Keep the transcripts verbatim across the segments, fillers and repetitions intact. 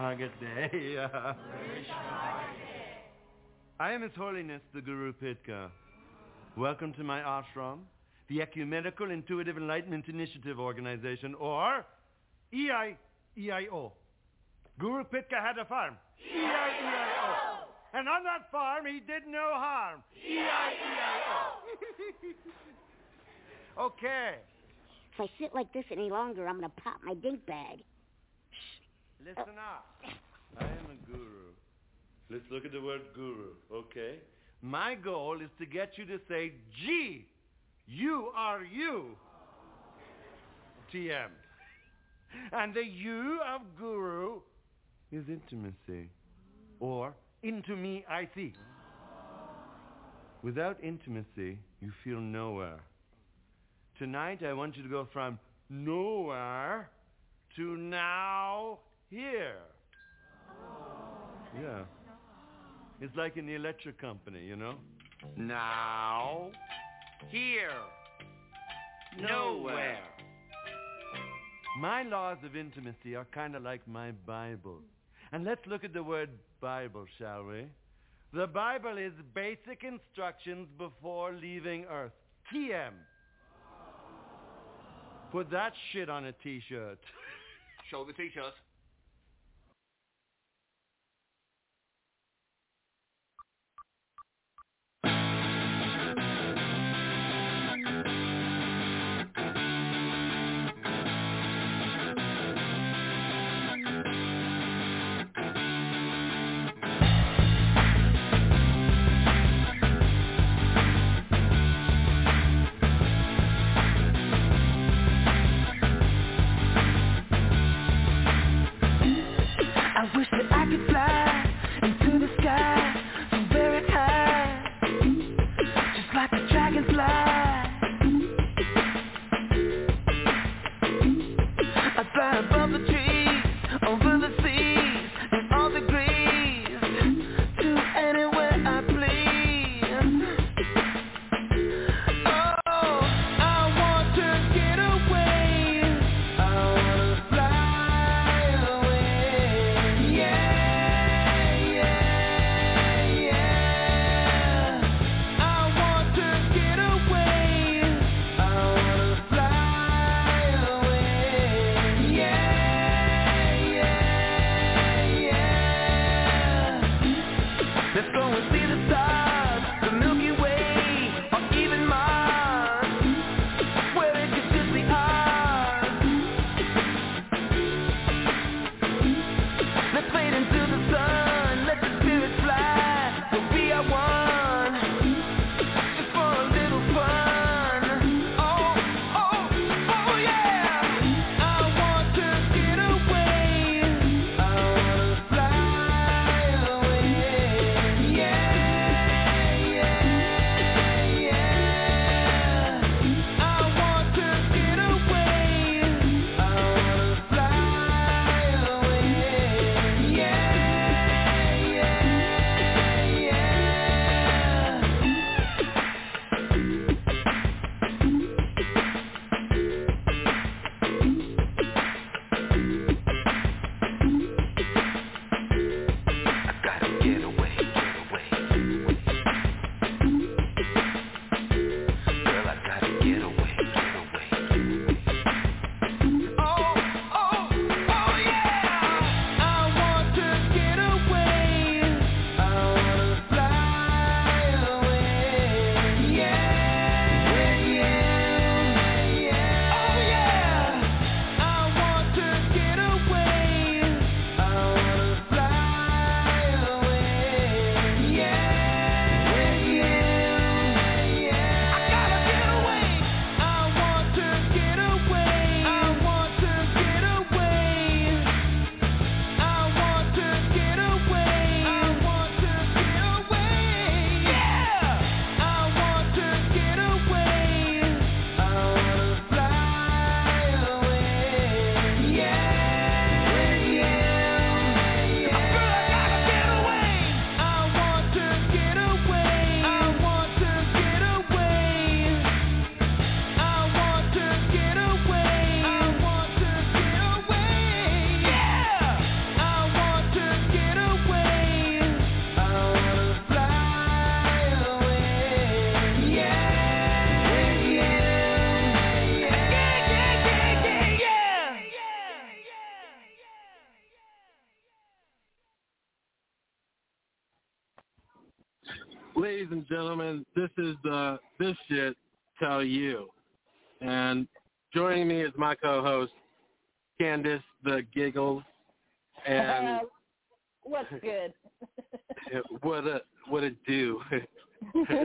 Shamagadeh. I am His Holiness, the Guru Pitka. Welcome to my ashram, the Ecumenical Intuitive Enlightenment Initiative Organization, or E I E I O. Guru Pitka had a farm. E I E I O. And on that farm, he did no harm. E I E I O. Okay. If I sit like this any longer, I'm going to pop my dink bag. Listen up. I am a guru. Let's look at the word guru, okay? My goal is to get you to say, G, you are you. T M. And the U of guru is intimacy. Or, into me I see. Without intimacy, you feel nowhere. Tonight, I want you to go from nowhere to now here. Yeah. It's like in the electric company, you know? Now, here, nowhere. My laws of intimacy are kind of like my Bible. And let's look at the word Bible, shall we? The Bible is basic instructions before leaving Earth. T M. Put that shit on a t-shirt. Show the t-shirt. Ladies and gentlemen, this is the This Shit Tell You. And joining me is my co-host, Candace the Giggles. And what's good? what a what it do? Yeah,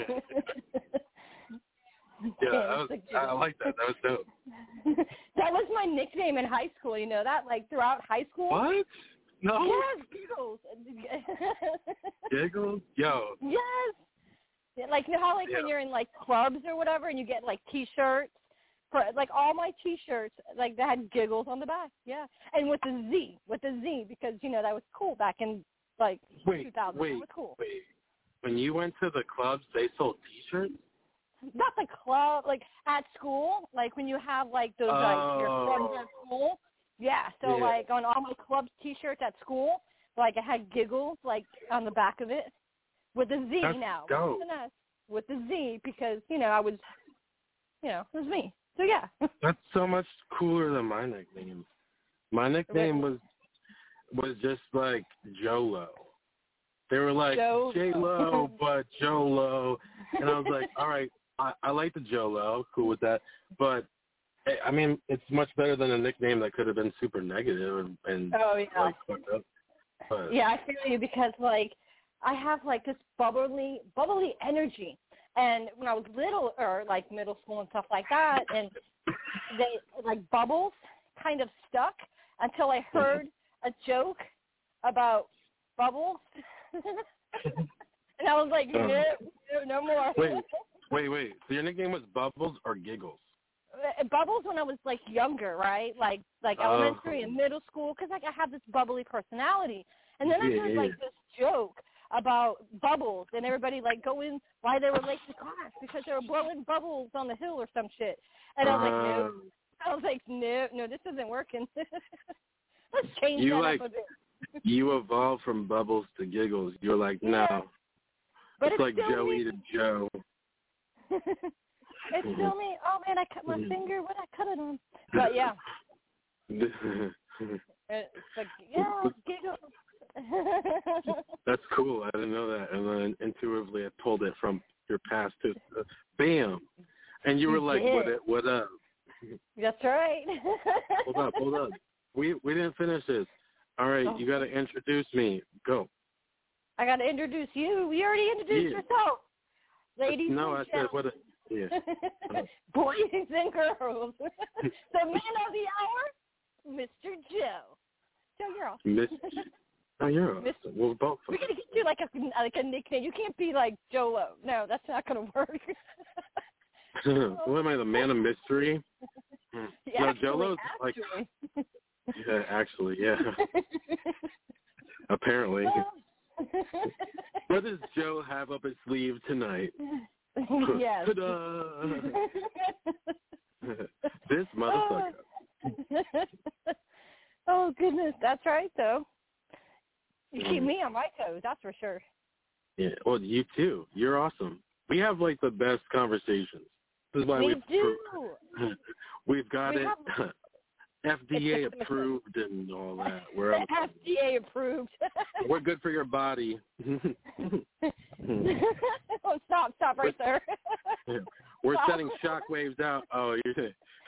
that was, I like that. That was dope. That was my nickname in high school. You know that? Like throughout high school. What? No. Yes, Giggles. Giggles? Yo. Yes. Like, you know how, like, yeah. when you're in, like, clubs or whatever and you get, like, T-shirts? For, like, all my T-shirts, like, they had Giggles on the back. Yeah. And with a Z. With a Z because, you know, that was cool back in, like, wait, two thousand. Wait, that was cool. wait. When you went to the clubs, they sold T-shirts? Not the club. Like, at school. Like, when you have, like, those, oh. like, your clubs at school. Yeah, so, yeah. like, on all my club's T-shirts at school, like, I had Giggles, like, on the back of it with a Z. That's now. dope. With an S, with a Z because, you know, I was, you know, it was me. So, yeah. That's so much cooler than my nickname. My nickname was was just, like, Jolo. They were like, Jolo. J-Lo, but Jolo. And I was like, all right, I, I like the Jolo. Cool with that. But, I mean, it's much better than a nickname that could have been super negative and, and oh, yeah. like, fucked up. But, yeah, I feel you because, like, I have, like, this bubbly, bubbly energy. And when I was little, or, like, middle school and stuff like that, and they, like, bubbles kind of stuck until I heard a joke about bubbles. And I was like, no, no, no more. Wait, wait, wait. So your nickname was Bubbles or Giggles? Bubbles when I was, like, younger, right? Like, like uh, elementary and middle school, because, like, I have this bubbly personality. And then yeah, I heard, yeah. like, this joke about bubbles, and everybody, like, going why they were late to class because they were blowing bubbles on the hill or some shit. And I was like, no. I was like, no, no, this isn't working. Let's change you that like, up a bit. You evolved from Bubbles to Giggles. You're like, no. Yeah. But it's, it's like Joey me. to Joe. It's still me. Oh, man, I cut my finger. What did I cut it on? But, yeah. It's like, yeah, Giggles. That's cool. I didn't know that. And then intuitively I pulled it from your past to uh, bam. And you were you like, did. what, what up? That's right. hold up, hold up. We we didn't finish this. All right, oh. you got to introduce me. Go. I got to introduce you. You already introduced yeah. yourself. Ladies no, and I said, what a, yeah. Boys and girls. The man of the hour, Mister Joe. Joe, you're awesome. Mister Oh, you're awesome. Mister We're both We're going to get you like a, like a nickname. You can't be like Jolo. No, that's not going to work. What am I, the man of mystery? Yeah, no, actually, Jolo's like, actually. yeah, actually, yeah. Apparently. What does Joe have up his sleeve tonight? Yes. Ta-da! This motherfucker. Oh, goodness. That's right, though. You keep Mm. me on my toes, that's for sure. Yeah, well, you too. You're awesome. We have, like, the best conversations. This is why we we've do. Pro- we've got we it have... F D A approved and all that. We're F D A approved. We're good for your body. Oh, stop, stop right we're, there. We're Stop. sending shockwaves out. Oh, you're...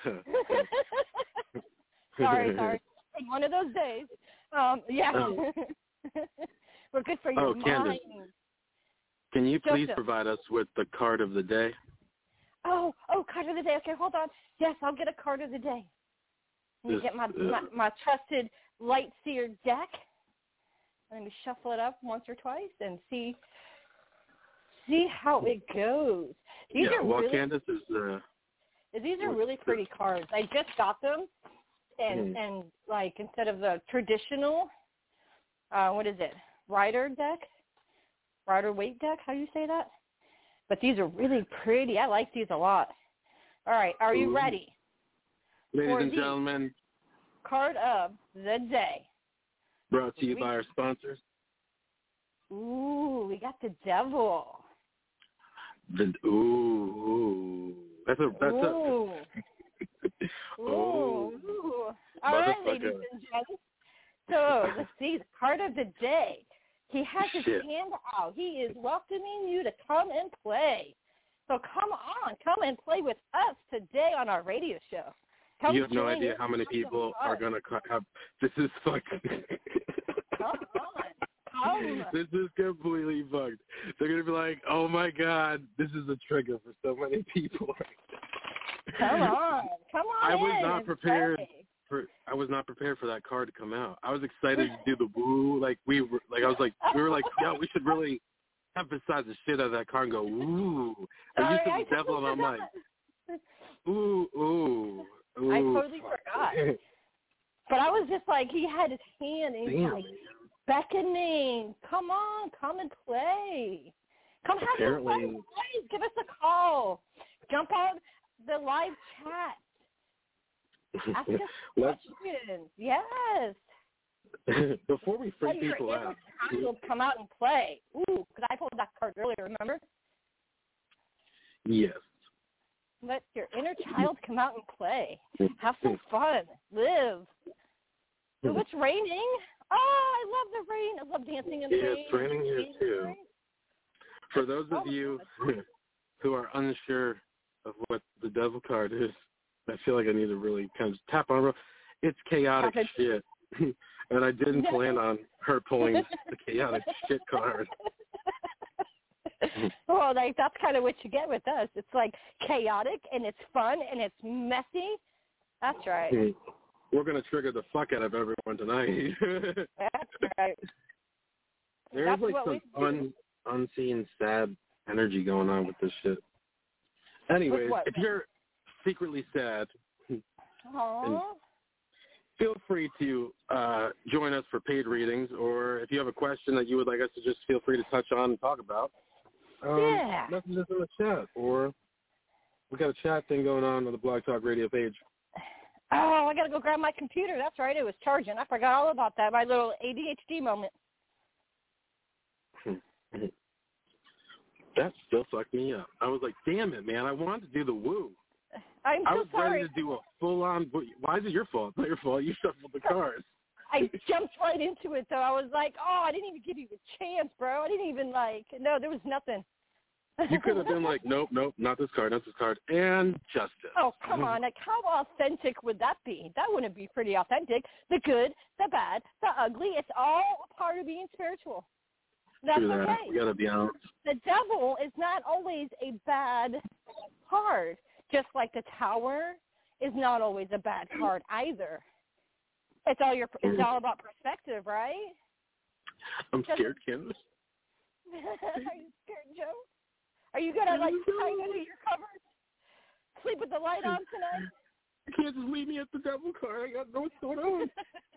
sorry, sorry. One of those days. Um, yeah. Oh. We're good for your oh, mind. Candace, can you please Joseph. provide us with the card of the day? Oh, oh, card of the day. Okay, hold on. Yes, I'll get a card of the day. Let me This, get my, uh, my my trusted Lightseer deck. Let me shuffle it up once or twice and see see how it goes. These yeah, are well, really, Candace is... Uh, these are really pretty cards. I just got them, and mm. and like instead of the traditional, uh, what is it, Rider deck, Rider Waite deck? How do you say that? But these are really pretty. I like these a lot. All right, are you Ooh. ready? Ladies For and the gentlemen, card of the day. brought to you by our sponsors. Ooh, we got the devil. The ooh, ooh. that's a that's Ooh. a Ooh. oh, Ooh. All right, ladies and gentlemen. So let's see the card of the day. He has his Shit. hand out. He is welcoming you to come and play. So come on, come and play with us today on our radio show. Come you have no join idea in. how many Have some people fun. are gonna co- have. This is fucking. Come on, come. This is completely fucked. They're gonna be like, "Oh my god, this is a trigger for so many people." Come on, come on. I was in not and prepared play. for. I was not prepared for that card to come out. I was excited to do the woo. Like we were. Like I was like, we were like, "Yo, we should really emphasize the shit out of that card and go woo." And you Sorry, said I the devil, totally and I'm like, forgot. ooh, ooh, ooh. I totally fuck. forgot. But I was just like, he had his hand and he was Damn. like beckoning. Come on, come and play. Come have Apparently- some fun. Please give us a call. Jump on the live chat. Ask us Let's, questions. Yes. before we freak Let your people inner out, child come out and play. Ooh, because I pulled that card earlier, remember? yes. Let your inner child come out and play. Have some fun. Live. Ooh, it's raining. Oh, I love the rain. I love dancing in the Yeah, rain. it's raining here Dancing in the too. rain. For those of Oh, you who are unsure of what the devil card is, I feel like I need to really kind of tap on it. It's chaotic Tap shit. And I didn't plan on her pulling the chaotic shit card. Well, like, that's kind of what you get with us. It's like chaotic and it's fun and it's messy. That's right. We're going to trigger the fuck out of everyone tonight. That's right. There's That's like what some we do. un, unseen sad energy going on with this shit. Anyways, what? if you're secretly sad, Aww. feel free to uh, join us for paid readings, or if you have a question that you would like us to just feel free to touch on and talk about, um, Yeah. message us in the chat, or we got a chat thing going on on the Blog Talk Radio page. Oh, I got to go grab my computer. That's right. It was charging. I forgot all about that. My little A D H D moment. That still fucked me up. I was like, damn it, man. I wanted to do the woo. I'm so I was sorry. ready to do a full-on. Why is it your fault? It's not your fault. You shuffled the cards. I jumped right into it, though. I was like, oh, I didn't even give you a chance, bro. I didn't even, like, no, there was nothing. You could have been like, nope, nope, not this card, not this card, and justice. Oh, come on. Like, how authentic would that be? That wouldn't be pretty authentic. The good, the bad, the ugly, it's all a part of being spiritual. That's True that. okay. We got to be honest. The devil is not always a bad card, just like the Tower is not always a bad card either. It's all your. It's all about perspective, right? I'm scared, Candace. Are you scared, Joe? Are you gonna like hide under your covers, sleep with the light on tonight? You can't just leave me at the devil card. I got to know what's going on.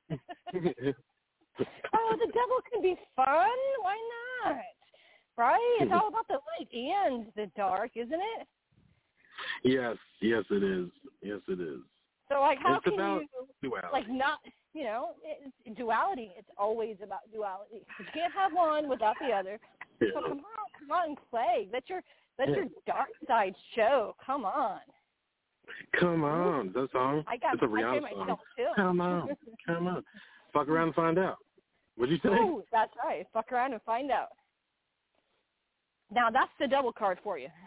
Oh, the devil can be fun. Why not? Right? It's all about the light and the dark, isn't it? Yes, yes, it is. Yes, it is. So, like, how It's can about you, duality. like, not, you know, it's duality. It's always about duality. You can't have one without the other. Yeah. So come on, come on and play. Let your, let your dark side show. Come on. Come on. That song? I got, it's a I Rihanna gave song. myself chills. Come on. Come on. Fuck around and find out. What'd you say? Ooh, that's right. Fuck around and find out. Now, that's the double card for you.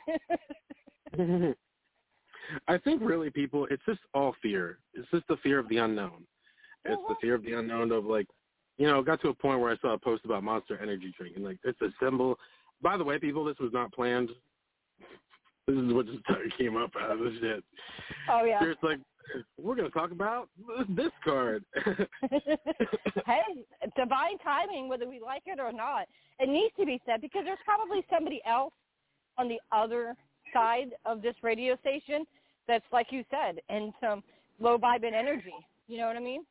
I think really people, it's just all fear. It's just the fear of the unknown. It's the fear of the unknown of like, you know, it got to a point where I saw a post about Monster Energy drink and like it's a symbol. By the way, people, this was not planned. This is what just came up out of this shit. Oh, yeah. It's like, we're going to talk about this card. Hey, divine timing, whether we like it or not. It needs to be said because there's probably somebody else on the other side of this radio station that's, like you said, in some low vibe and energy. You know what I mean?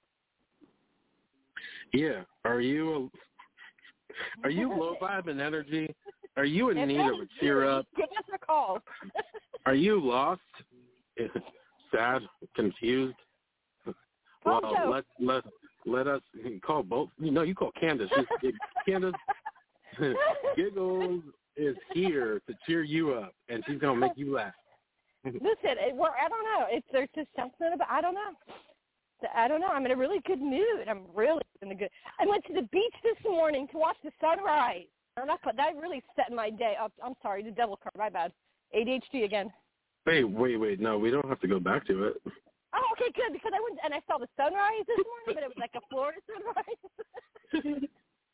Yeah. Are you a, are you low vibe and energy? Are you in If need that of a is cheer you, up? give us a call. Are you lost, sad, confused? Call Well, Joe. let let let us call both. You know, you call Candace. She's, Candace Giggles is here to cheer you up, and she's gonna make you laugh. Listen, it, we're, I don't know. It's there's just something about I don't know. I don't know. I'm in a really good mood. I'm really in a good. I went to the beach this morning to watch the sunrise. And that that really set my day up. I'm sorry, the devil card. My bad. A D H D again. Wait, wait, wait. No, we don't have to go back to it. Oh, okay, good. Because I went and I saw the sunrise this morning, but it was like a Florida sunrise.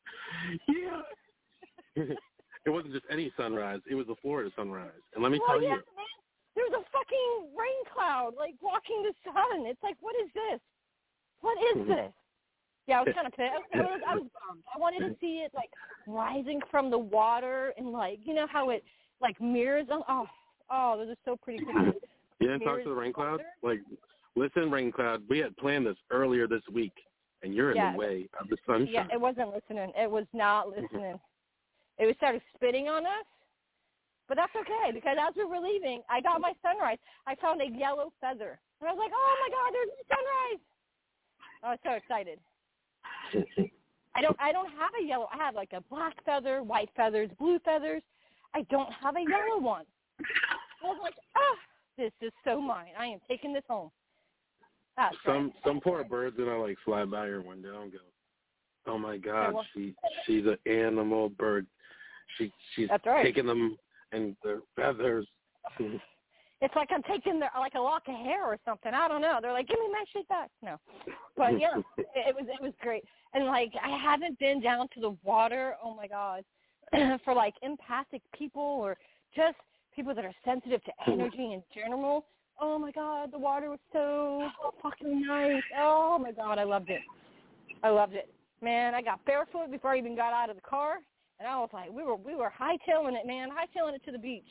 Yeah. It wasn't just any sunrise. It was a Florida sunrise. And let me well, tell yeah, you. Man. There was a fucking rain cloud, like, blocking the sun. It's like, what is this? What is this? Yeah, I was kind of pissed. I was, I was bummed. I wanted to see it, like, rising from the water and, like, you know how it, like, mirrors on. Oh, oh, those are so pretty cool. You didn't talk to the rain cloud? Like, listen, rain cloud, we had planned this earlier this week, and you're in yeah, the way of the sunshine. Yeah, it wasn't listening. It was not listening. It was started spitting on us. But that's okay, because as we were leaving, I got my sunrise. I found a yellow feather. And I was like, oh, my God, there's the sunrise. I was so excited. I don't I don't have a yellow. I have, like, a black feather, white feathers, blue feathers. I don't have a yellow one. I was like, ah, this is so mine. I am taking this home. That's some right. some poor bird's going to, like, fly by your window and go, oh, my God, she she's an animal bird. She She's That's right. taking them. And their feathers. It's like I'm taking their, like a lock of hair or something. I don't know. They're like, give me my shit back. No. But, yeah, it was it was great. And, like, I haven't been down to the water, oh, my God, for, like, empathic people or just people that are sensitive to energy in general. Oh, my God, the water was so fucking nice. Oh, my God, I loved it. I loved it. Man, I got barefoot before I even got out of the car. And I was like, we were we were hightailing it, man, hightailing it to the beach.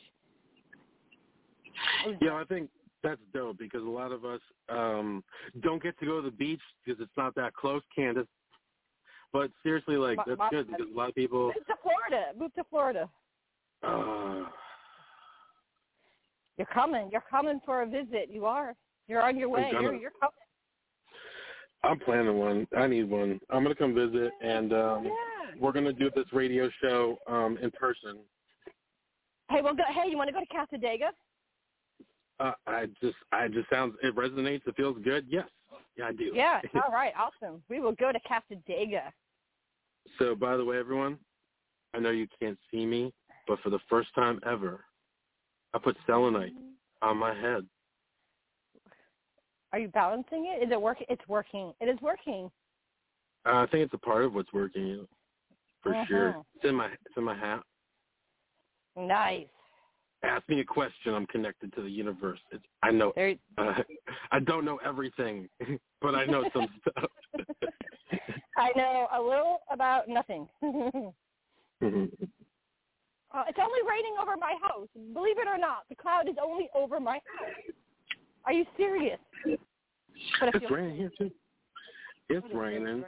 Yeah, I think that's dope because a lot of us um, don't get to go to the beach because it's not that close, Candace. But seriously, like, my, that's my, good because a lot of people... Move to Florida. Move to Florida. Uh, you're coming. You're coming for a visit. You are. You're on your way. gonna, You're, you're coming. I'm planning one. I need one. I'm going to come visit, and um, yeah. we're going to do this radio show um, in person. Hey, well, go, hey, you want to go to Casadega? Uh, I just, I just sounds, it resonates. It feels good. Yes. Yeah, I do. Yeah. All right. Awesome. We will go to Casadega. So, by the way, everyone, I know you can't see me, but for the first time ever, I put selenite on my head. Are you balancing it? Is it working? It's working. It is working. Uh, I think it's a part of what's working, for uh-huh. sure. It's in my, it's in my hat. Nice. Ask me a question. I'm connected to the universe. It's, I know. There, uh, I don't know everything, but I know some stuff. I know a little about nothing. mm-hmm. uh, it's only raining over my house. Believe it or not, the cloud is only over my house. Are you serious? But it's raining here too. It's it raining.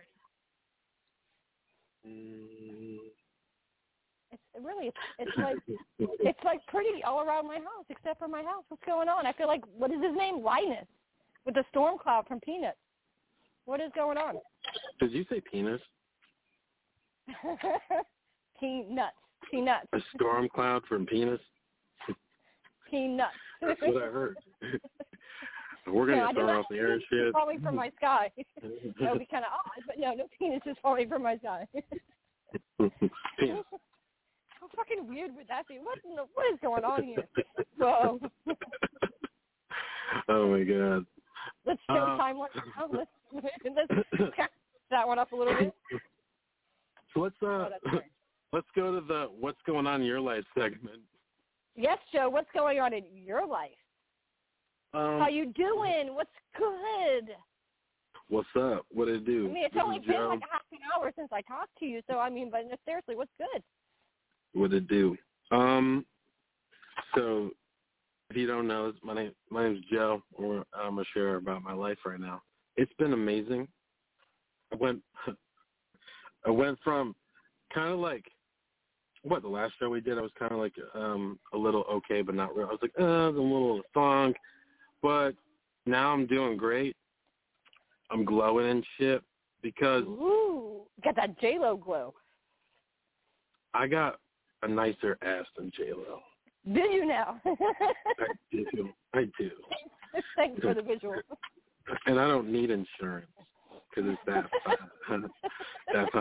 Mm. It's really, it's, it's like, it's like pretty all around my house, except for my house. What's going on? I feel like, what is his name? Linus, with the storm cloud from Peanuts. What is going on? Did you say penis? Peanuts. Peanuts. A storm cloud from penis? Peanuts. That's what I heard. We're going to no, get thrown off the air and shit. Falling from my sky. That would be kind of odd, but no, no penis is falling from my sky. Penis. How fucking weird would that be? What in the, what is going on here? Whoa. Oh, my God. Let's show uh, timeline. Oh, let's let's catch that one up a little bit. So let's, uh, oh, let's go to the What's Going On in Your Life segment. Yes, Joe, what's going on in your life? Um, How you doing? What's good? What's up? What did it do? I mean, it's this only been like a half an hour since I talked to you, so I mean, but seriously, what's good? What did it do? Um, so if you don't know, my name my name's Joe, or I'm gonna share about my life right now. It's been amazing. I went, I went from kind of like what the last show we did. I was kind of like um a little okay, but not real. I was like, uh, a little funk, but now I'm doing great. I'm glowing and shit because ooh, got that J-Lo glow. I got a nicer ass than J-Lo. Do you now? I do. I do. Thanks for the visual. and I don't need insurance because it's that fun. That's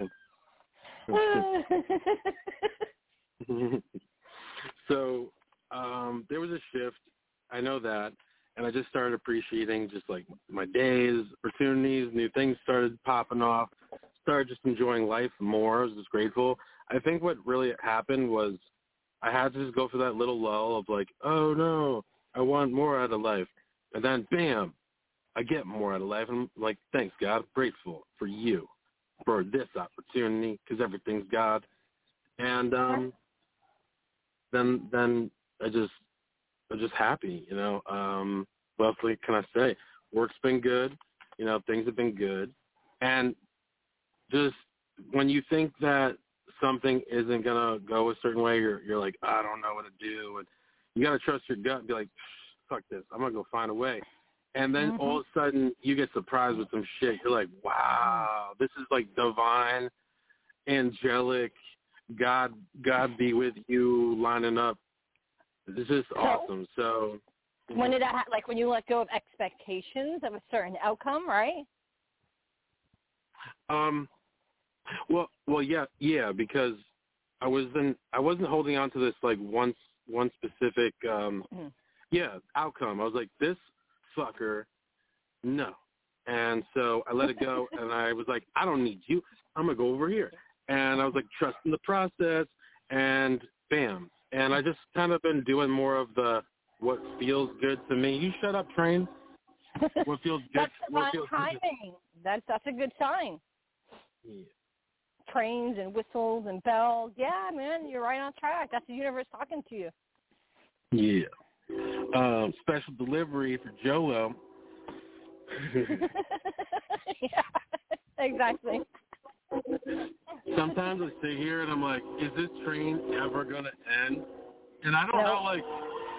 So um, there was a shift. I know that. And I just started appreciating just like my days, opportunities, new things started popping off, started just enjoying life more. I was just grateful. I think what really happened was I had to just go for that little lull of like, oh, no, I want more out of life. And then, bam, I get more out of life. And I'm like, thanks, God. I'm grateful for you, for this opportunity, because everything's God. And um, then then I just, I'm just happy, you know. Um, what else can I say? Work's been good. You know, things have been good. And just when you think that something isn't going to go a certain way, you're, you're like, I don't know what to do. And you got to trust your gut and be like, fuck this. I'm going to go find a way. And then mm-hmm. all of a sudden you get surprised with some shit. You're like, wow, this is like divine, angelic, God, God be with you lining up. It's just so, awesome. So when did that ha- like when you let go of expectations of a certain outcome, right? Um, well, well, yeah, yeah, because I wasn't, I wasn't holding on to this like one, one specific, um, mm-hmm. yeah, outcome. I was like, this fucker, no, and so I let it go, and I was like, I don't need you. I'm gonna go over here, and I was like, trusting the process, and bam. And I just kind of been doing more of the what feels good to me. You shut up, Train. What feels good? That's what feels timing. Good. That's that's a good sign. Yeah. Trains and whistles and bells. Yeah, man, you're right on track. That's the universe talking to you. Yeah. Um, special delivery for Jolo. Yeah, exactly. Sometimes I sit here and I'm like, is this train ever going to end? And I don't nope. know, like,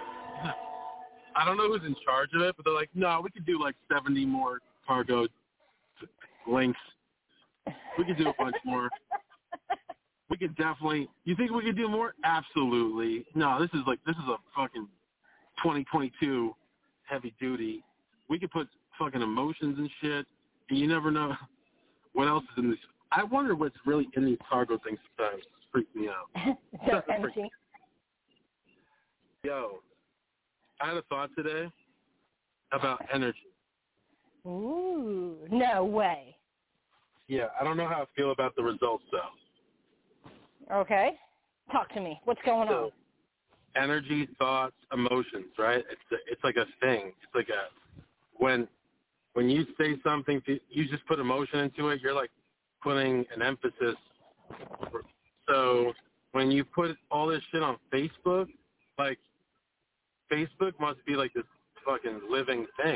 I don't know who's in charge of it, but they're like, no, we could do like seventy more cargo links. We could do a bunch more. We could definitely, you think we could do more? Absolutely. No, this is like, this is a fucking twenty twenty-two heavy duty. We could put fucking emotions and shit, and you never know what else is in this. I wonder what's really in these cargo things sometimes. It freaks me out. So empty. Yo, I had a thought today about energy. Ooh, no way. Yeah, I don't know how I feel about the results, though. Okay. Talk to me. What's going so, on? Energy, thoughts, emotions, right? It's a, it's like a thing. It's like a, when when you say something, you just put emotion into it, you're like, putting an emphasis. So when you put all this shit on Facebook, like Facebook must be like this fucking living thing.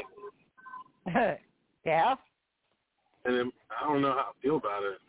Yeah. And it, I don't know how I feel about it.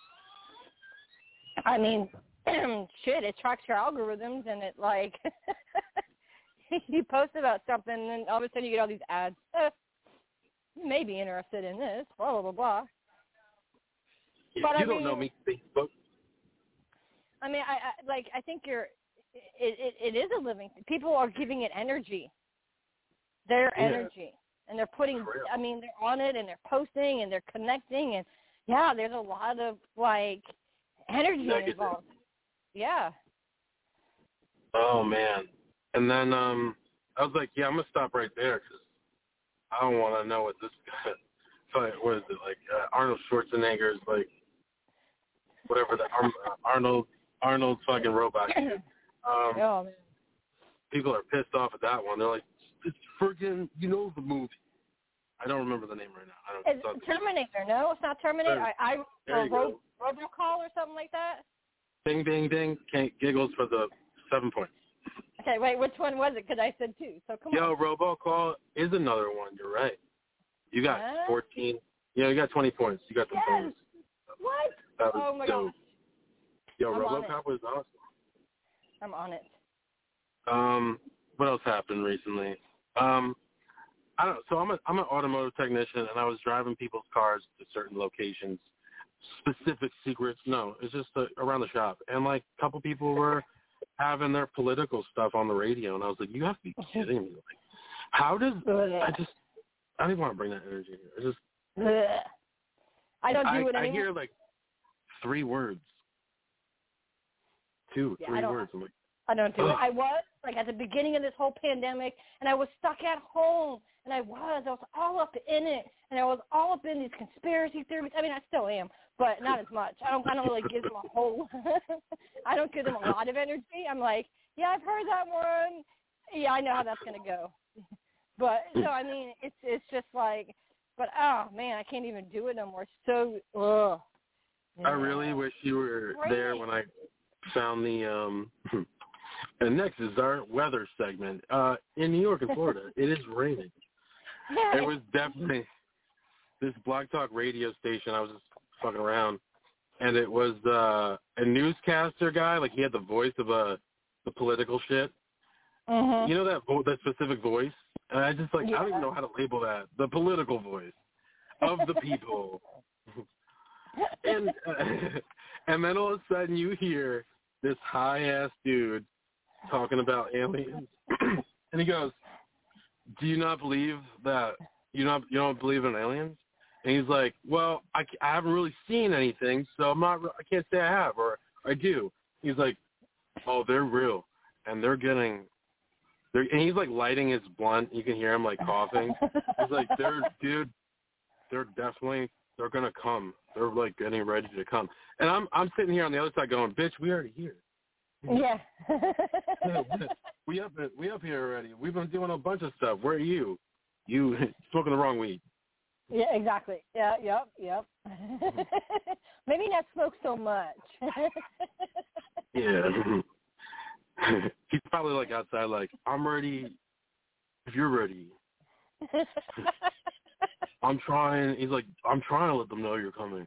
I mean, shit, it tracks your algorithms and it like, you post about something and then all of a sudden you get all these ads. Eh, you may be interested in this, blah, blah, blah, blah. But you I don't mean, know me, Facebook. I mean, I, I like. I think you're. It, it, it is a living. People are giving it energy. Their yeah. energy, and they're putting. I mean, they're on it, and they're posting, and they're connecting, and yeah, there's a lot of like energy Negative. involved. Yeah. Oh man, and then um, I was like, yeah, I'm gonna stop right there because I don't want to know what this guy. What is it like? Uh, Arnold Schwarzenegger's like. Whatever the um, Arnold Arnold fucking robot. Um, oh, man. People are pissed off at that one. They're like, it's friggin', you know the movie. I don't remember the name right now. I don't. It's Terminator. No, it's not Terminator. There, I, I there or you Ro- go. Robocall or something like that. Ding, ding, ding. Can't giggles for the seven points. Okay, wait. Which one was it? Because I said two. So come Yo, on. Yo, Robocall is another one. You're right. You got huh? fourteen. Yeah, you got twenty points. You got the yes. bonus. What? That was oh my dope. gosh. Yo, I'm RoboCop was awesome. I'm on it. Um, what else happened recently? Um, I don't. So I'm a I'm an automotive technician, and I was driving people's cars to certain locations, specific secrets. No, it's just uh, around the shop, and like a couple people were having their political stuff on the radio, and I was like, you have to be kidding me! Like, how does I just I didn't want to bring that energy here. It's just Ugh. I don't do I, it anymore. I hear like three words, two, Yeah, three I don't, words. I'm like, I don't do it. ugh. I was, like, at the beginning of this whole pandemic, and I was stuck at home, and I was. I was all up in it, and I was all up in these conspiracy theories. I mean, I still am, but not as much. I don't, I don't really give them a whole, I don't give them a lot of energy. I'm like, yeah, I've heard that one. Yeah, I know how that's going to go. But, so, I mean, it's it's just like, but, oh, man, I can't even do it no more. So, ugh. I really wish you were Great. there when I found the, um, and next is our weather segment. Uh, in New York and Florida, it is raining. Yeah. It was definitely this Blog Talk radio station. I was just fucking around, and it was uh, a newscaster guy. Like, he had the voice of a the political shit. Mm-hmm. You know that vo- that specific voice? And I just, like, Yeah. I don't even know how to label that. The political voice of the people. and uh, and then all of a sudden you hear this high-ass dude talking about aliens. And he goes, do you not believe that, you not you don't believe in aliens? And he's like, well, I, I haven't really seen anything, so I'm not, I can't say I have, or I do. He's like, oh, they're real, and they're getting, they're, and he's like lighting his blunt. You can hear him like coughing. He's like, they're, dude, they're definitely, they're gonna come. They're like getting ready to come. And I'm, I'm sitting here on the other side going, bitch, we already here. Yeah. we up, we up here already. We've been doing a bunch of stuff. Where are you? You smoking the wrong weed. Yeah, exactly. Yeah, yep, yep. Maybe not smoke so much. Yeah. He's probably like outside like, I'm ready if you're ready. I'm trying. He's like, I'm trying to let them know you're coming.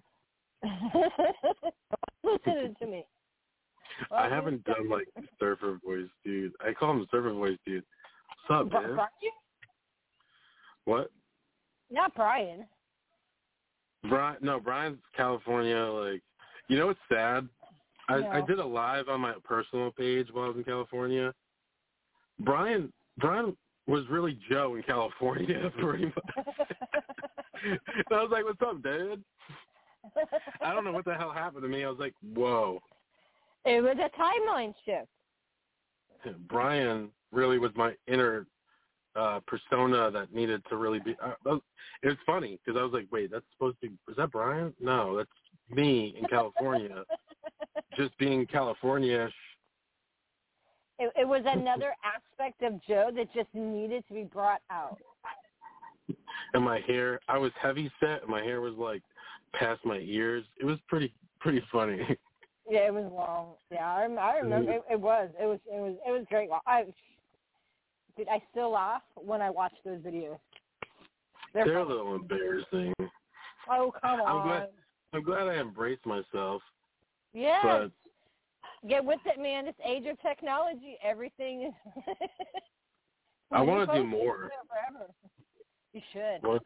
Listen to me. Well, I haven't done like surfer voice, dude. I call him surfer voice, dude. What's up, man? Brian? What? Not Brian. Brian? No, Brian's California. Like, you know what's sad? I, No. I did a live on my personal page while I was in California. Brian, Brian was really Joe in California, pretty much. And I was like, "What's up, dude?" I don't know what the hell happened to me. I was like, "Whoa." It was a timeline shift. Brian really was my inner uh, persona that needed to really be. Uh, that was, it was funny because I was like, "Wait, that's supposed to be? Is that Brian? No, that's me in California, just being California-ish." It, it was another aspect of Joe that just needed to be brought out. And my hair, I was heavy set, and my hair was like past my ears. It was pretty, pretty funny. Yeah, it was long. Yeah, I, rem- I remember. It, it was. It was. It was. It was great. I, dude, I still laugh when I watch those videos. They're, They're a funny. little embarrassing. Oh, come I'm on. glad. I'm glad I embraced myself. Yes. But Get with it, man. This age of technology, everything is. I want to do post, more. Forever. You should. What?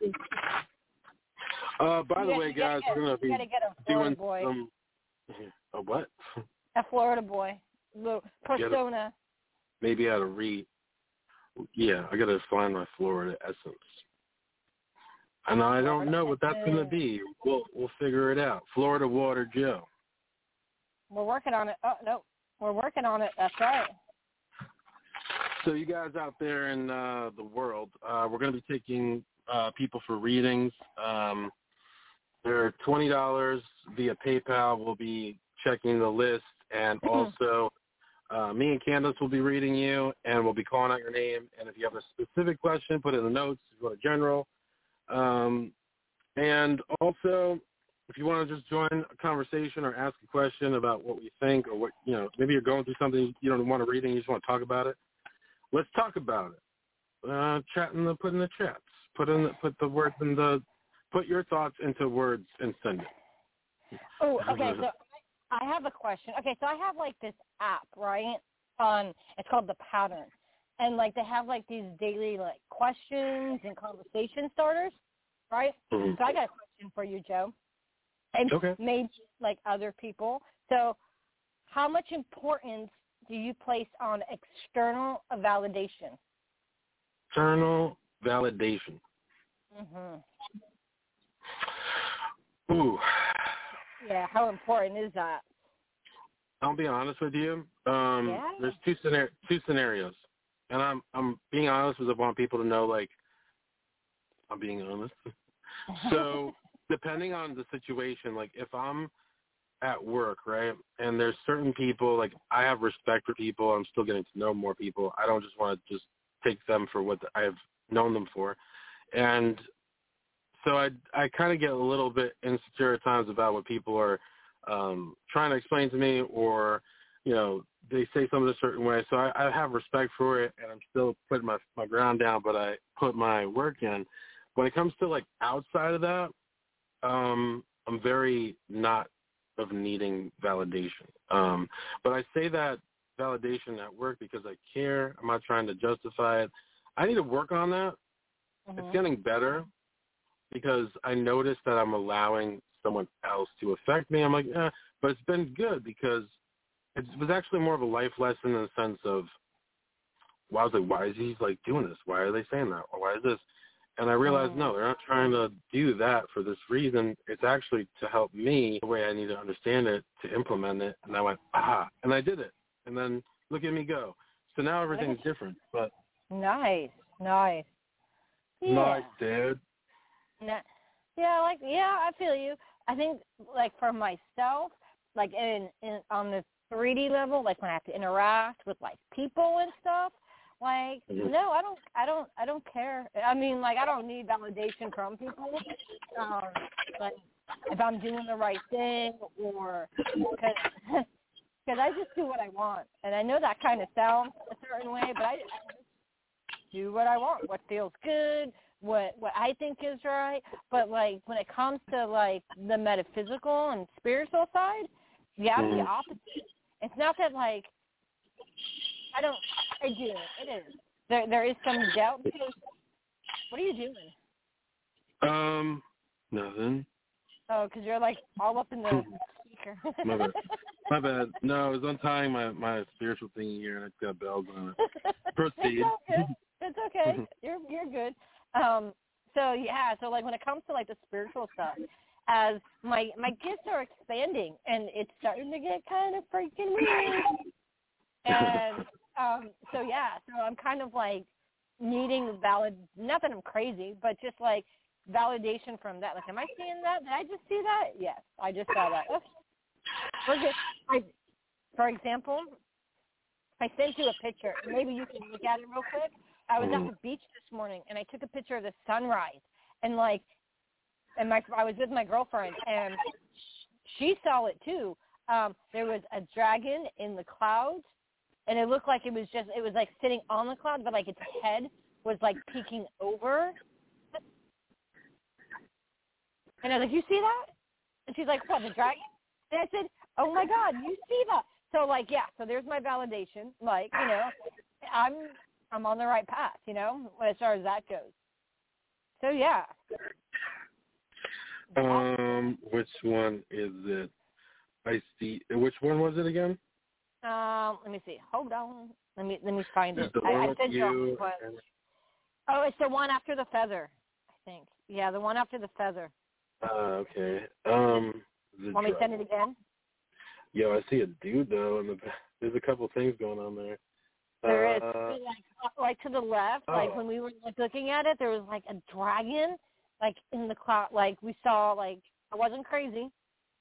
Uh, by You the got- way, you guys, gotta we're gonna get, be you gotta get a Florida doing boy. some. A what? A Florida boy. Little persona. Maybe out of re. Yeah, I gotta find my Florida essence. And I don't Florida know what that's gonna essence. be. We'll we'll figure it out. Florida Water Joe. We're working on it. Oh, no. We're working on it. That's right. So you guys out there in uh, the world, uh, we're going to be taking uh, people for readings. Um, they're twenty dollars via PayPal. We'll be checking the list, and also uh, me and Candace will be reading you, and we'll be calling out your name. And if you have a specific question, put it in the notes. If you want a general. Um, and also, if you want to just join a conversation or ask a question about what we think or what, you know, maybe you're going through something you don't want a reading, you just want to talk about it. Let's talk about it. Uh, chat in the, put in the chats. Put in the, put the words in the, put your thoughts into words and send it. Oh, okay. So I have a question. Okay, so I have like this app, right? On it's called The Pattern, and like they have like these daily like questions and conversation starters, right? Mm-hmm. So I got a question for you, Joe, and okay. maybe like other people. So, how much importance do you place on external validation? External validation. Mhm. Ooh. Yeah, how important is that? I'll be honest with you. Um, Yeah. There's two scenar- two scenarios, and I'm I'm being honest because I want people to know, like, I'm being honest. So depending on the situation, like if I'm at work, right, and there's certain people, like I have respect for people. I'm still getting to know more people. I don't just want to just take them for what I've known them for, and so I I kind of get a little bit insecure at times about what people are um, trying to explain to me, or you know they say something a certain way. So I, I have respect for it, and I'm still putting my my ground down, but I put my work in. When it comes to like outside of that, um, I'm very not of needing validation. Um, but I say that validation at work because I care. I'm not trying to justify it. I need to work on that. Mm-hmm. It's getting better because I noticed that I'm allowing someone else to affect me. I'm like, eh, but it's been good because it was actually more of a life lesson in the sense of, well, I was like, why is he like doing this? Why are they saying that? Or why is this? And I realized, no, they're not trying to do that for this reason. It's actually to help me the way I need to understand it, to implement it. And I went, ah, and I did it. And then look at me go. So now everything's different. But nice, nice. Yeah. Nice, dude. Yeah, like, yeah, I feel you. I think, like, for myself, like, in, in on the three D level, like, when I have to interact with, like, people and stuff, like, mm-hmm. no, I don't, I don't, I don't care. I mean, like, I don't need validation from people. Um, like, if I'm doing the right thing, or because because I just do what I want, and I know that kind of sounds a certain way, but I, I just do what I want, what feels good, what what I think is right. But like when it comes to like the metaphysical and spiritual side, yeah, I'm the opposite. It's not that like I don't. I do. It is. There, there is some doubt because. What are you doing? Um, nothing. Oh, because you're like all up in the speaker. My bad. My bad. No, I was untying my my spiritual thingy here, and it's got bells on it. Proceed. It's okay. It's okay. You're you're good. Um. So yeah. So like when it comes to like the spiritual stuff, as my my gifts are expanding, and it's starting to get kind of freaking weird. And um, so, yeah, so I'm kind of, like, needing valid, not that I'm crazy, but just, like, validation from that. Like, am I seeing that? Did I just see that? Yes, I just saw that. Okay. We're good. I, for example, I sent you a picture. Maybe you can look at it real quick. I was at the beach this morning, and I took a picture of the sunrise. And, like, and my I was with my girlfriend, and she saw it, too. Um, there was a dragon in the clouds. And it looked like it was just, it was like sitting on the cloud, but like its head was like peeking over. And I was like, you see that? And she's like, what, the dragon? And I said, oh my God, you see that? So like, yeah, so there's my validation. Like, you know, I'm, I'm on the right path, you know, as far as that goes. So yeah. Um, which one is it? I see. Which one was it again? Um, let me see. Hold on. Let me let me find it. The I, one I with said you. and... Oh, it's the one after the feather, I think. Yeah, the one after the feather. Uh, okay. Um. Want me to send it again? Yo, I see a dude though, and the, there's a couple things going on there. There is, uh, like, like to the left, oh. like when we were like looking at it, there was like a dragon, like in the cloud. Like we saw, like I wasn't crazy.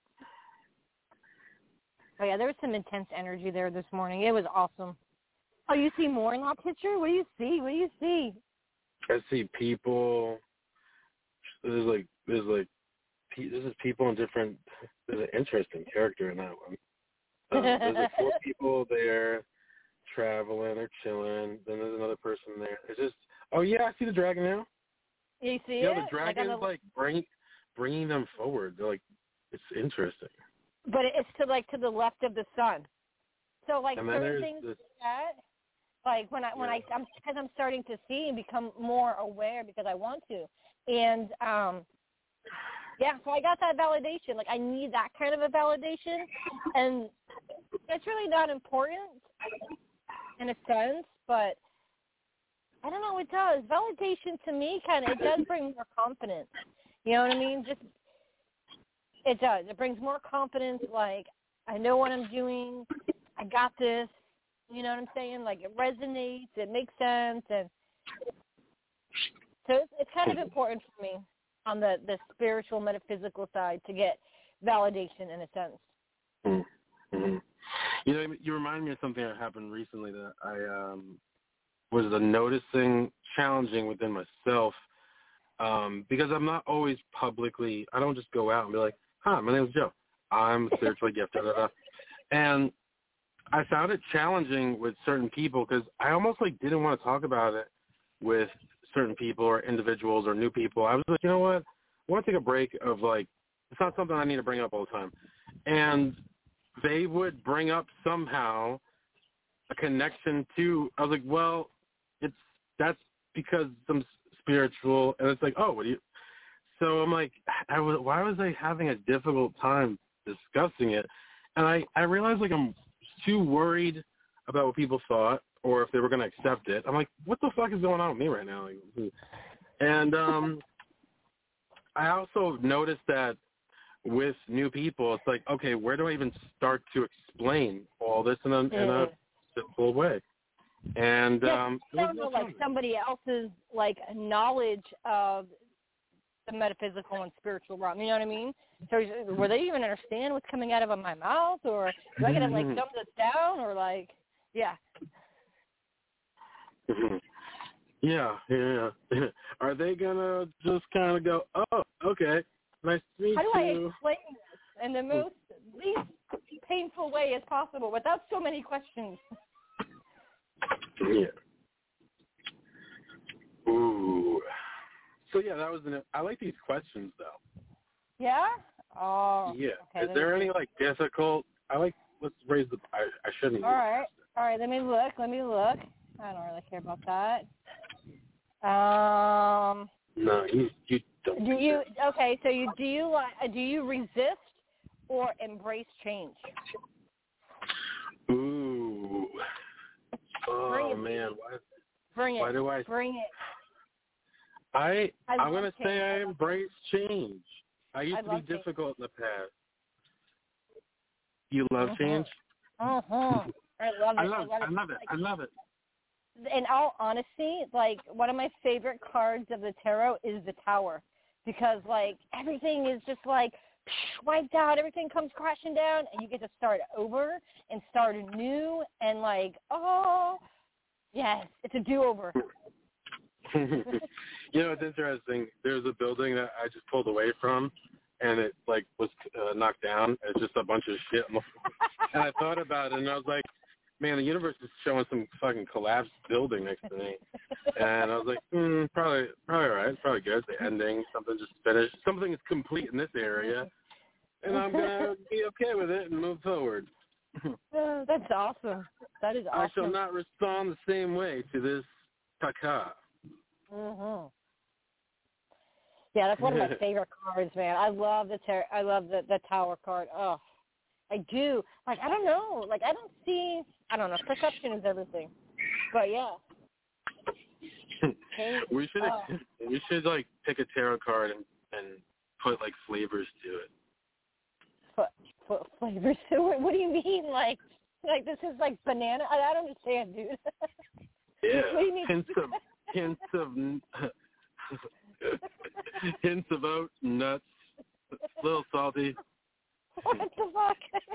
Oh, yeah, there was some intense energy there this morning. It was awesome. Oh, you see more in that picture? What do you see? What do you see? I see people. There's like, there's like, this is people in different, there's an interesting character in that one. Um, there's like four people there traveling or chilling. Then there's another person there. It's just, oh, yeah, I see the dragon now. You see yeah, it? Yeah, the dragon's like, the... like bring, bringing them forward. They're like, it's interesting. But it's to like to the left of the sun. So like certain things this... like that, like when I when yeah. I I'm because I'm starting to see and become more aware because I want to, and um, yeah. So I got that validation. Like I need that kind of a validation, and it's really not important in a sense, but I don't know, it does. Validation to me kind of, it does bring more confidence. You know what I mean? Just, it does. It brings more confidence, like, I know what I'm doing. I got this. You know what I'm saying? Like, it resonates. It makes sense. And so it's, it's kind of important for me on the, the spiritual, metaphysical side to get validation in a sense. Mm-hmm. You know, you remind me of something that happened recently that I um, was noticing challenging within myself um, because I'm not always publicly, I don't just go out and be like, hi, my name is Joe. I'm spiritually gifted. Da, da, da. And I found it challenging with certain people because I almost like didn't want to talk about it with certain people or individuals or new people. I was like, you know what? I want to take a break of like, it's not something I need to bring up all the time. And they would bring up somehow a connection to, I was like, well, it's, that's because I'm spiritual. And it's like, oh, what do you, so I'm like, I was, why was I having a difficult time discussing it? And I, I realized like I'm too worried about what people thought or if they were going to accept it. I'm like, what the fuck is going on with me right now? And um, I also noticed that with new people, it's like, okay, where do I even start to explain all this in a, in a simple way? And yeah, um, I don't know, like somebody else's like knowledge of the metaphysical and spiritual realm. You know what I mean? So were they even understand what's coming out of my mouth, or do I gotta like dumb this down, or like, yeah. Yeah, yeah. Are they gonna just kind of go, oh, okay, nice to meet you? How do I explain this in the most least painful way as possible without so many questions? Yeah. Ooh. So yeah, that was an. I like these questions though. Yeah. Oh. Yeah. Okay, Is there any like difficult? I like. Let's raise the. I, I shouldn't. All right. All right. Let me look. Let me look. I don't really care about that. Um. No, you you don't. Do you? Okay. So you do you like? Do you resist or embrace change? Ooh. Oh Bring it, man. Why? Bring it. Why do I? Bring it. I, I I'm going to change. say I embrace change. I used I to be love change. difficult in the past. You love Mm-hmm. change? Mm-hmm. I love it. I love, I love I it. love it. I love it. In all honesty, like, one of my favorite cards of the tarot is the Tower. Because, like, everything is just, like, wiped out. Everything comes crashing down, and you get to start over and start anew. And, like, oh, yes, it's a do-over. You know, it's interesting. There's a building that I just pulled away from, and it, like, was uh, knocked down. It's just a bunch of shit on the floor. And I thought about it, and I was like, man, the universe is showing some fucking collapsed building next to me. And I was like, hmm, probably, probably all right. It's probably good. The ending, something just finished. Something is complete in this area, and I'm going to be okay with it and move forward. Oh, that's awesome. That is awesome. I shall not respond the same way to this taka. Mm-hmm. Yeah, that's one of my favorite cards, man. I love the ter- I love the, the Tower card. Oh, I do. Like, I don't know. Like, I don't see. I don't know. Perception is everything. But yeah. we should oh. we should like pick a tarot card and, and put like flavors to it. Put put flavors to it. What do you mean? Like like this is like banana? I, I don't understand, dude. Yeah. What do you mean? Hints of hints of hints of oat, nuts, a little salty. What the fuck?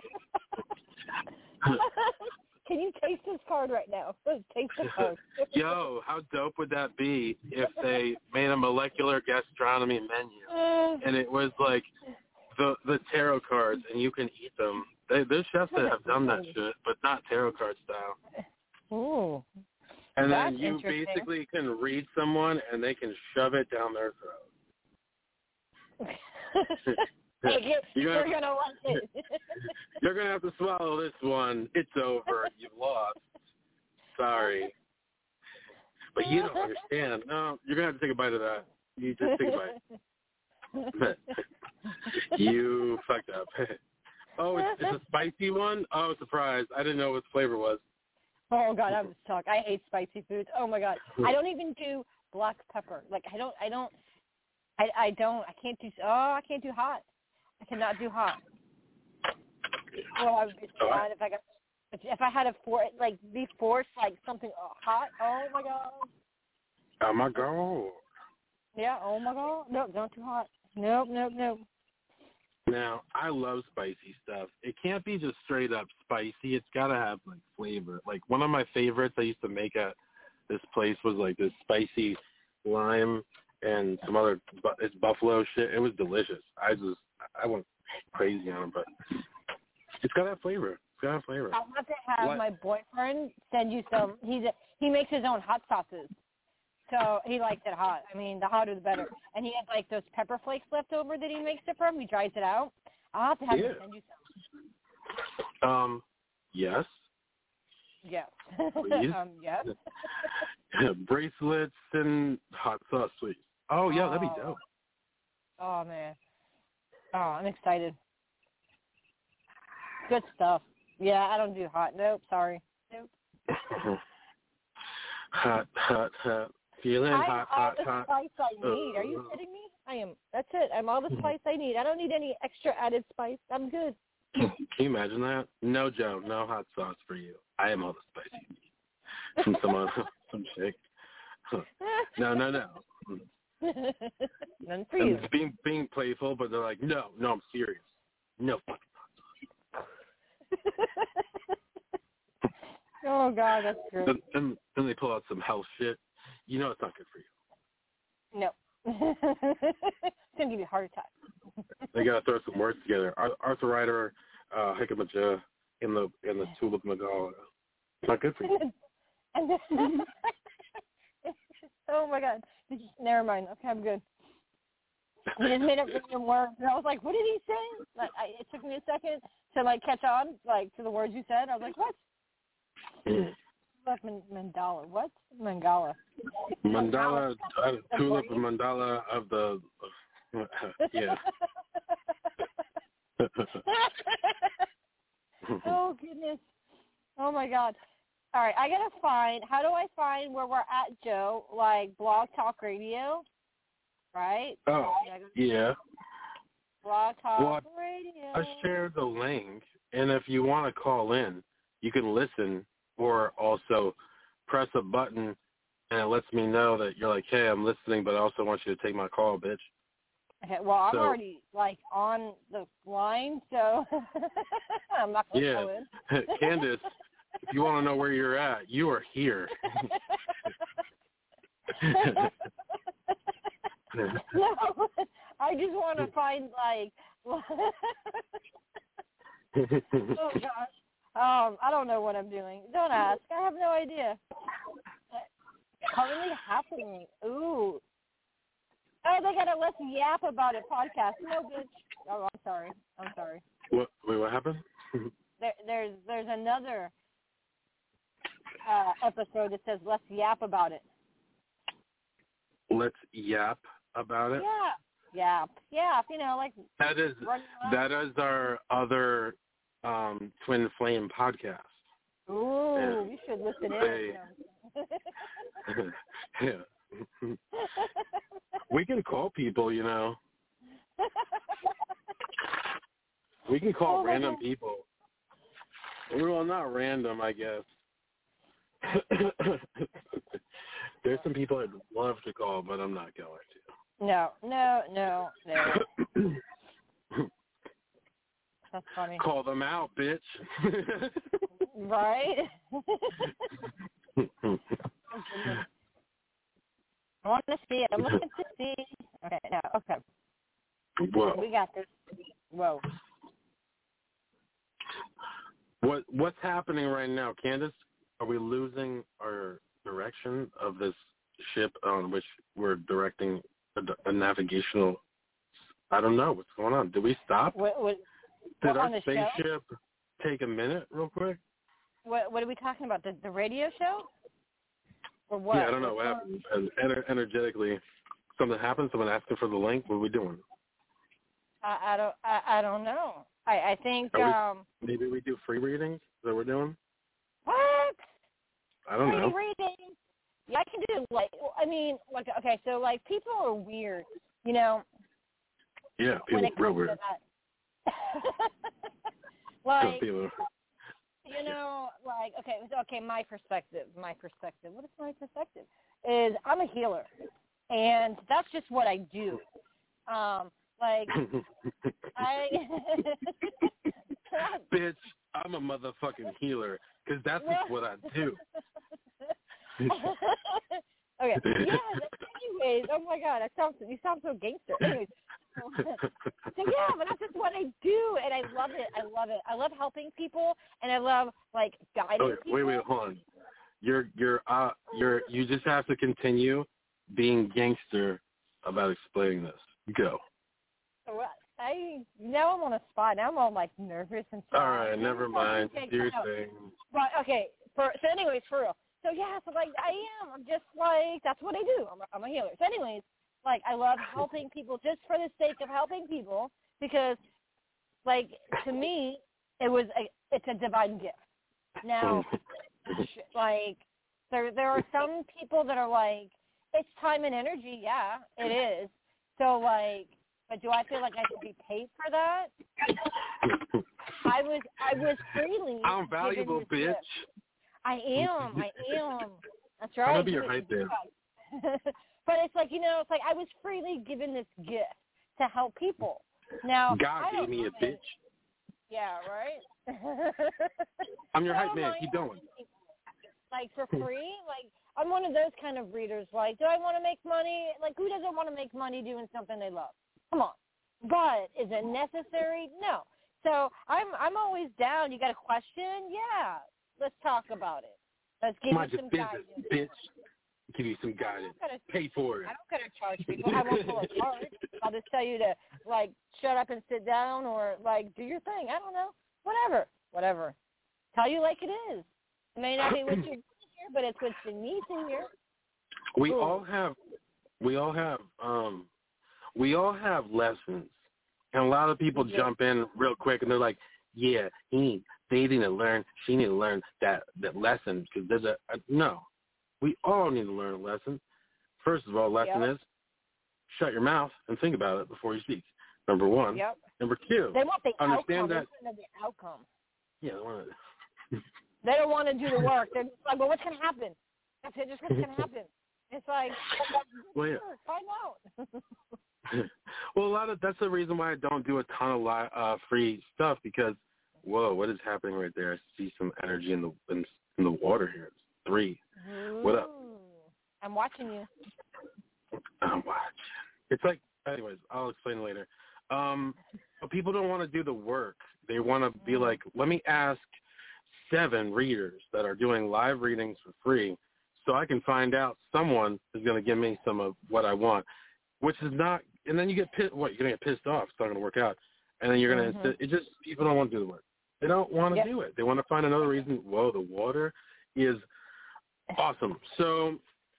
Can you taste this card right now? Taste the card. Yo, how dope would that be if they made a molecular gastronomy menu uh, and it was like the the tarot cards and you can eat them? They, there's chefs that have done that shit, but not tarot card style. Ooh. And That's then you basically can read someone and they can shove it down their throat. you're you're you're gonna, gonna want it. You're gonna have to swallow this one. It's over. You've lost. Sorry. But you don't understand. No, you're gonna have to take a bite of that. You just take a bite. You fucked up. Oh, it's, it's a spicy one? Oh, surprise. I didn't know what the flavor was. Oh God, I'm stuck. I hate spicy foods. Oh my God, I don't even do black pepper. Like I don't, I don't, I, I don't, I can't do. Oh, I can't do hot. I cannot do hot. Well, I would be sad if I got, if I had to for like be forced like something hot. Oh my God. Oh my God. Yeah. Oh my God. Nope. Not too hot. Nope. Nope. Nope. Now, I love spicy stuff. It can't be just straight up spicy. It's got to have, like, flavor. Like, one of my favorites I used to make at this place was, like, this spicy lime and some other bu- it's buffalo shit. It was delicious. I just, I went crazy on it, but it's got to have flavor. It's got to have flavor. I want to have What? my boyfriend send you some. He's a, he makes his own hot sauces. So he likes it hot. I mean, the hotter the better. And he has, like, those pepper flakes left over that he makes it from. He dries it out. I'll have to have Yeah. him send you some. Um, yes. Yes. Please. um, yes. Bracelets and hot sauce, please. Oh, yeah, that'd be dope. Oh, man. Oh, I'm excited. Good stuff. Yeah, I don't do hot. Nope, sorry. Nope. Hot, hot, hot. Feeling I'm hot, all hot, the hot. spice I need. Are you kidding me? I am. That's it. I'm all the spice I need. I don't need any extra added spice. I'm good. Can you imagine that? No, Joe, no hot sauce for you. I am all the spice you need. From someone, some chick. No, no, no. None for you. I'm being being playful, but they're like, no, no, I'm serious. No fucking Oh God, that's great. then, then, then they pull out some health shit. You know it's not good for you. No. It's gonna give you a heart attack. They gotta throw some words together. Ar- Arthur Ryder, uh, Hickamaja, in the in the Tulip Magala. It's not good for you. And then, oh my God. Never mind. Okay, I'm good. He just made up random words, and I was like, "What did he say?" Like, I, it took me a second to like catch on, like to the words you said. I was like, "What?" Like mandala. What? Mangala. Mandala, uh, Tulip Mandala of the, uh, yeah. Oh goodness. Oh my God. All right, I gotta find. How do I find where we're at, Joe? Like Blog Talk Radio, right? Oh, yeah. Blog Talk Well, Radio. I shared the link, and if you want to call in, you can listen, or also press a button, and it lets me know that you're like, hey, I'm listening, but I also want you to take my call, bitch. Okay, well, I'm So- already like on the line, so I'm not gonna Yeah. go in. Candace, if you want to know where you're at, you are here. No, I just want to find like. Oh gosh. Um, I don't know what I'm doing. Don't ask. I have no idea. Currently happening. Ooh. Oh, they got a Let's Yap About It podcast. No, bitch. Oh, I'm sorry. I'm sorry. What? Wait, what happened? There, there's there's another uh, episode that says Let's Yap About It. Let's yap about it. Yeah. Yap. Yap. You know, like. That is running around. that is our other um, Twin Flame podcast. Ooh, Yeah. you should listen They- in. Yeah. We can call people, you know. We can call Oh, my random God. people. Well, not random, I guess. There's some people I'd love to call, but I'm not going to. No, no, no, no. That's funny. Call them out, bitch. Right? I want to see it. I'm looking to see. Okay, no, okay. Whoa. We got this. Whoa. What what's happening right now, Candace? Are we losing our direction of this ship on which we're directing a, a navigational? I don't know what's going on. Did we stop? What, what, Did what, our on the show? spaceship take a minute, real quick? What, what are we talking about? The, the radio show? Or what? Yeah, I don't know what happened. And ener- energetically, something happened. Someone asking for the link. What are we doing? I, I don't. I, I don't know. I, I think. Are we- um Maybe we do free readings. Is that what we're doing? What? I don't know. Reading. Yeah, I can do like. I mean, like okay, so like people are weird, you know. Yeah, people when it real comes weird. to that. like, people. you know, like okay, so, okay. My perspective, my perspective. What is my perspective? Is I'm a healer, and that's just what I do. Um, like I. Bitch, I'm a motherfucking healer, because that's just what I do. Okay. Yeah. Anyways, oh my God, that sounds you sound so gangster. Anyways, so yeah, but that's just what I do, and I love it. I love it. I love helping people, and I love like guiding Okay, people. wait, wait, hold on. You're you're uh you're you just have to continue being gangster about explaining this. Go. I now I'm on a spot. Now I'm all like nervous and stuff. All right, never mind. Do your thing. But okay, for so anyways, for real. So yeah, so like I am. I'm just like that's what I do. I'm a, I'm a healer. So anyways, like I love helping people just for the sake of helping people because, like to me, it was a it's a divine gift. Now, like there there are some people that are like it's time and energy. Yeah, it is. So like. But do I feel like I should be paid for that? I was I was freely. I'm valuable, bitch. Gift. I am. I am. That's right. I'm gonna be your hype man. But it's like you know, it's like I was freely given this gift to help people. Now God I gave me a bitch. Yeah, right. I'm your hype man. Keep going. Like for free, like I'm one of those kind of readers. Like, do I want to make money? Like, who doesn't want to make money doing something they love? Come on. But is it necessary? No. So I'm I'm always down. You got a question? Yeah. Let's talk about it. Let's give Mind you some business, guidance. Bitch. Give you some guidance. Gonna, Pay for it. I don't gotta charge people. I won't pull a card. I'll just tell you to like shut up and sit down or like do your thing. I don't know. Whatever. Whatever. Tell you like it is. It may not be what you want to hear, but it's what you need to hear. We Ooh. all have we all have um we all have lessons. And a lot of people Yeah. jump in real quick and they're like, yeah, he need, they need to learn, she need to learn that, that lesson because there's a, a, no. We all need to learn a lesson. First of all, lesson Yep. is shut your mouth and think about it before you speak. Number one. Yep. Number two, They want the understand outcome. that. They want the outcome. Yeah, they want to. They don't want to do the work. They're just like, well, what's going to happen? That's it. Just what's going to happen? It's like, well, yeah. find out. Well, a lot of that's the reason why I don't do a ton of li- uh, free stuff because, whoa, what is happening right there? I see some energy in the in, in the water here. It's three. Ooh. What up? I'm watching you. I'm watching. It's like, anyways, I'll explain later. Um, but people don't want to do the work. They want to be like, let me ask seven readers that are doing live readings for free so I can find out someone is going to give me some of what I want, which is not, and then you get pissed, what, you're going to get pissed off. It's not going to work out. And then you're going to, mm-hmm. it just, people don't want to do the work. They don't want to yep. do it. They want to find another reason. Whoa, the water is awesome. So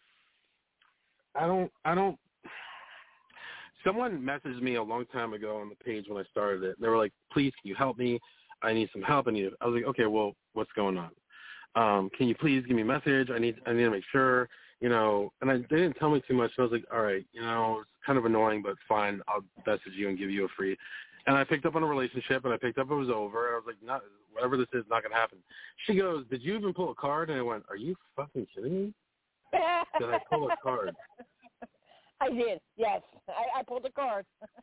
I don't, I don't, someone messaged me a long time ago on the page when I started it. They were like, please, can you help me? I need some help. I need, I was like, okay, well, what's going on? Um, can you please give me a message? I need, I need to make sure, you know, and I, they didn't tell me too much. So I was like, all right, you know, it's kind of annoying, but fine. I'll message you and give you a free. And I picked up on a relationship and I picked up it was over. And I was like, no, whatever this is, not going to happen. She goes, did you even pull a card? And I went, are you fucking kidding me? Did I pull a card? I did, yes. I, I pulled a card.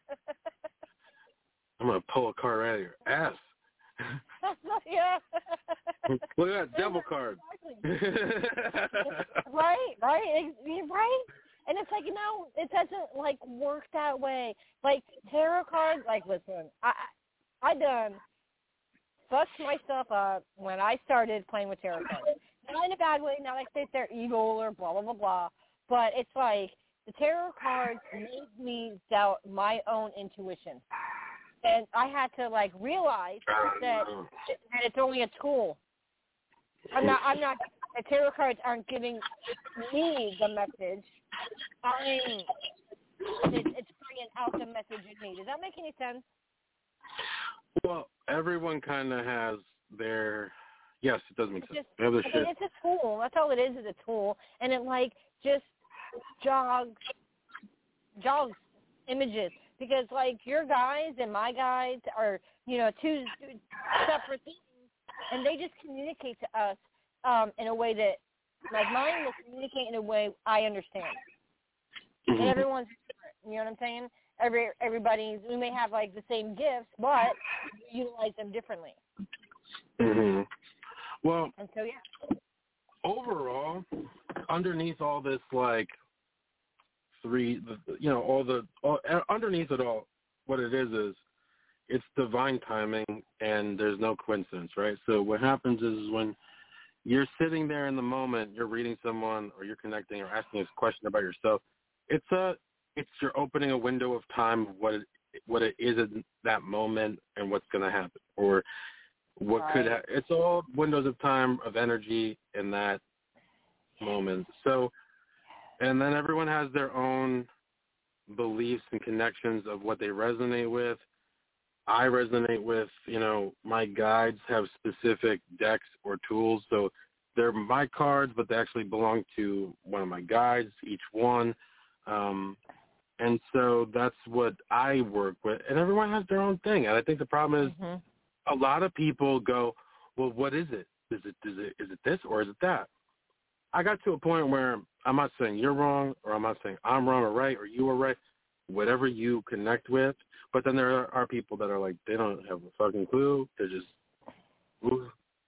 I'm going to pull a card out of your ass. Yeah. Look at that devil card. Right, right, right. And it's like, you know, it doesn't, like, work that way. Like, tarot cards, like, listen, I I, I done fucked myself up when I started playing with tarot cards. Not in a bad way, not like they, they're evil or blah, blah, blah, blah. But it's like the tarot cards made me doubt my own intuition. And I had to, like, realize that, that it's only a tool. I'm not, I'm not, the tarot cards aren't giving me the message. I'm, it's, it's bringing out the message in me. Does that make any sense? Well, everyone kind of has their Yes, it does make It's sense. just, I have this I shit. mean, it's a tool. That's all it is, is a tool. And it, like, just jogs, jogs images. Because, like, your guides and my guides are, you know, two separate things. And they just communicate to us um, in a way that, like, mine will communicate in a way I understand. Mm-hmm. And everyone's different. You know what I'm saying? Every everybody, we may have, like, the same gifts, but we utilize them differently. Mm-hmm. Well, and so, yeah. Overall, underneath all this, like, three, you know, all the, all, underneath it all, what it is is, it's divine timing, and there's no coincidence, right? So what happens is when you're sitting there in the moment, you're reading someone, or you're connecting, or asking a question about yourself, it's a, it's you're opening a window of time of what it, what it is in that moment and what's going to happen, or what right. could ha- it's all windows of time of energy in that moment. So, and then everyone has their own beliefs and connections of what they resonate with. I resonate with, you know, my guides have specific decks or tools, so they're my cards, but they actually belong to one of my guides, each one. Um, and so that's what I work with, and everyone has their own thing. And I think the problem is mm-hmm. a lot of people go, well, what is it? Is it is it is it this or is it that? I got to a point where I'm not saying you're wrong, or I'm not saying I'm wrong or right, or you are right, whatever you connect with. But then there are, are people that are like, they don't have a fucking clue. They're just, ooh.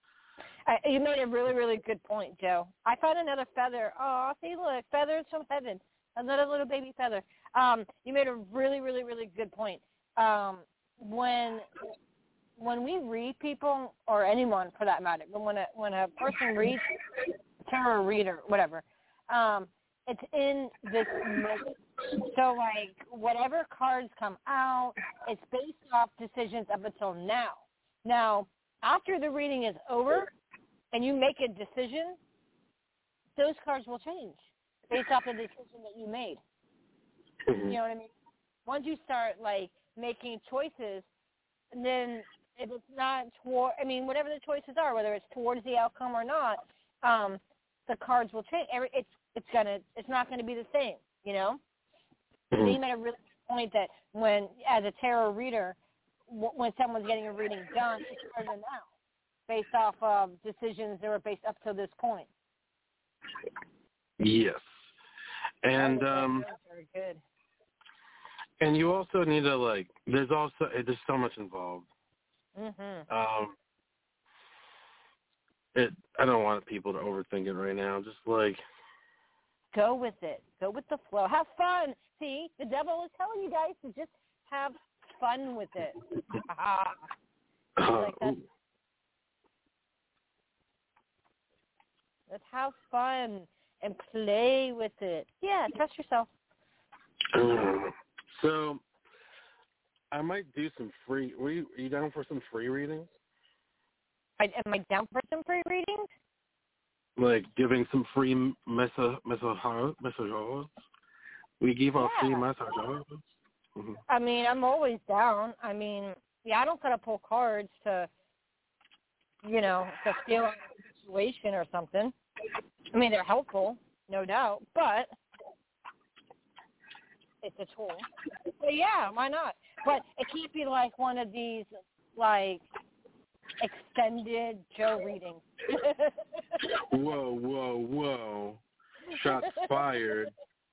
I, you made a really, really good point, Joe. I found another feather. Oh, see, look, feathers from heaven. Another little baby feather. Um, you made a really, really, really good point. Um, when when we read people, or anyone for that matter, when a, when a person reads, tarot reader, whatever, um, it's in this moment. So, like, whatever cards come out, it's based off decisions up until now. Now, after the reading is over and you make a decision, those cards will change based off the decision that you made. Mm-hmm. You know what I mean? Once you start, like, making choices, then if it's not toward, I mean, whatever the choices are, whether it's towards the outcome or not, um, the cards will change. Every, it's it's gonna it's not going to be the same, you know? Mm-hmm. So you made a really good point that when, as a tarot reader, w- when someone's getting a reading done, it's harder now, based off of decisions that were based up to this point. Yes, and um, very good. And you also need to, like, there's also there's so much involved. Mm-hmm. Um, it I don't want people to overthink it right now. Just like. Go with it. Go with the flow. Have fun. See, the devil is telling you guys to just have fun with it. like that. Let's have fun and play with it. Yeah, trust yourself. Um, so, I might do some free. Are you, are you down for some free readings? I, am I down for some free readings? Like giving some free messages. messages. We give out yeah. free messages. Mm-hmm. I mean, I'm always down. I mean, yeah, I don't gotta pull cards to, you know, to feel a situation or something. I mean, they're helpful, no doubt, but it's a tool. So yeah, why not? But it can't be like one of these, like, extended Joe readings. Whoa, whoa, whoa. Shots fired.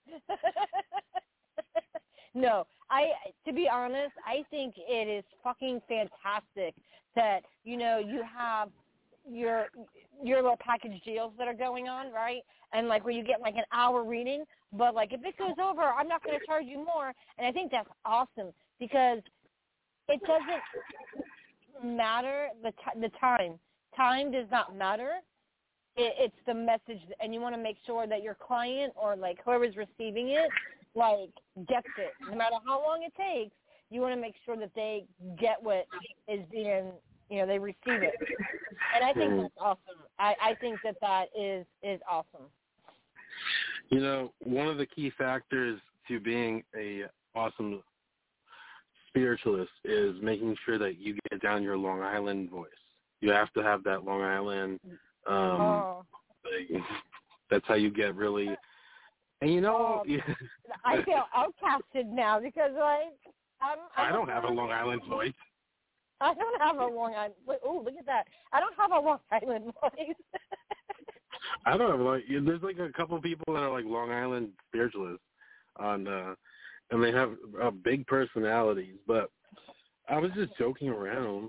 No, I, to be honest, I think it is fucking fantastic that, you know, you have your your little package deals that are going on, right? And, like, where you get, like, an hour reading, but, like, if it goes over, I'm not going to charge you more. And I think that's awesome because it doesn't matter the t- the time. Time does not matter. It, it's the message, and you want to make sure that your client or, like, whoever's receiving it, like, gets it. No matter how long it takes, you want to make sure that they get what is being, you know, they receive it. And I think that's awesome. I, I think that that is, is awesome. You know, one of the key factors to being a awesome spiritualist is making sure that you get down your Long Island voice. You have to have that Long Island. Um, oh. like, that's how you get really. And you know, um, I feel outcasted now because like I'm. I'm I don't have a Long Island voice. I don't have a Long Island. Oh, look at that! I don't have a Long Island voice. I don't have like. There's like a couple people that are like Long Island spiritualists on, uh, and they have uh, big personalities. But I was just joking around.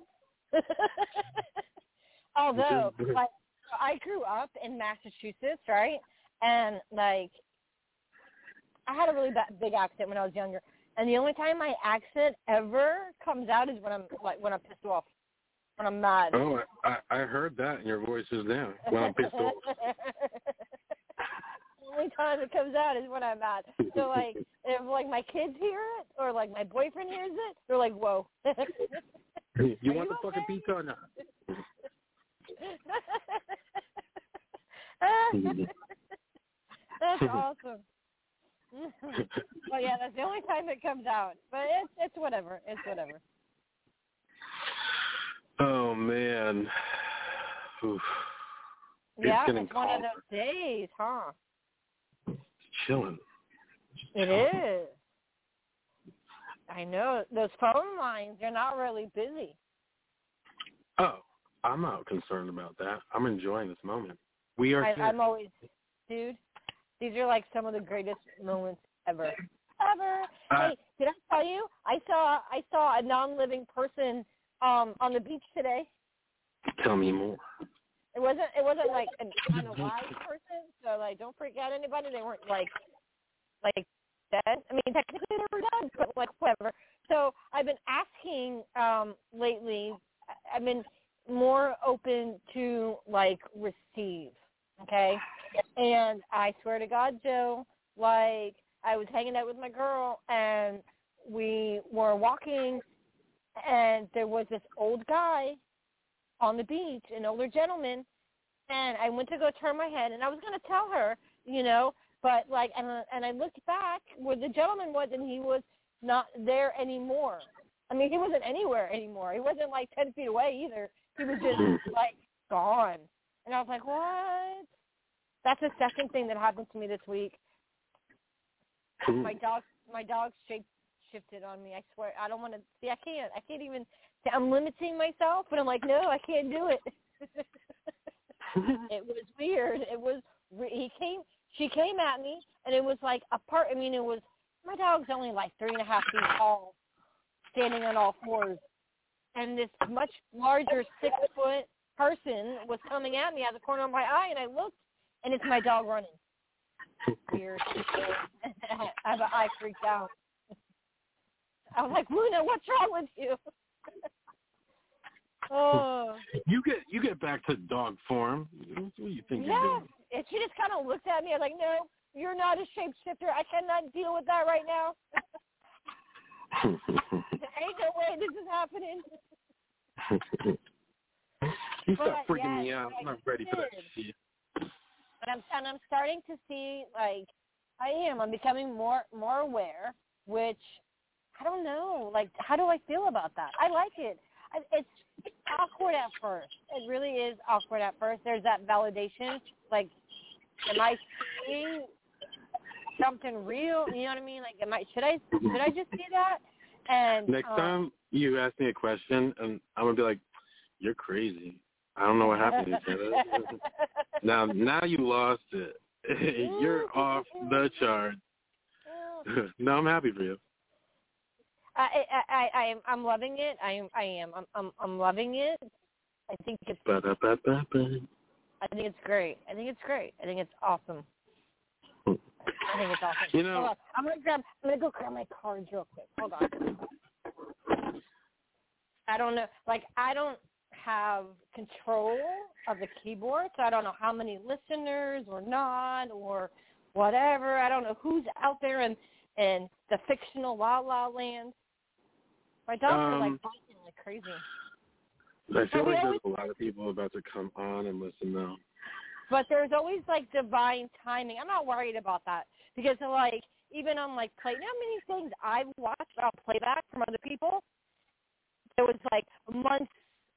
Although, like, I grew up in Massachusetts, right? And like, I had a really bad, big accent when I was younger. And the only time my accent ever comes out is when I'm like when I'm pissed off, when I'm mad. Oh, I, I heard that in your voice just now. When I'm pissed off. The only time it comes out is when I'm mad. So like, if like my kids hear it or like my boyfriend hears it, they're like, "Whoa." You want you the okay? fucking pizza or not? That's awesome. Well, yeah, that's the only time it comes out. But it's it's whatever. It's whatever. Oh man. Oof. Yeah, it's, it's one of those days, huh? It's chilling. It is. I know. Those phone lines, they're not really busy. Oh, I'm not concerned about that. I'm enjoying this moment. We are I, here. I'm always, dude, these are like some of the greatest moments ever. Ever. Uh, Hey, did I tell you? I saw I saw a non-living person um, on the beach today. Tell me more. It wasn't it wasn't like an unalive person, so like don't freak out anybody. They weren't like like dead. I mean, technically they were dead, but like whatever. So I've been asking um, lately. I've been more open to like receive, okay? And I swear to God, Joe, like I was hanging out with my girl and we were walking and there was this old guy on the beach, an older gentleman, and I went to go turn my head and I was going to tell her, you know, but like, and, and I looked back where the gentleman was and he was not there anymore. I mean, he wasn't anywhere anymore. He wasn't like ten feet away either. He was just like gone. And I was like, what? That's the second thing that happened to me this week. My dog, my dog shape shifted on me. I swear, I don't want to see. I can't. I can't even. I'm limiting myself, but I'm like, no, I can't do it. It was weird. It was. He came. She came at me, and it was like a part. I mean, it was. My dog's only like three and a half feet tall, standing on all fours, and this much larger six foot person was coming at me out of the corner of my eye, and I looked, and it's my dog running. Weird. I, I freaked out. I was like, Luna, what's wrong with you? Oh. You get you get back to dog form. What do you think Yes. you're doing? And she just kind of looked at me. I was like, no, you're not a shapeshifter. I cannot deal with that right now. Ain't no way this is happening. You start But, freaking yes, me out. I'm not ready for that shit. And I'm and I'm starting to see, like, I am. I'm becoming more more aware, which I don't know. Like, how do I feel about that? I like it. I, it's awkward at first. It really is awkward at first. There's that validation. Like, am I seeing something real? You know what I mean? Like, am I? Should I? Should I just see that? And Next um, time you ask me a question, and I'm gonna be like, "You're crazy. I don't know what happened to you." Now, now you lost it. You're off the chart. No, I'm happy for you. I, I, I, I am. I'm loving it. I am. I am. I'm. I'm. I'm loving it. I think it's. Ba-da-ba-ba-ba. I think it's great. I think it's great. I think it's awesome. I think it's awesome. You know, Hold on. I'm gonna grab. I'm gonna go grab my cards real quick. Hold on. I don't know. Like, I don't have control of the keyboard, so I don't know how many listeners or not or whatever. I don't know who's out there in in the fictional La La Land. My dogs um, are like barking like crazy. I feel I mean, like I there's a lot of people about to come on and listen now. But there's always like divine timing. I'm not worried about that because like even on like play, you know how many things I've watched on playback from other people? There was like months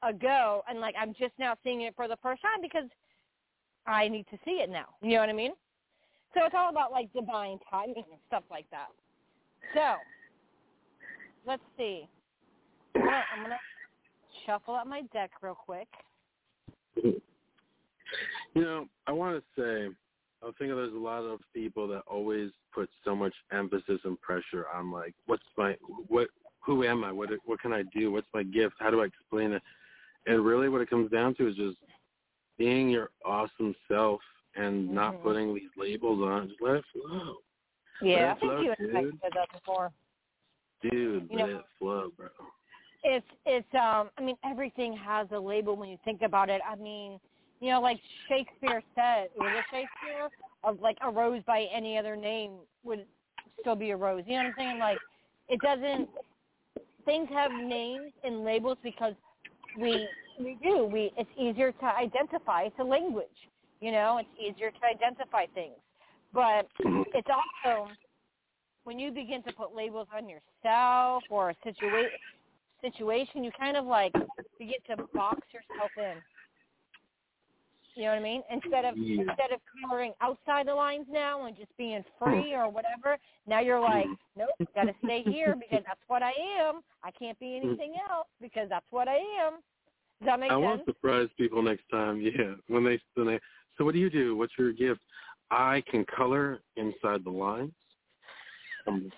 ago, and like I'm just now seeing it for the first time because I need to see it now. You know what I mean? So it's all about like divine timing and stuff like that. So let's see. I'm gonna, I'm gonna shuffle up my deck real quick. You know, I want to say, I think there's a lot of people that always put so much emphasis and pressure on like, what's my, what, who am I? What, what can I do? What's my gift? How do I explain it? And really, what it comes down to is just being your awesome self and not mm-hmm. putting these labels on. Just let it flow. Yeah, let I think flow, you and I said that before. Dude, you let know, it flow, bro. It's it's um. I mean, everything has a label when you think about it. I mean, you know, like Shakespeare said, was it Shakespeare? Of like a rose by any other name would still be a rose. You know what I'm saying? Like, it doesn't. Things have names and labels because we we do. We it's easier to identify. It's a language. You know, it's easier to identify things. But it's also when you begin to put labels on yourself or a situa- situation, you kind of like begin to box yourself in. You know what I mean? Instead of yeah. instead of coloring outside the lines now and just being free or whatever, now you're like, nope, got to stay here because that's what I am. I can't be anything else because that's what I am. Does that make I sense? I want to surprise people next time. Yeah, when they when they. So what do you do? What's your gift? I can color inside the lines. Um,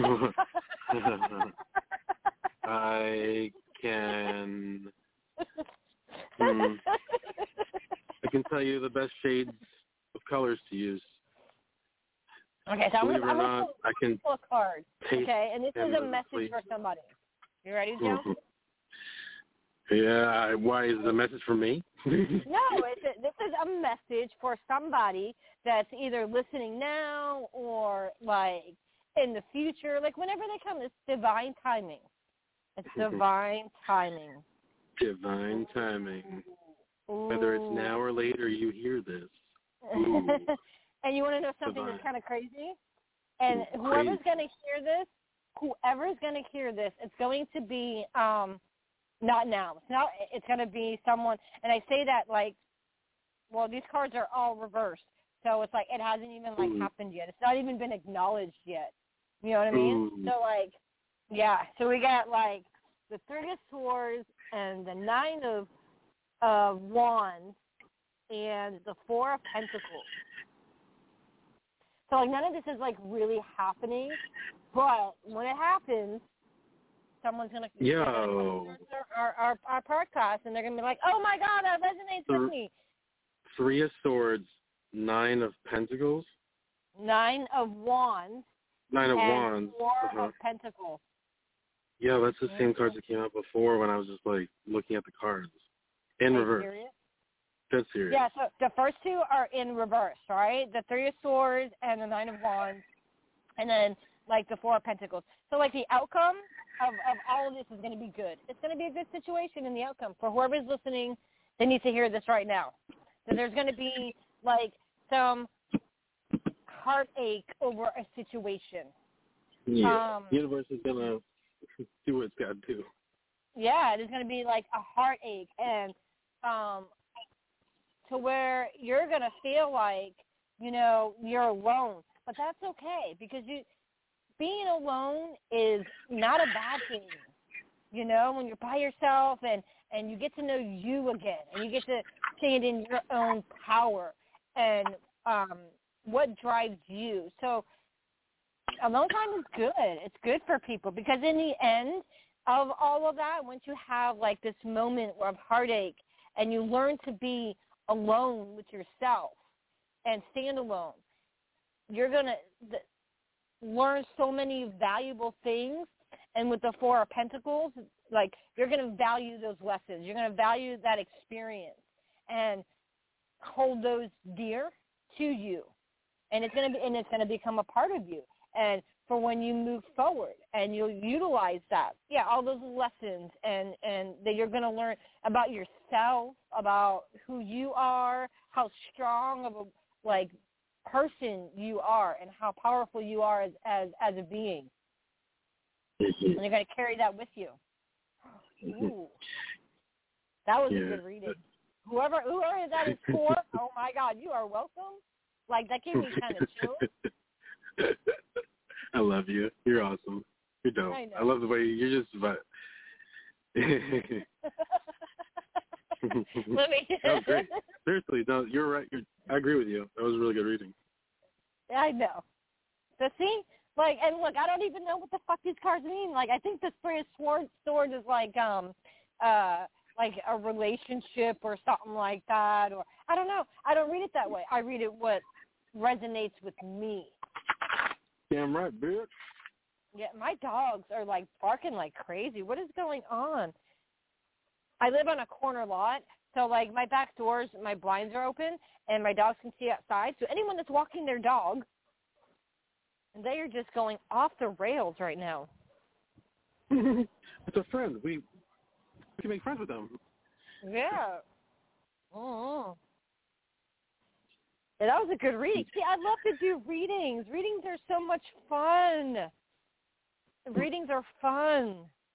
I can. Hmm, I can tell you the best shades of colors to use. Okay, so I'm Believe going to not, pull, I can pull a card. Okay, and this is a message sleep. for somebody. You ready, Joe? Mm-hmm. Yeah, why is it a message for me? No, it's a, this is a message for somebody that's either listening now or like in the future, like whenever they come. It's divine timing. It's divine timing. Divine timing. Ooh. Whether it's now or later, you hear this. And you want to know something divine. That's kind of crazy? And Ooh, whoever's going to hear this, whoever's going to hear this, it's going to be um, not now. It's not. It's going to be someone. And I say that like, well, these cards are all reversed, so it's like it hasn't even like Ooh. happened yet. It's not even been acknowledged yet. You know what I mean? Ooh. So like, yeah. So we got like the Three of Swords and the Nine of uh, Wands and the Four of Pentacles. So like none of this is like really happening, but when it happens, someone's gonna Yo. Gonna our, our our podcast, and they're gonna be like, "Oh my God, that resonates Th- with me." Three of Swords, Nine of Pentacles, Nine of Wands, Nine of and Wands, Four uh-huh. of Pentacles. Yeah, that's the same cards that came out before when I was just like looking at the cards in Are reverse. you serious? That's serious. Yeah, so the first two are in reverse, right? The Three of Swords and the Nine of Wands, and then like the Four of Pentacles. So like the outcome of, of all of this is going to be good. It's going to be a good situation in the outcome. For whoever's listening, they need to hear this right now. So there's going to be like some heartache over a situation. Yeah, um, the universe is going to do what it's got to do. Yeah, there's going to be like a heartache and um, to where you're going to feel like, you know, you're alone. But that's okay because you being alone is not a bad thing. You know, when you're by yourself and, and you get to know you again and you get to stand in your own power and um, what drives you. So alone time is good. It's good for people because in the end of all of that, once you have like this moment of heartache and you learn to be alone with yourself and stand alone, you're going to learn so many valuable things. And with the Four of Pentacles, like you're going to value those lessons. You're going to value that experience and hold those dear to you. And it's going to be, and it's going to become a part of you. And for when you move forward and you'll utilize that, yeah, all those lessons and, and that you're going to learn about yourself, about who you are, how strong of a like person you are, and how powerful you are as as, as a being. Mm-hmm. And you're going to carry that with you. Ooh. That was Yeah. a good reading. Whoever whoever that is for, oh my God, you are welcome. Like that gave me kind of chills. I love you. You're awesome. You're dope. I know. I love the way you're just. But Let me. That was great. Seriously, no, you're right. You're, I agree with you. That was a really good reading. I know. But see, like, and look, I don't even know what the fuck these cards mean. Like, I think the three of swords, sword is like, um, uh, like a relationship or something like that, or I don't know. I don't read it that way. I read it what resonates with me. Damn right, bitch. Yeah, my dogs are like barking like crazy. What is going on? I live on a corner lot, so like my back doors, my blinds are open, and my dogs can see outside. So anyone that's walking their dog, they are just going off the rails right now. It's a friend. We we can make friends with them. Yeah. Mm-hmm. Yeah, that was a good reading. See, I love to do readings. Readings are so much fun. Readings are fun.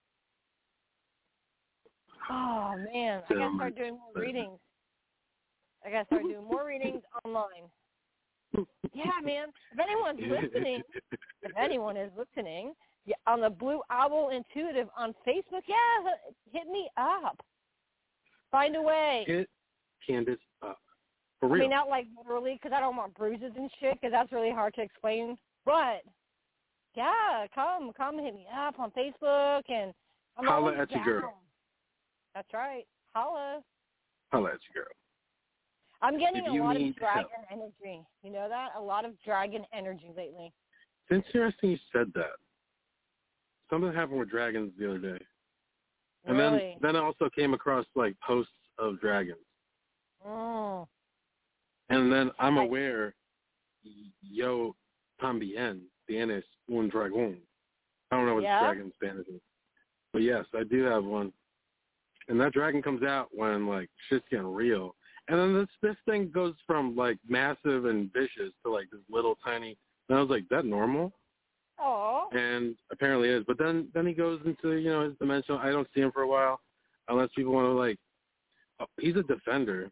Oh, man. I got to start doing more readings. I got to start doing more readings online. Yeah, man. If anyone's listening, if anyone is listening, yeah, on the Blue Owl Intuitive on Facebook, yeah, hit me up. Find a way. Hit Candace up. For real. I mean, not like literally, because I don't want bruises and shit, because that's really hard to explain. But, yeah, come, come hit me up on Facebook, and I'm Holla always at down. your girl. That's right. Holla. Holla at your girl. I'm getting If a you lot of need dragon help. energy. You know that? A lot of dragon energy lately. It's interesting you said that. Something happened with dragons the other day. And Really? then, then I also came across, like, posts of dragons. Mm. And then I'm I- aware, yo también tienes un dragón. I don't know what Yeah? dragon in Spanish is. But yes, I do have one. And that dragon comes out when, like, shit's getting real. And then this this thing goes from, like, massive and vicious to, like, this little tiny. And I was like, that normal? Oh. And apparently it is. But then, then he goes into, you know, his dimensional. I don't see him for a while unless people want to, like, oh, he's a defender.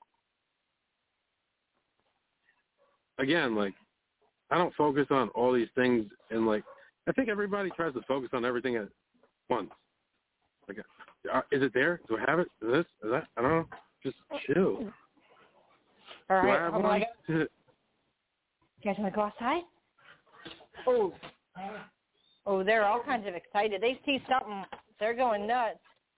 Again, like, I don't focus on all these things. And, like, I think everybody tries to focus on everything at once. Like, uh, is it there? Do I have it? Is this? Is that? I don't know. Just chill. All Do right. I have Hold on, one? I got- You guys want to go outside? Oh. Oh, they're all kinds of excited. They see something. They're going nuts.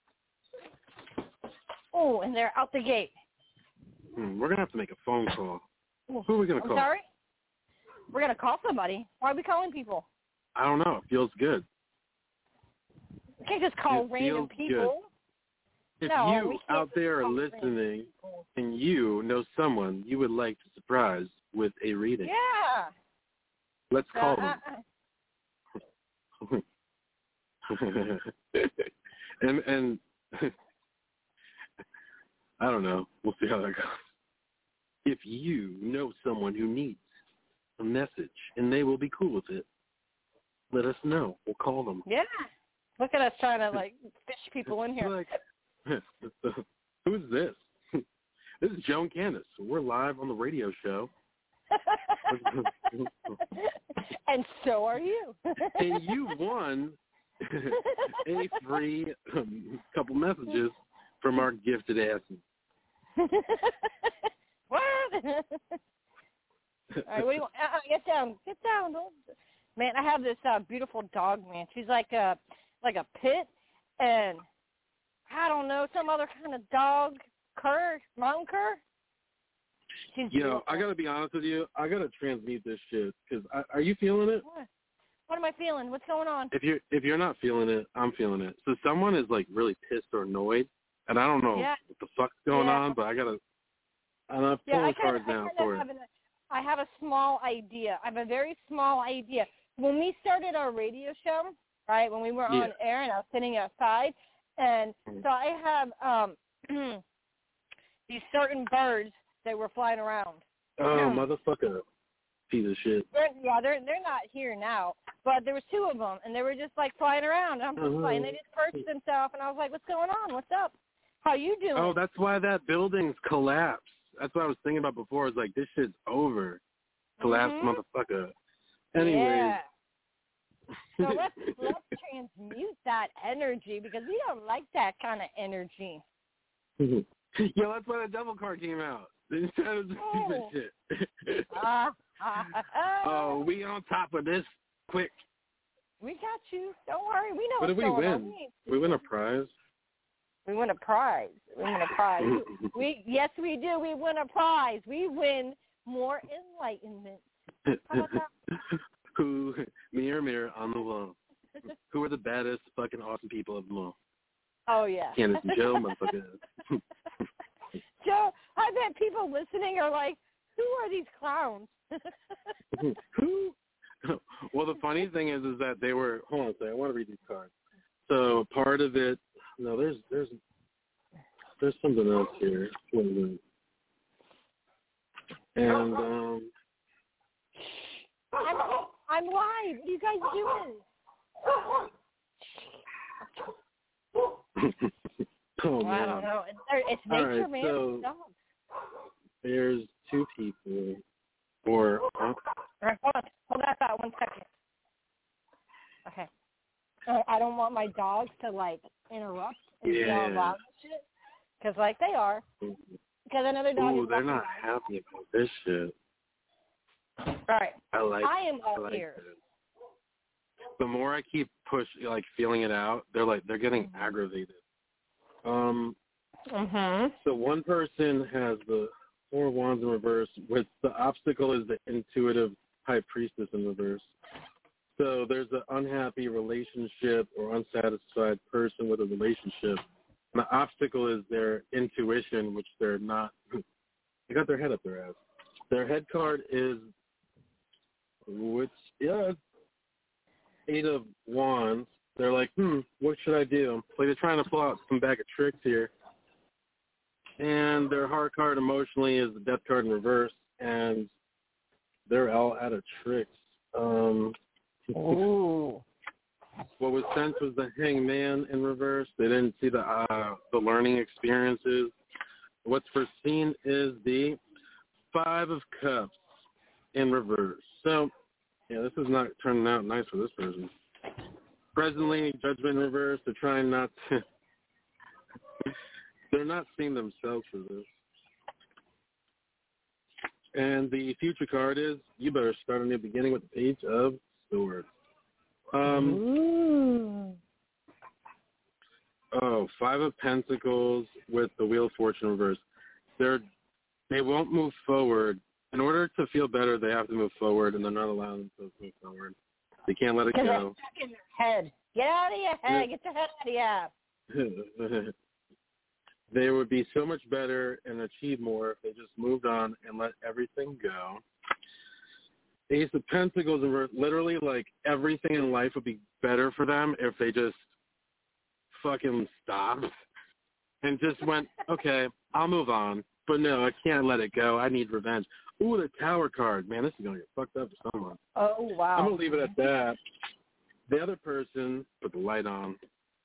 Oh, and they're out the gate. Hmm, we're going to have to make a phone call. Oh, Who are we going to I'm call? sorry? We're going to call somebody. Why are we calling people? I don't know. It feels good. We can't just call It random feels people. If No, we you can't out there are call random listening people. and you know someone you would like to surprise with a reading, Yeah. let's call Uh, them. and and I don't know. We'll see how that goes. If you know someone who needs a message and they will be cool with it, let us know. We'll call them. Yeah. Look at us trying to, like, fish people in here. Like, who's this? This is Joan Candace. We're live on the radio show. And so are you. And you won a free um, couple messages from our gifted asses. What? All right, what do you want? Uh, get down. Get down. Don't. Man, I have this uh, beautiful dog, man. She's like a, like a pit and, I don't know, some other kind of dog, cur, mountain cur. She's Yo, beautiful. I gotta be honest with you. I gotta transmute this shit. Cause I, are you feeling it? What? What am I feeling? What's going on? If you're if you're not feeling it, I'm feeling it. So someone is like really pissed or annoyed, and I don't know Yeah. what the fuck's going Yeah. on, but I gotta. I'm not Yeah, pulling I kind cards of, I down kind for of it. have an, I have a small idea. I have a very small idea. When we started our radio show, right, when we were Yeah. on air and I was sitting outside, and Mhm. so I have um these certain birds that were flying around. Oh, motherfucker, piece of shit. They're, yeah, they're they're not here now, but there was two of them, and they were just like flying around. And I'm just Uh-huh. like, and they just perched themselves, and I was like, "What's going on? What's up?" How you doing? Oh, that's why that building's collapsed. That's what I was thinking about before. It's like, this shit's over. Collapsed mm-hmm. motherfucker. Anyways. Yeah. So let's, let's transmute that energy because we don't like that kind of energy. Yo, that's why the devil card came out. Instead of the Oh. stupid shit. uh, uh, Oh, we on top of this quick. We got you. Don't worry. We know What what's did we going win? on. We, We win a prize? we win a prize. We win a prize. we Yes, we do. We win a prize. We win more enlightenment. How about that? Who, mirror, mirror on the wall. Who are the baddest fucking awesome people of them all? Oh, yeah. Candace and Joe, motherfucker. Joe, I bet people listening are like, who are these clowns? Who? Well, the funny thing is, is that they were. Hold on a second. I want to read these cards. So part of it. No, there's there's there's something else here. Wait a minute. And um. I'm I'm live. What are you guys doing? Oh, well, I don't man. know. It's, it's All nature, right, man. so It's dogs. there's two people, or uh, All right, hold on. Hold that thought one second. Okay. Uh, I don't want my dogs to, like, interrupt and be all Yeah. loud and shit. Because, like, they are. Because another dog ooh, is they're walking not around. happy about this shit. All right. I like. I am I all like ears. it. The more I keep push, like feeling it out, they're like they're getting Mm-hmm. aggravated. Um. Mm-hmm. So one person has the Four of Wands in reverse, with the obstacle is the intuitive High Priestess in reverse. So there's an unhappy relationship or unsatisfied person with a relationship. And the obstacle is their intuition, which they're not. They got their head up their ass. Their head card is, which yeah, Eight of Wands. They're like, hmm, what should I do? Like they're trying to pull out some bag of tricks here. And their heart card emotionally is the Death card in reverse, and they're all out of tricks. Um, Ooh. what was sent was the Hangman in reverse. They didn't see the uh, the learning experiences. What's foreseen is the Five of Cups in reverse. So, yeah, this is not turning out nice for this person. Presently, Judgment in reverse. They're trying not to. They're not seeing themselves for this. And the future card is, you better start a new beginning with the Page of Swords. Um, Ooh. oh, Five of Pentacles with the Wheel of Fortune reverse. They're, they won't move forward. In order to feel better, they have to move forward, and they're not allowing them to move forward. They can't let it Because they're go. stuck in their head. Get out of your head. Get your head out of your ass. They would be so much better and achieve more if they just moved on and let everything go. Ace of Pentacles, literally, like, everything in life would be better for them if they just fucking stopped and just went, okay, I'll move on. But no, I can't let it go. I need revenge. Ooh, the Tower card. Man, this is going to get fucked up for someone. Oh, wow. I'm going to leave it at that. The other person, put the light on.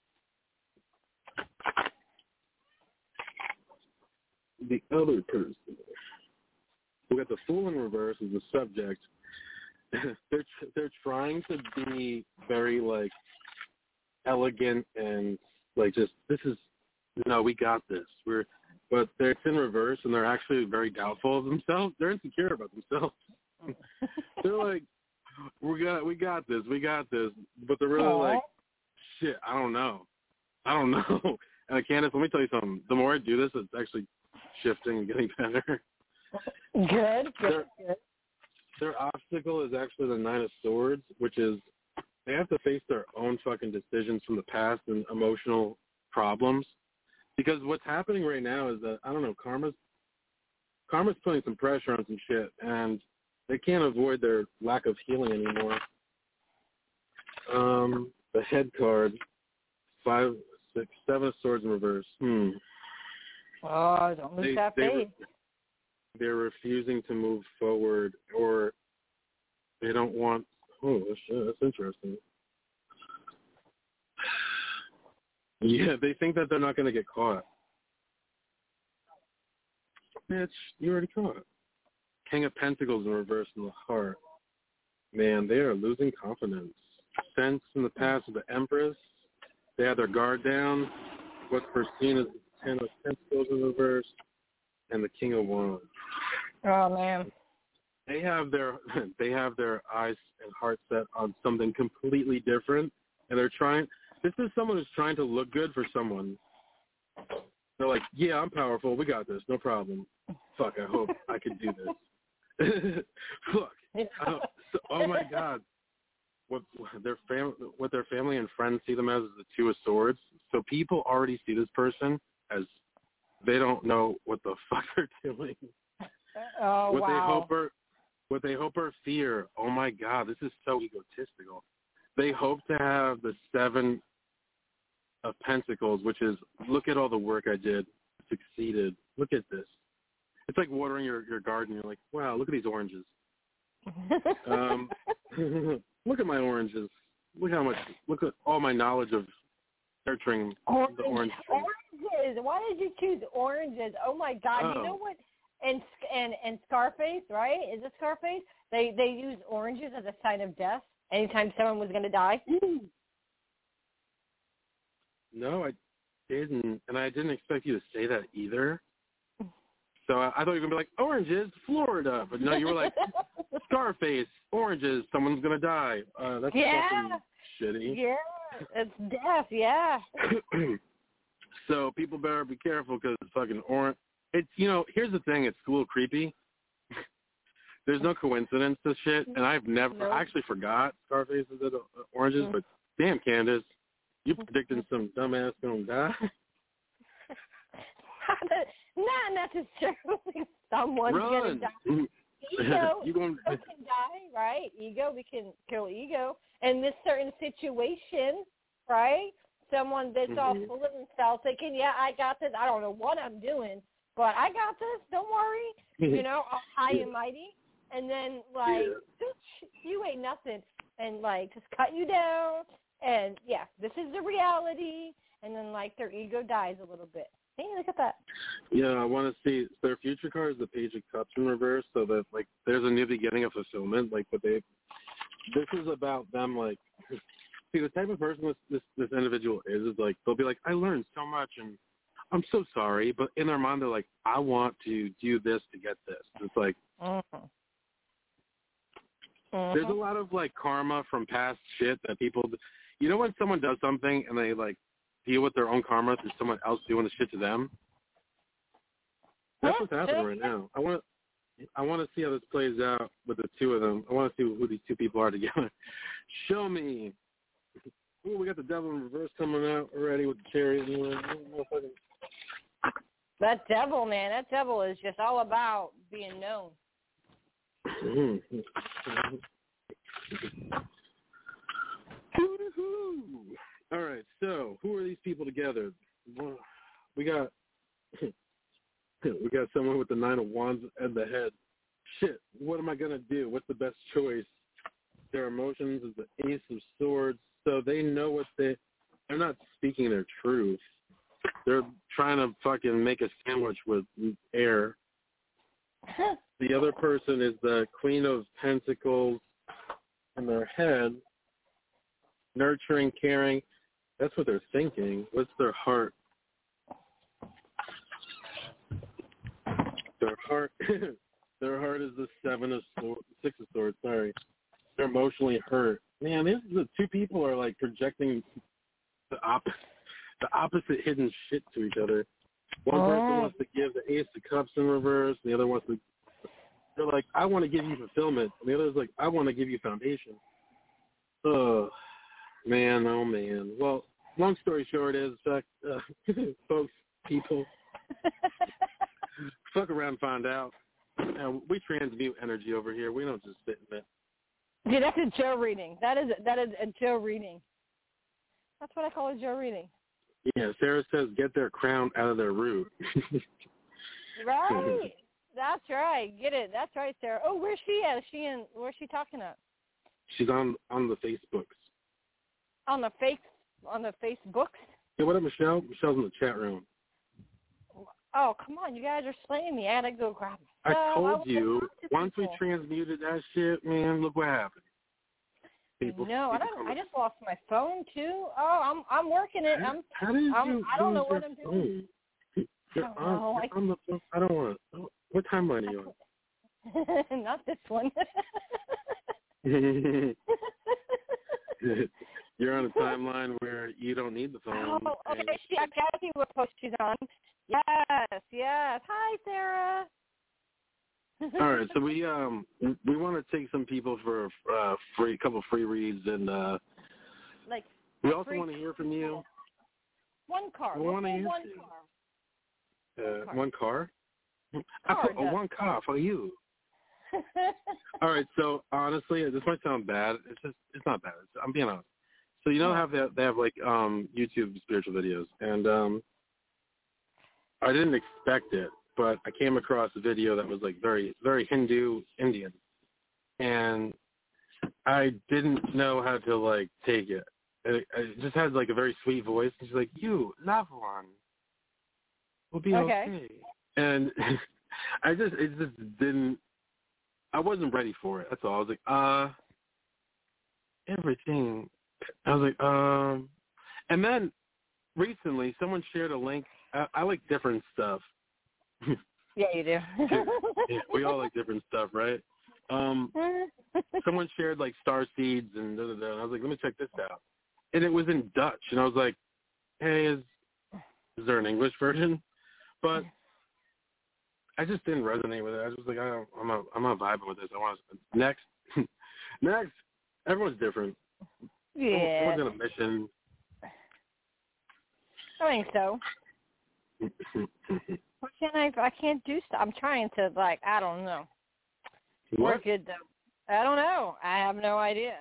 The other person. We got the Fool in reverse as the subject. they're they're trying to be very like elegant and like just this is no we got this we're but they're in reverse and they're actually very doubtful of themselves. They're insecure about themselves. They're like we got we got this we got this but they're really Aww. like shit I don't know I don't know. And Candace, let me tell you something. The more I do this, it's actually shifting and getting better. Good, good, Their, good. their obstacle is actually the Nine of Swords, which is they have to face their own fucking decisions from the past and emotional problems. Because what's happening right now is that, I don't know, karma's, karma's putting some pressure on some shit, and they can't avoid their lack of healing anymore. Um, the head card, five, six, seven of swords in reverse. Hmm. Oh, don't lose They, that they, faith. they're refusing to move forward, or they don't want. Oh, that's, that's interesting. Yeah, they think that they're not going to get caught. Bitch, you already caught it. King of Pentacles in reverse in the heart. Man, they are losing confidence. Sense in the past of the Empress. They had their guard down. What's foreseen is the Ten of Pentacles in reverse and the King of Wands. Oh man. They have their they have their eyes and heart set on something completely different, and they're trying. This is someone who's trying to look good for someone. They're like, yeah, I'm powerful. We got this. No problem. Fuck, I hope I could do this. Fuck. I don't, so, oh my God. What their fam, what their family and friends see them as is the Two of Swords. So people already see this person as they don't know what the fuck they're doing. Oh what wow. they hope or what they hope or fear. Oh my God, this is so egotistical. They hope to have the Seven of Pentacles, which is, look at all the work I did, succeeded. Look at this. It's like watering your, your garden. You're like, wow, look at these oranges. um, look at my oranges. Look how much. Look at all my knowledge of nurturing Orange, the orange tree. Oranges. Why did you choose oranges? Oh my God! Oh. You know what? And and and Scarface, right? Is it Scarface? They they use oranges as a sign of death. Anytime someone was going to die. No, I didn't, and I didn't expect you to say that either. So I, I thought you were going to be like, oranges, Florida. But no, you were like, Scarface, oranges, someone's going to die. Uh, that's yeah. fucking shitty. Yeah, it's death, yeah. So people better be careful because it's fucking orange. It's, you know, here's the thing. It's a little creepy. There's no coincidence to shit, and I've never, nope. I actually forgot Scarface is uh, oranges, mm-hmm. but damn, Candace, you predicting some dumbass going to die? Not necessarily someone's going to die. Ego you gonna... can die, right? Ego, we can kill ego. In this certain situation, right? Someone that's mm-hmm. all full of themselves thinking, yeah, I got this. I don't know what I'm doing, but I got this. Don't worry. You know, all high and mighty. And then, like, yeah. you ain't nothing. And, like, just cut you down. And, yeah, this is the reality. And then, like, their ego dies a little bit. Hey, look at that. Yeah, I want to see their future card is the Page of Cups in reverse, so that, like, there's a new beginning of fulfillment. Like, but they, this is about them, like, see, the type of person this, this, this individual is, is, like, they'll be like, I learned so much, and I'm so sorry. But in their mind, they're like, I want to do this to get this. It's like, mm-hmm. Mm-hmm. There's a lot of, like, karma from past shit that people, you know when someone does something and they, like, deal with their own karma through someone else doing the shit to them? That's what's happening right now. I want to I want to see how this plays out with the two of them. I want to see who these two people are together. Show me. Ooh, we got the Devil in reverse coming out already with the Chariot. That devil, man, that devil is just all about being known. All right, so who are these people together? We got we got someone with the Nine of Wands at the head. Shit, what am I gonna do? What's the best choice? Their emotions is the Ace of Swords, so they know what they. They're not speaking their truth. They're trying to fucking make a sandwich with air. The other person is the Queen of Pentacles in their head, nurturing, caring. That's what they're thinking. What's their heart? Their heart, their heart is the Seven of Swords, Six of Swords. Sorry, they're emotionally hurt. Man, these the two people are like projecting the opposite, the opposite hidden shit to each other. One oh. person wants to give the Ace of Cups in reverse. The other wants to. They're like, I want to give you fulfillment. And the other's like, I want to give you foundation. Oh, man, oh, man. Well, long story short is, uh, folks, people, fuck around and find out. Uh, we transmute energy over here. We don't just sit in it. Yeah, that's a Joe reading. That is that is a Joe reading. That's what I call a Joe reading. Yeah, Sarah says get their crown out of their root. Right. That's right. Get it. That's right, Sarah. Oh, where's she at? Is she in? Where's she talking at? She's on on the Facebooks. On the face on the Facebooks? Yeah, what up, Michelle? Michelle's in the chat room. Oh, come on, you guys are slaying me. I gotta go grab I myself. told I you, talk to once we people. transmuted that shit, man, look what happened. People, no, I people don't. come I just lost my phone too. Oh, I'm I'm working it. I'm. How did I'm you I don't lose know what your I'm phone? doing. You're I don't on, know. you're on the phone. I don't want to. What timeline are you on? Not this one. You're on a timeline where you don't need the phone. Oh, okay. and- She, I gotta see what post she's on. Yes, yes. Hi, Sarah. All right, so we um we want to take some people for a uh, free couple free reads, and uh, like we also free want to hear from you. one car. We We'll wanna say hear one from you. car. Uh, car. one car. I Car put a does. one car for you. All right, so honestly, this might sound bad. It's just it's not bad. It's, I'm being honest. So you know how they have, they have like um YouTube spiritual videos, and um I didn't expect it, but I came across a video that was like very very Hindu Indian, and I didn't know how to like take it. It, it just has like a very sweet voice. And she's like, "You, loved one, will be okay." Okay. And I just it just didn't. I wasn't ready for it. That's all. I was like, uh, everything. I was like, um, and then recently someone shared a link. I, I like different stuff. Yeah, you do. Yeah, we all like different stuff, right? Um, someone shared like star seeds and da da da. And I was like, let me check this out. And it was in Dutch, and I was like, hey, is is there an English version? But I just didn't resonate with it. I was just like, I don't, I'm not, I'm not vibing with this. I want to, next, next. Everyone's different. Yeah. Everyone's on a mission. I think so. Why can't I? I can't do stuff. I'm trying to like. I don't know. We're What? good though. I don't know. I have no idea.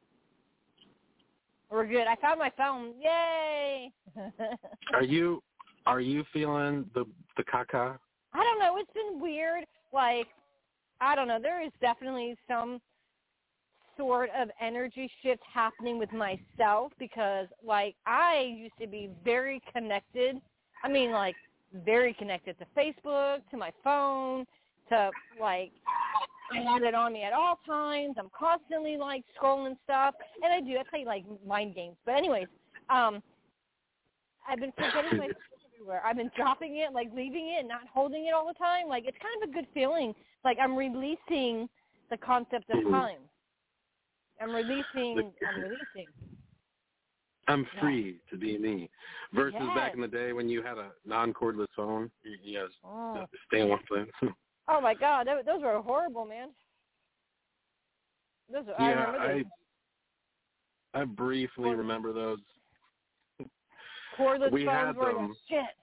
We're good. I found my phone. Yay! Are you, are you feeling the the caca? I don't know. It's been weird. Like, I don't know. There is definitely some sort of energy shift happening with myself because, like, I used to be very connected. I mean, like, very connected to Facebook, to my phone, to, like, I had it on me at all times. I'm constantly, like, scrolling stuff. And I do. I play, like, mind games. But anyways, um, I've been forgetting my everywhere. I've been dropping it, like leaving it, not holding it all the time. Like it's kind of a good feeling. Like I'm releasing the concept of time. I'm releasing. I'm releasing. I'm free to be me. Versus Yes. back in the day when you had a non-cordless phone, you, you guys Oh. stay in one place. Oh my God, those, those were horrible, man. Those are, I Yeah, remember those. I I briefly remember those. Cordless we phones had were them. the shit.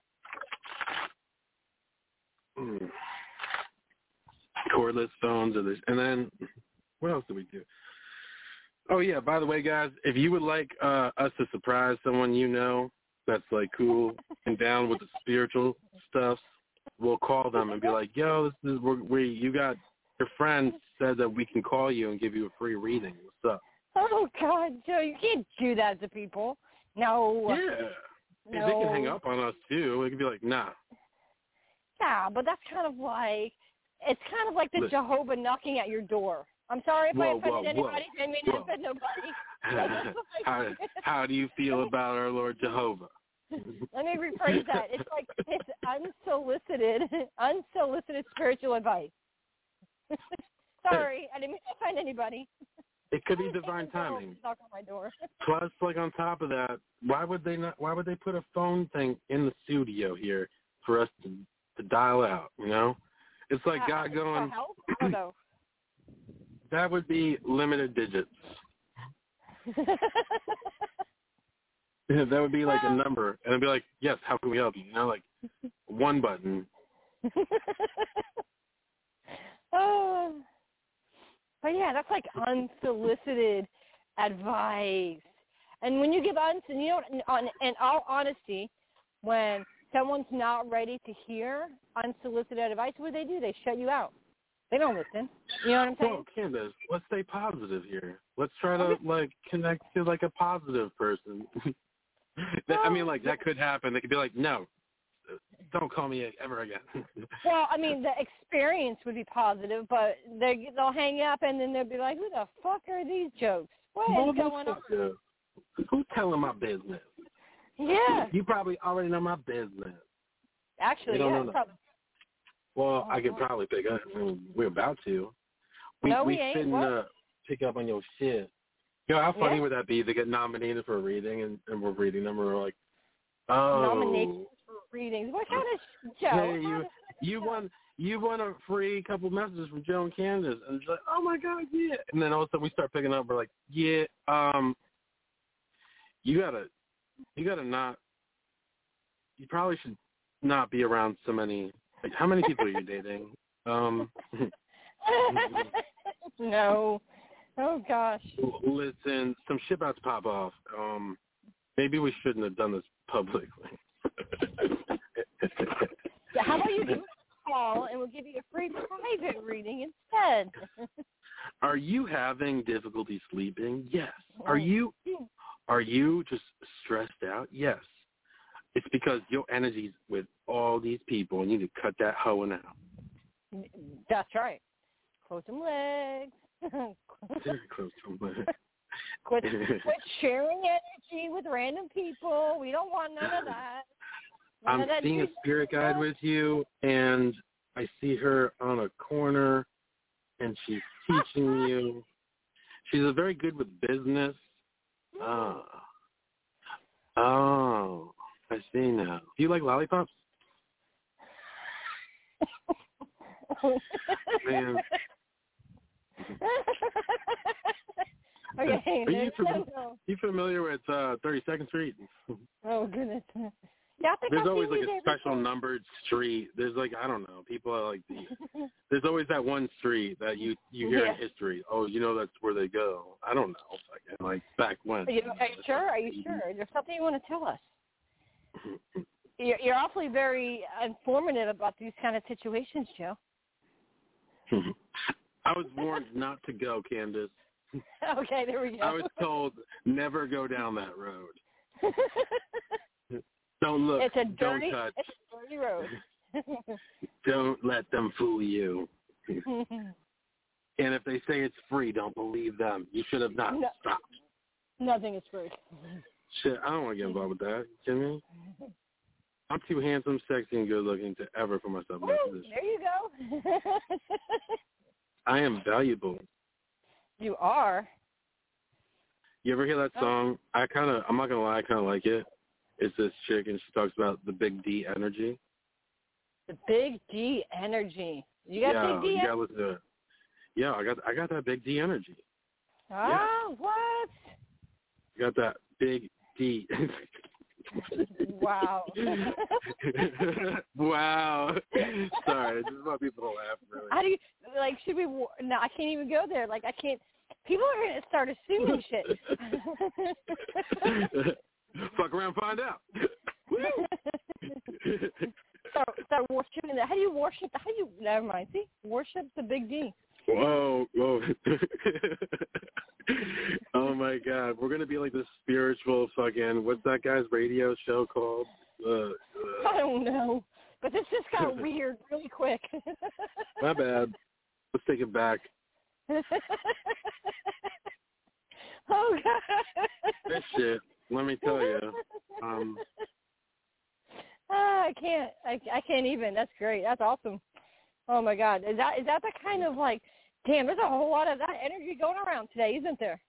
Mm. Cordless phones, or this, and then what else did we do? Oh yeah, by the way, guys, if you would like uh, us to surprise someone you know that's like cool and down with the spiritual stuff, we'll call them and be like, "Yo, this is where we you got your friend said that we can call you and give you a free reading. What's up?" Oh God, Joe, you can't do that to people. No. Yeah. No. They can hang up on us too. They can be like, "Nah." Yeah, but that's kind of like, it's kind of like the Listen. Jehovah knocking at your door. I'm sorry if Whoa, I offended whoa, anybody. whoa, I may whoa. not offend nobody. how how do you feel about our Lord Jehovah? Let me rephrase that. It's like it's unsolicited, unsolicited spiritual advice. Sorry, I didn't mean to offend anybody. It could be divine timing. Knock on my door. Plus, like on top of that, why would they not? Why would they put a phone thing in the studio here for us to to dial out? You know, it's like Uh, God going. For help? Oh, no. That would be limited digits. Yeah, that would be like a number, and it'd be like, yes, how can we help you? You know, like one button. Oh. But yeah, that's like unsolicited advice. And when you give uns, and you know, on, in all honesty, when someone's not ready to hear unsolicited advice, what do they do? They shut you out. They don't listen. You know what I'm saying? Well, Candace, let's stay positive here. Let's try to like connect to like a positive person. That, I mean, like that could happen. They could be like, no, don't call me ever again. Well, I mean, the experience would be positive, but they they'll hang up and then they'll be like, "Who the fuck are these jokes? What is going on?" Who's telling my business? Yeah. You probably already know my business. Actually, don't yeah. know Probably. Well, Oh, I could wow. probably pick up. I mean, we're about to. We, No, we we ain't. shouldn't What? uh, pick up on your shit. You know, how funny Yeah. would that be to get nominated for a reading and, and we're reading them and we're like, oh. Nominations for readings. What kind of show? Hey, What you, kind of you show? won you won a free couple messages from Joe and Candace. And it's like, oh, my God, yeah. And then all of a sudden we start picking up. We're like, yeah, um, you got to you gotta not, you probably should not be around so many. Like, how many people are you dating? Um, No. Oh, gosh. listen, some shit about to pop off. Um, maybe we shouldn't have done this publicly. Yeah, how about you give us a call and we'll give you a free private reading instead? Are you having difficulty sleeping? Yes. Are you are you just stressed out? Yes. It's because your energy's with all these people and you need to cut that hoeing out. That's right. Close some legs. Very close to my Quit, quit sharing energy with random people. We don't want none of that. None I'm of that seeing a juicy spirit guide stuff. with you, and I see her on a corner, and she's teaching you. She's a very good with business. Ah. Oh, I see now. Do you like lollipops? Man. Okay. Are you, no, no. you familiar with uh, thirty-second Street? Oh, goodness. Yeah, I think There's I've always seen like you a there special before. numbered street. There's like, I don't know, people are like, the, there's always that one street that you, you hear Yeah. in history. Oh, you know that's where they go. I don't know. Like, like back when. Are you, are you sure? Are you sure? There's something you want to tell us? You're, you're awfully very informative about these kind of situations, Joe. I was warned not to go, Candace. Okay, there we go. I was told never go down that road. Don't look. It's a dirty, don't touch. it's a dirty road. Don't let them fool you. And if they say it's free, don't believe them. You should have not No. stopped. Nothing is free. Shit, I don't want to get involved with that. You kidding me? I'm too handsome, sexy, and good-looking to ever put myself in that Woo, position. there you go. I am valuable. You are. You ever hear that Oh. song? I kind of, I'm not going to lie, I kind of like it. It's this chick, and she talks about the big D energy. The big D energy. You got yeah, big D you energy? gotta listen to it. Yeah, I got, I got that big D energy. Ah, what? I got that big D. Wow. Wow. Sorry, I just want people to laugh, really. How do you, like, should we, war- no, I can't even go there. Like, I can't, people are going to start assuming shit. Fuck around, find out. start, start worshiping that. How do you worship, how do you, never mind, see, worship the big D. Whoa, whoa. Oh, my God. We're going to be like this spiritual fucking, what's that guy's radio show called? Uh, uh, I don't know. But this just got weird really quick. My bad. Let's take it back. Oh, God. This shit, let me tell you. Um, Ah, I can't. I, I can't even. That's great. That's awesome. Oh, my God. Is that is that the kind of, like, damn, there's a whole lot of that energy going around today, isn't there?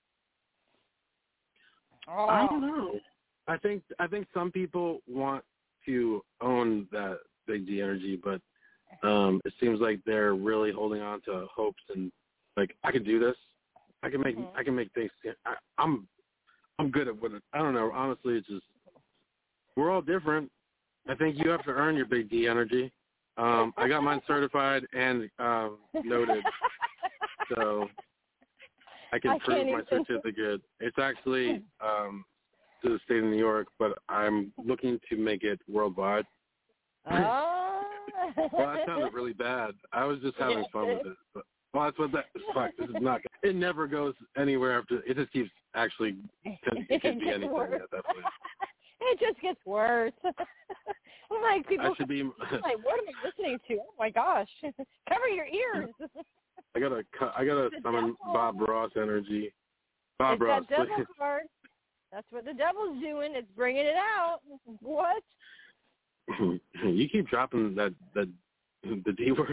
Oh. I don't know. I think I think some people want to own that big D energy, but um, it seems like they're really holding on to hopes and like I can do this. I can make Mm-hmm. I can make things. I, I'm I'm good at what it, I don't know. Honestly, it's just we're all different. I think you have to earn your big D energy. Um, I got mine certified and um, noted, so I can I prove can't my even. certificate. It's actually um, to the state of New York, but I'm looking to make it worldwide. Oh. Well, that sounded really bad. I was just having fun with it. But, well, that's what that. Fuck, this is not. It never goes anywhere after. It just keeps actually. It could be anything at that point. It just gets worse. like people, I should be. like, what am I listening to? Oh my gosh! Cover your ears. I gotta. I gotta summon devil. Bob Ross energy. Bob it's Ross. that devil card. That's what the devil's doing. It's bringing it out. What? You keep dropping that that the D word.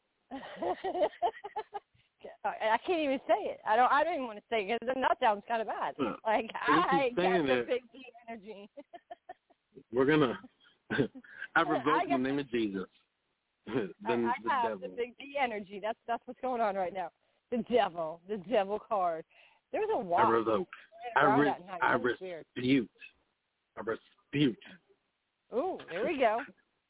I can't even say it. I don't. I don't even want to say it because then that sounds kind of bad. Like I got the big D energy. We're gonna. I revoke in the name of Jesus. then I, I the have devil. the big D energy. That's that's what's going on right now. The devil, the devil card. There's a wasp. I revoke. I, re- I dispute. I dispute. Ooh, there we go.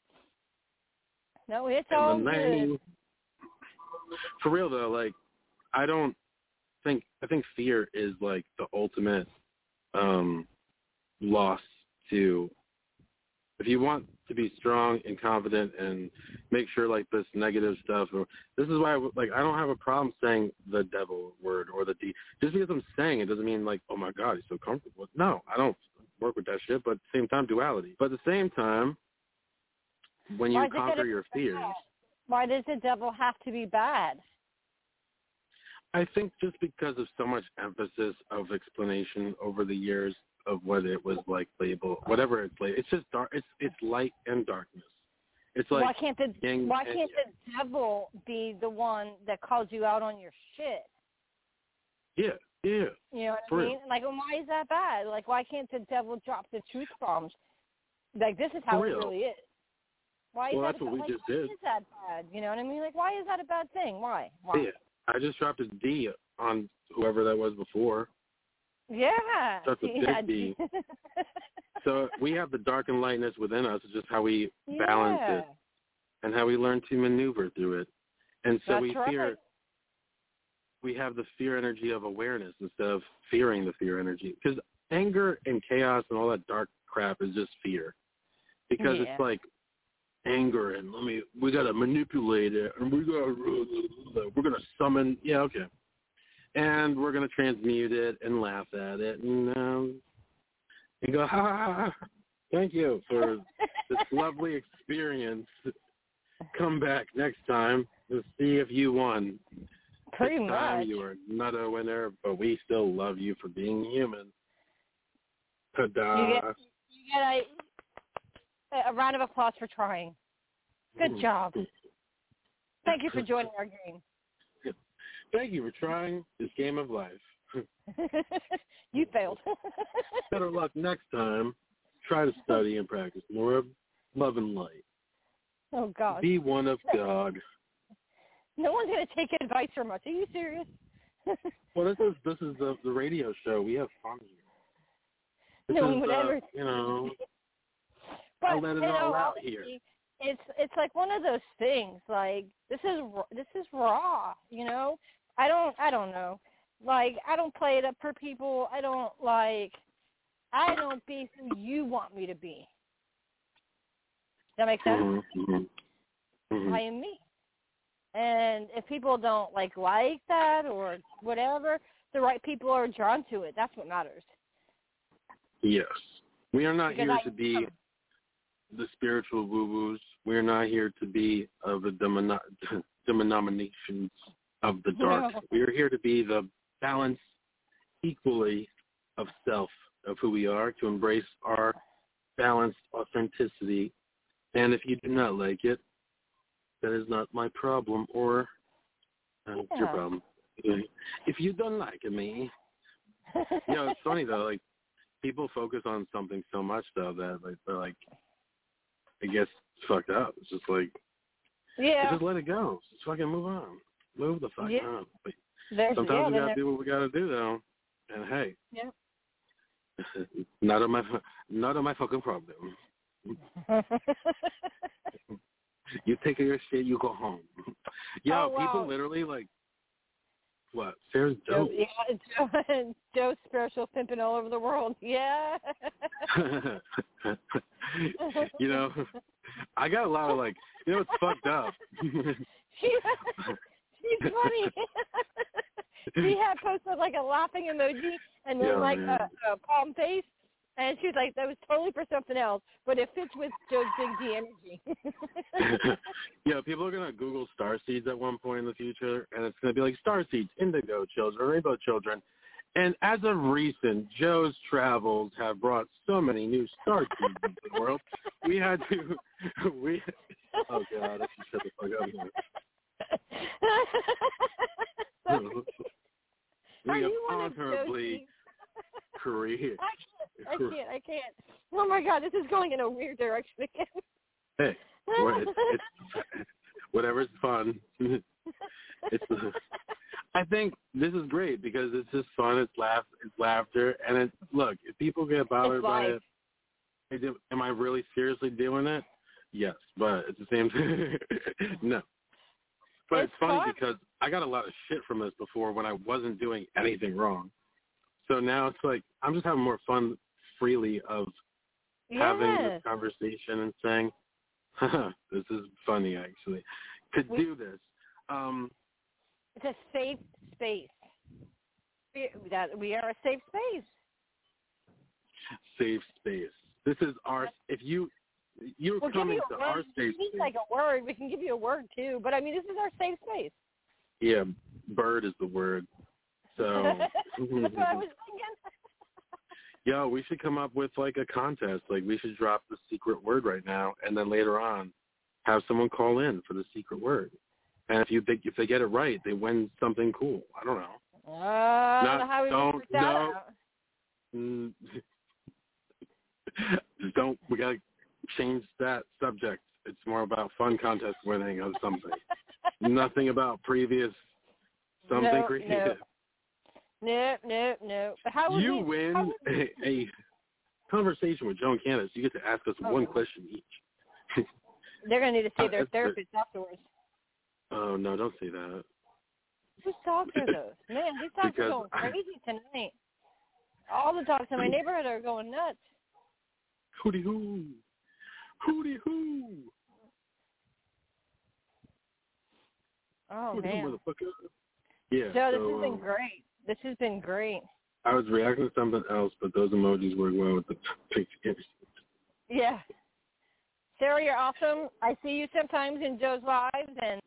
No, it's and all the good. Name, for real though, like I don't think I think fear is like the ultimate um, loss to. If you want to be strong and confident and make sure like this negative stuff, or this is why I, like I don't have a problem saying the devil word or the D. Just because I'm saying it doesn't mean like, oh my God, he's so comfortable. No, I don't work with that shit. But at the same time, duality. But at the same time, when you conquer your fears, why does the devil have to be bad? I think just because of so much emphasis of explanation over the years of what it was like labeled, whatever it's like, it's just dark. It's it's light and darkness. It's like why can't the yang why and can't yang. the devil be the one that calls you out on your shit? Yeah, yeah. You know what For I mean? real. Like, well, why is that bad? Like, why can't the devil drop the truth bombs? Like, this is how For it real. really is. Why is Well, that that's what we like, just why did. is that bad? You know what I mean? Like, why is that a bad thing? Why? Why? Yeah, I just dropped a D on whoever that was before. Yeah. That's a big yeah. D. So we have the dark and lightness within us. It's just how we balance yeah. it and how we learn to maneuver through it. And so That's we right. fear. We have the fear energy of awareness instead of fearing the fear energy. Because anger and chaos and all that dark crap is just fear. Because Yeah. it's like anger and let me we gotta manipulate it and we gotta we're gonna summon yeah okay. And we're going to transmute it and laugh at it and, um, and go, ha, ha, ha, thank you for this lovely experience. Come back next time to see if you won. Pretty this time much. you are not a winner, but we still love you for being human. Ta-da. You get, you get a, a round of applause for trying. Good job. Thank you for joining our game. Thank you for trying this game of life. You failed. Better luck next time. Try to study and practice more of love and light. Oh, God. Be one of God. No one's going to take advice from us. Are you serious? Well, this is this is the the radio show. We have fun here. This No is, one would uh, ever. you know, But, I let it you all know, out honestly, here. It's it's like one of those things. Like this is this is raw. You know, I don't I don't know. Like I don't play it up for people. I don't like. I don't be who you want me to be. Does that make sense? Mm-hmm, mm-hmm, mm-hmm. I am me. And if people don't like like that or whatever, the right people are drawn to it. That's what matters. Yes, we are not Because here I, to be the spiritual woo-woos. We are not here to be of the demon- denominations of the dark. No. We are here to be the balance equally of self, of who we are, to embrace our balanced authenticity. And if you do not like it, that is not my problem, or uh, it's your Yeah. problem. If you don't like me, you know, it's funny though. Like people focus on something so much though that like they're like, I guess it's fucked up. It's just like, Yeah. just let it go. Just fucking move on. Move the fuck Yeah. on. But There's, sometimes yeah, we gotta then do what we gotta do though. And hey, Yeah. not on my not on my fucking problem. You take care of your shit, you go home. Yo, Oh, wow. people literally like, what? Sarah's Joe, dope. yeah, Joe, Joe's spiritual pimping all over the world. Yeah. You know, I got a lot of like, you know, it's fucked up. she, she's funny. She had posted like a laughing emoji and then Yeah, like man. a, a palm face. And she's like, that was totally for something else, but it fits with Joe's Big D energy. Yeah, people are going to Google star seeds at one point in the future, and it's going to be like star seeds, indigo children, rainbow children. And as of recent, Joe's travels have brought so many new star seeds into the world. We had to, we, oh, God, I should shut the fuck up here. We have honorably career. I can't, I can't, I can't. Oh, my God, this is going in a weird direction again. Hey, well, it's, it's, whatever's fun. It's, I think this is great because it's just fun. It's laugh, it's laughter, and it's look. If people get bothered by it, they do, am I really seriously doing it? Yes, but at the same time, no. But it's, it's funny fun. Because I got a lot of shit from this before when I wasn't doing anything wrong. So now it's like I'm just having more fun freely of yes. having this conversation and saying, haha, this is funny actually. To we, do this. Um, it's a safe space. We, that, we are a safe space. Safe space. This is our, if you, you're we'll coming you to our safe space. Like a word. We can give you a word too. But I mean, this is our safe space. Yeah, bird is the word. So that's what I was thinking. Yo, we should come up with like a contest. Like we should drop the secret word right now, and then later on, have someone call in for the secret word. And if you think if they get it right, they win something cool. I don't know. Uh, I don't know how we don't, work that no. out. Mm, just don't. We gotta change that subject. It's more about fun contest winning of something. Nothing about previous something no, creative. No, no, no. But how would you we, win how would a, a conversation with Joe and Candace. You get to ask us oh. one question each. They're going to need to see uh, their therapist it. afterwards. Oh, no, don't say that. Whose dogs are those? Man, these dogs because are going crazy tonight. All the dogs in my neighborhood are going nuts. Hootie hoo. Hootie hoo. Oh, Hootie man. Hoo, yeah, Joe, this so, has been um, great. This has been great. I was reacting to something else, but those emojis work well with the pictures. Yeah. Sarah, you're awesome. I see you sometimes in Joe's lives, and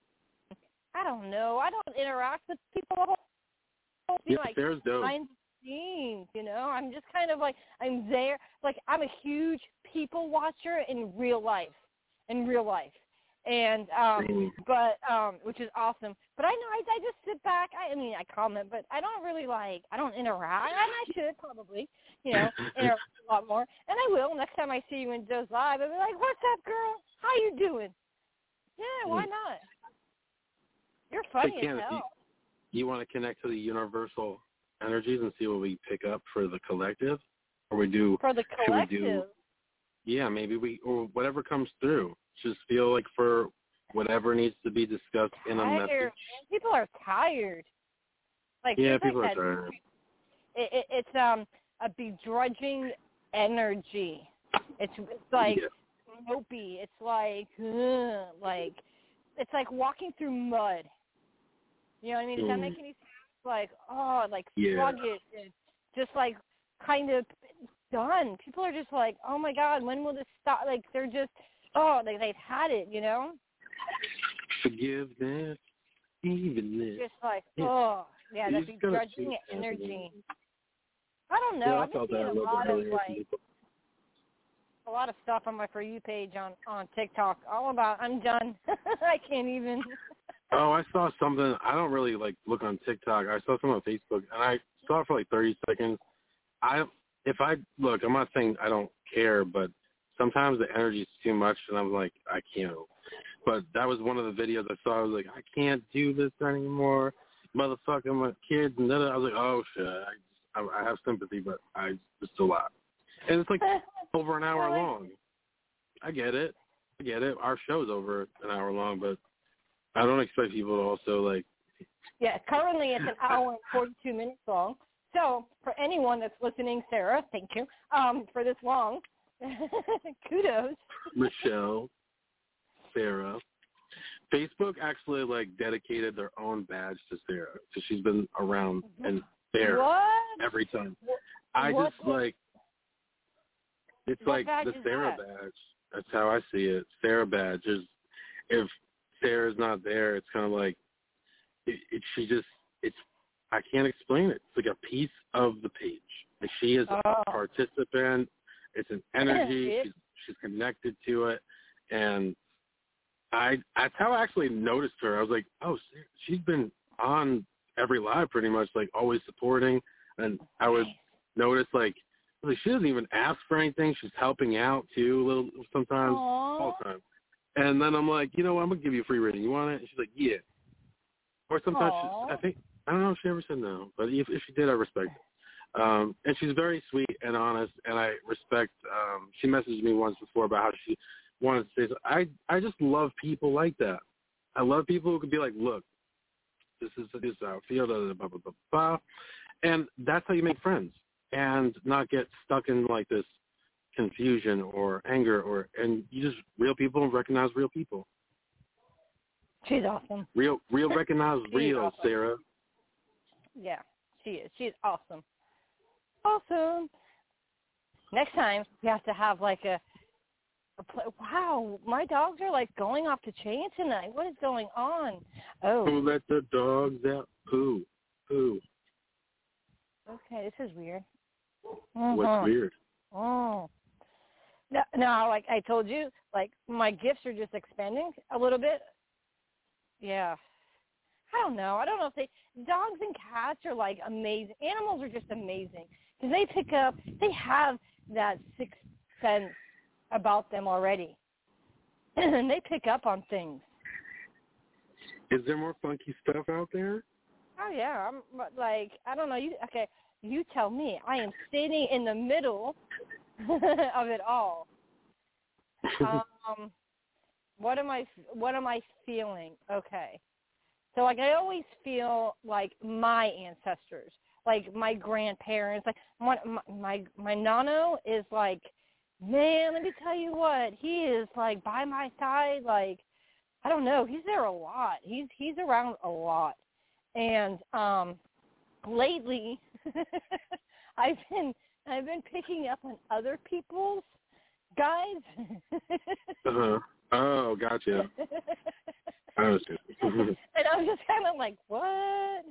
I don't know. I don't interact with people. Yeah, like Sarah's dope. Behind the scenes, you know? I'm just kind of like, I'm there. Like, I'm a huge people watcher in real life. In real life. And, um, mm. but, um, which is awesome. But I know, I, I just sit back. I, I mean, I comment, but I don't really, like, I don't interact. And I should probably, you know, interact a lot more. And I will. Next time I see you in Joe's Live, I'll be like, what's up, girl? How you doing? Yeah, why not? You're funny hey, as hell. You, you want to connect to the universal energies and see what we pick up for the collective? Or we do, for the collective? Should we do, yeah, maybe we, or whatever comes through. Just feel like for whatever needs to be discussed in a message. Man, people are tired. Like yeah, people like are tired. It, it, it's um a begrudging energy. It's it's like yeah. mopey. It's like ugh, like it's like walking through mud. You know what I mean? Does mm. that make any sense? Like oh, like yeah. sluggish and just like kind of done. People are just like, oh my God, when will this stop? Like they're just. Oh, they, they've had it, you know? Forgiveness, evenness. Just like, oh, yeah, that begrudging energy. I don't know. Yeah, I'm just seeing a lot of, like, a lot of stuff on my For You page on, on TikTok. All about, I'm done. I can't even. Oh, I saw something. I don't really, like, look on TikTok. I saw something on Facebook, and I saw it for, like, thirty seconds. I, if I, look, I'm not saying I don't care, but sometimes the energy is too much, and I'm like, I can't. But that was one of the videos I saw. I was like, I can't do this anymore. Motherfucking my kids. And then I was like, oh, shit. I, just, I, I have sympathy, but I just a lot. And it's like over an hour long. I get it. I get it. Our show's over an hour long, but I don't expect people to also, like. Yeah, currently it's an hour and forty-two minutes long. So for anyone that's listening, Sarah, thank you, um, for this long. Kudos. Michelle, Sarah. Facebook actually like dedicated their own badge to Sarah because she's been around and there what? every time. What? I just like It's what like badge the is Sarah that? badge. That's how I see it. Sarah badge is, if Sarah's not there, it's kind of like, it, it, she just, it's, I can't explain it. It's like a piece of the page. Like she is Oh. a participant. It's an energy. Yeah. she's, she's connected to it. And I, that's how I actually noticed her. I was like, oh, she's been on every live pretty much, like always supporting. And I would notice like, like she doesn't even ask for anything. She's helping out too a little sometimes, Aww. all the time. And then I'm like, you know what, I'm gonna give you a free reading. You want it? And she's like, yeah. Or sometimes she, I think I don't know if she ever said no, but if, if she did, I respect it. Um, and she's very sweet and honest, and I respect. Um, she messaged me once before about how she wanted to say, so I I just love people like that. I love people who can be like, look, this is this is how I feel, blah, blah, blah, blah, blah, blah. And that's how you make friends and not get stuck in like this confusion or anger, or and you just real people recognize real people. She's awesome. Real real recognize She's real, awesome. Sarah. Yeah, she is. She's awesome. Awesome. Next time we have to have like a, a play. Wow, my dogs are like going off the chain tonight. What is going on? Oh. Who let the dogs out? Who? Who? Okay, this is weird. Mm-hmm. What's weird? Oh. No, no, like I told you, like my gifts are just expanding a little bit. Yeah. I don't know. I don't know if they, dogs and cats are like amazing. Animals are just amazing because they pick up, they have that sixth sense about them already. And they pick up on things. Is there more funky stuff out there? Oh, yeah. I'm like, I don't know. You okay, you tell me. I am sitting in the middle of it all. Um, what am I, what am I feeling? Okay. So, like, I always feel like my ancestors, like my grandparents, like my my, my nano is like, man, let me tell you what, he is like by my side, like, I don't know, he's there a lot. He's he's around a lot, and um, lately, I've been I've been picking up on other people's guys. uh-huh. Oh, gotcha. I understand. And I'm just kind of like, what?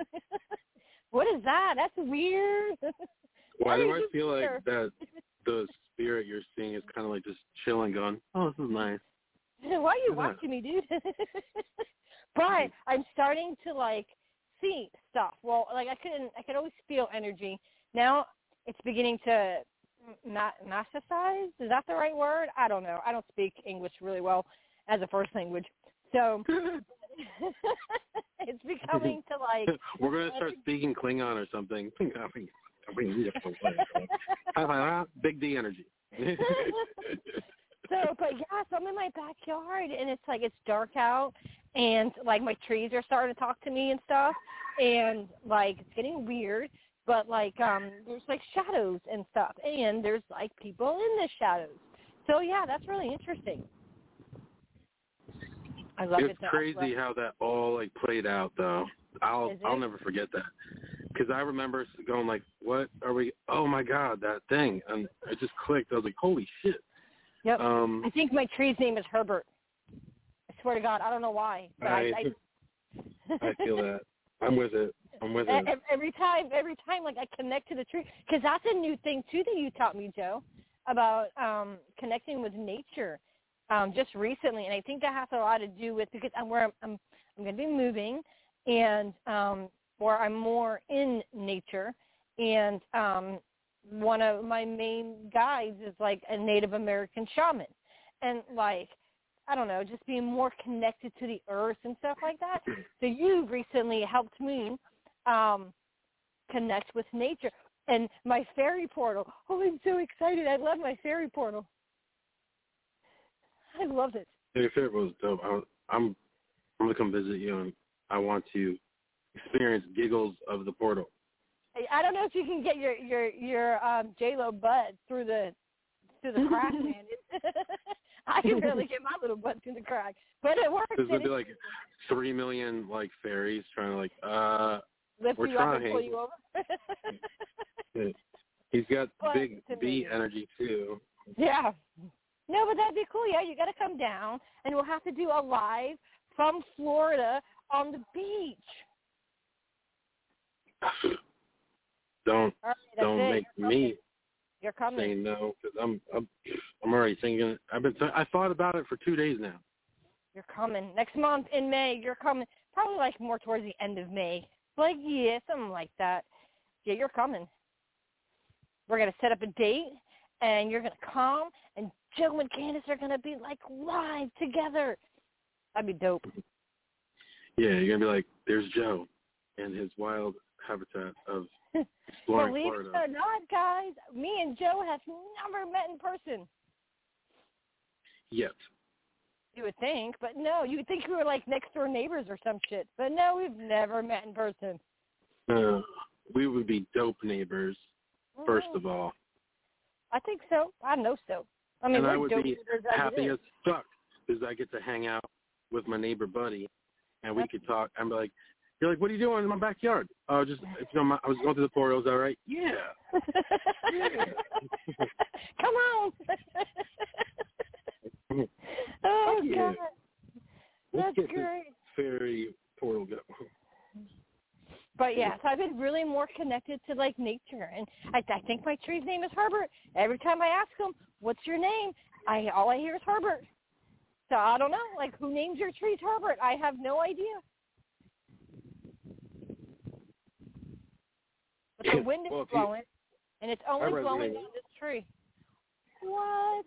What is that? That's weird. Why do I you feel here? like that the spirit you're seeing is kind of like just chilling, going, oh, this is nice. Why are you What's watching me, dude? But I'm starting to, like, see stuff. Well, like, I couldn't, I could always feel energy. Now it's beginning to ma- massicize. Is that the right word? I don't know. I don't speak English really well as a first language. So it's becoming to like. We're going to start speaking Klingon or something. Big D energy. So, but yeah, so I'm in my backyard and it's like it's dark out and like my trees are starting to talk to me and stuff, and like it's getting weird. But like um, there's like shadows and stuff, and there's like people in the shadows. So yeah, that's really interesting. I love it's it. It's crazy how that all like played out, though. I'll I'll never forget that, because I remember going like, "What are we? Oh my God, that thing!" And it just clicked. I was like, "Holy shit!" Yep. Um, I think my tree's name is Herbert. I swear to God, I don't know why, but I. I, I, I feel that. I'm with it. I'm with it. Every time, every time, like I connect to the tree, because that's a new thing too that you taught me, Joe, about um, connecting with nature. Um, just recently, and I think that has a lot to do with because I'm where I'm I'm, I'm going to be moving, and um, where I'm more in nature, and um, one of my main guides is like a Native American shaman, and like I don't know, just being more connected to the earth and stuff like that. So you recently helped me um, connect with nature and my fairy portal. Oh, I'm so excited! I love my fairy portal. I love it. Your favorite was dope. I, I'm I'm gonna come visit you, and I want to experience giggles of the portal. I don't know if you can get your your your um, J-Lo butt through the through the crack, man. I can barely get my little butt through the crack, but it works. There's gonna be like three million like fairies trying to like uh lift we're you trying up and pull you over. He's got But big to bee me- energy too. Yeah. No, but that'd be cool. Yeah, you got to come down, and we'll have to do a live from Florida on the beach. Don't All right, that's don't it. make You're me coming. You're coming. say no because I'm I'm I'm already thinking. I've been th- I thought about it for two days now. You're coming next month in May. You're coming. Probably like more towards the end of May. Like yeah, something like that. Yeah, you're coming. We're gonna set up a date, and you're gonna come, and Joe and Candace are gonna be like live together. That'd be dope. Yeah, you're gonna be like, there's Joe and his wild habitat of exploring Believe Florida. it or not, guys, me and Joe have never met in person. Yet. You would think, but no, you would think we were like next door neighbors or some shit. But no, we've never met in person. Uh, we would be dope neighbors, Mm-hmm. first of all. I think so. I know so. I mean, and we're I would dope be neighbors as it happy is. as fuck because I get to hang out with my neighbor buddy, and we That's could talk. I'm like, you're like, what are you doing in my backyard? Oh, just you know, my, I was going through the portal. Is that right? Yeah. yeah. Come on. oh yeah. God, Let's that's get great. this fairy portal go. But yeah, so I've been really more connected to like nature, and I, I think my tree's name is Herbert. Every time I ask him, "What's your name?" I all I hear is Herbert. So I don't know, like who names your trees Herbert? I have no idea. But the wind is well, blowing, and it's only I blowing resonate. down this tree. What?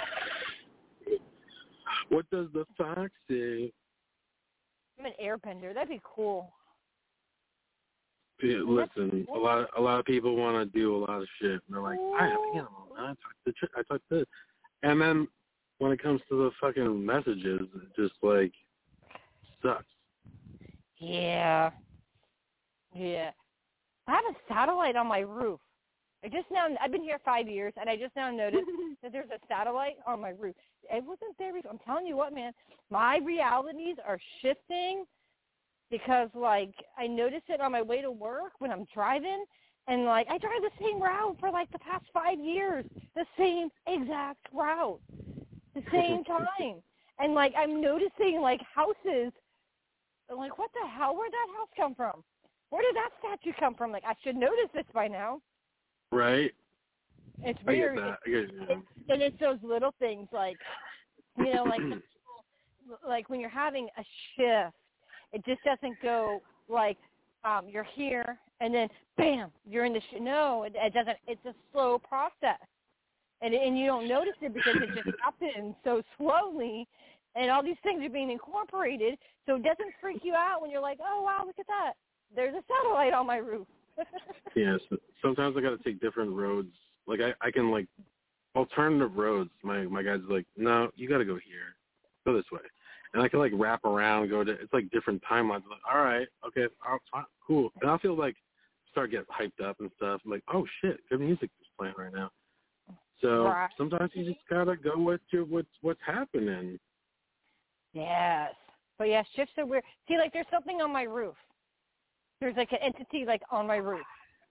What does the fox say? I'm an airbender. That'd be cool. Yeah, listen, a lot, a lot of people want to do a lot of shit. And they're like, I have animals. I talk to, ch- I talk to, and then when it comes to the fucking messages, it just like sucks. Yeah. Yeah. I have a satellite on my roof. I just now, I've been here five years, and I just now noticed that there's a satellite on my roof. It wasn't there before. I'm telling you what, man, my realities are shifting because, like, I noticed it on my way to work when I'm driving, and, like, I drive the same route for, like, the past five years, the same exact route, the same time. And, like, I'm noticing, like, houses, like, what the hell? Where'd that house come from? Where did that statue come from? Like, I should notice this by now. Right? It's I weird. get that. I get that. It's, and it's those little things, like, you know, like, the, like when you're having a shift, it just doesn't go like um, you're here and then bam, you're in the sh- no, it, it doesn't. It's a slow process, and and you don't notice it because it just happens so slowly, and all these things are being incorporated, so it doesn't freak you out when you're like, oh wow, look at that, there's a satellite on my roof. Yes. Sometimes I got to take different roads. Like I, I can like alternative roads. My my guy's like, no, you got to go here, go this way. And I can, like, wrap around, go to, it's, like, different timelines. I'm like, all right, okay, all right, cool. And I feel, like, start getting hyped up and stuff. I'm like, oh, shit, good music is playing right now. So Right. sometimes you just got to go with your, what's, what's happening. Yes. But, yeah, shifts are weird. See, like, there's something on my roof. There's, like, an entity, like, on my roof.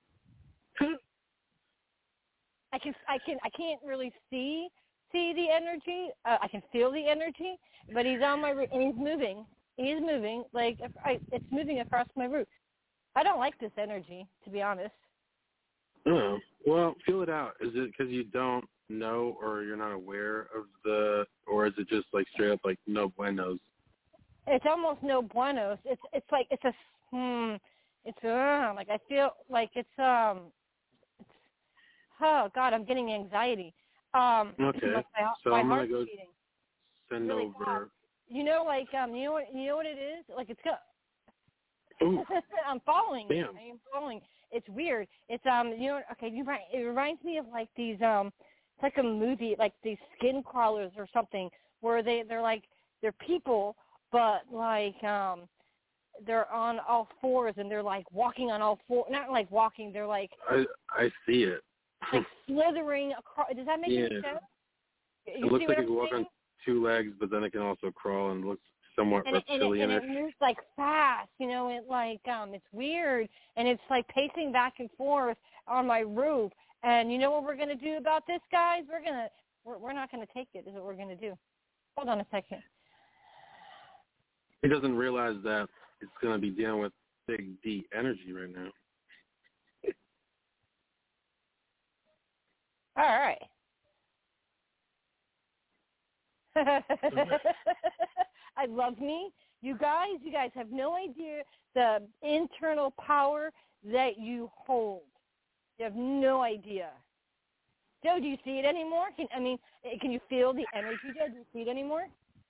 I can, I can, I can't really see, see the energy. Uh, I can feel the energy, but he's on my roof, and he's moving. He's moving, like, I, it's moving across my roof. I don't like this energy, to be honest. Oh, well, feel it out. Is it because you don't know or you're not aware of the, or is it just, like, straight up, like, no buenos? It's almost no buenos. It's, it's like, it's a, hmm, it's, uh, like, I feel like it's, um, it's, oh, God, I'm getting anxiety. Um, Okay, my, so my I'm going heart's to go beating. send Really over. fast. You know, like, um, you know what, you know what it is? Like, it's got, Ooh, I'm following. damn. I am following. It's weird. It's, um, you know, okay, you right. It reminds me of, like, these, um, it's like a movie, like these skin crawlers or something, where they, they're, like, they're people, but, like, um, they're on all fours, and they're, like, walking on all four, not, like, walking, they're, like, I I see it. like, slithering across. Does that make Yeah. any sense? It You looks see like what it I'm can walk saying? on two legs, but then it can also crawl and looks somewhat And it, and, it, and reptilian-ish. it moves like fast, you know. It like um, it's weird, and it's like pacing back and forth on my roof. And you know what we're gonna do about this, guys? We're gonna We're, we're not going to take it is what we're going to do. Hold on a second. He doesn't realize that it's going to be dealing with big D energy right now. All right. I love me. You guys, you guys have no idea the internal power that you hold. You have no idea. Joe, do you see it anymore? Can, I mean, can you feel the energy, Joe? Do you see it anymore?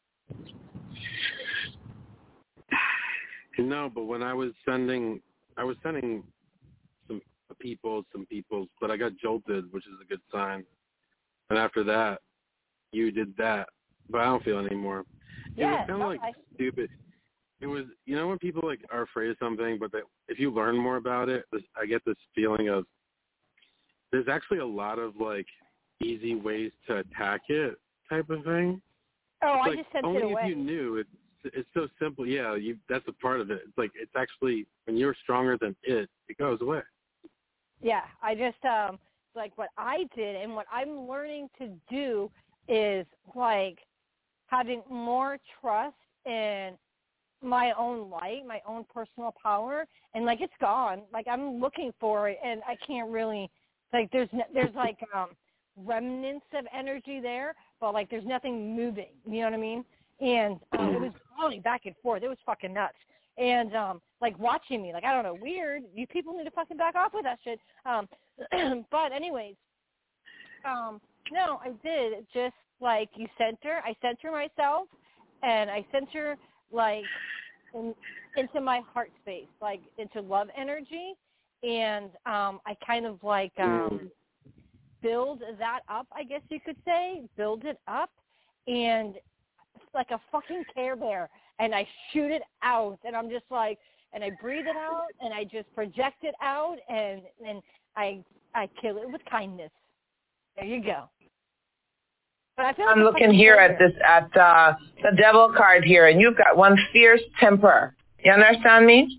No, but when I was sending, I was sending some people, some people, but I got jolted, which is a good sign. And after that, you did that, but I don't feel it anymore. Yeah, it was kind of like I... stupid. It was, you know, when people like are afraid of something, but they, if you learn more about it, this, I get this feeling of there's actually a lot of like easy ways to attack it, type of thing. Oh, it's I like, just sent only it away. If you knew, it's it's so simple. Yeah, you that's a part of it. It's like it's actually when you're stronger than it, it goes away. Yeah, I just um like what I did and what I'm learning to do is like having more trust in my own light, my own personal power, and like it's gone. Like I'm looking for it, and I can't really like there's there's like um remnants of energy there, but like there's nothing moving. You know what I mean? And um, it was going back and forth. It was fucking nuts. And um like watching me, like I don't know, weird. You people need to fucking back off with that shit. Um, but anyways, um, no, I did just like you center. I center myself, and I center like in, into my heart space, like into love energy, and um, I kind of like um, build that up, I guess you could say, build it up, and like a fucking Care Bear, and I shoot it out, and I'm just like, and I breathe it out, and I just project it out, and and I I kill it with kindness. There you go. But I feel like I'm looking here at this at uh, the devil card here, and you've got one fierce temper. You understand me?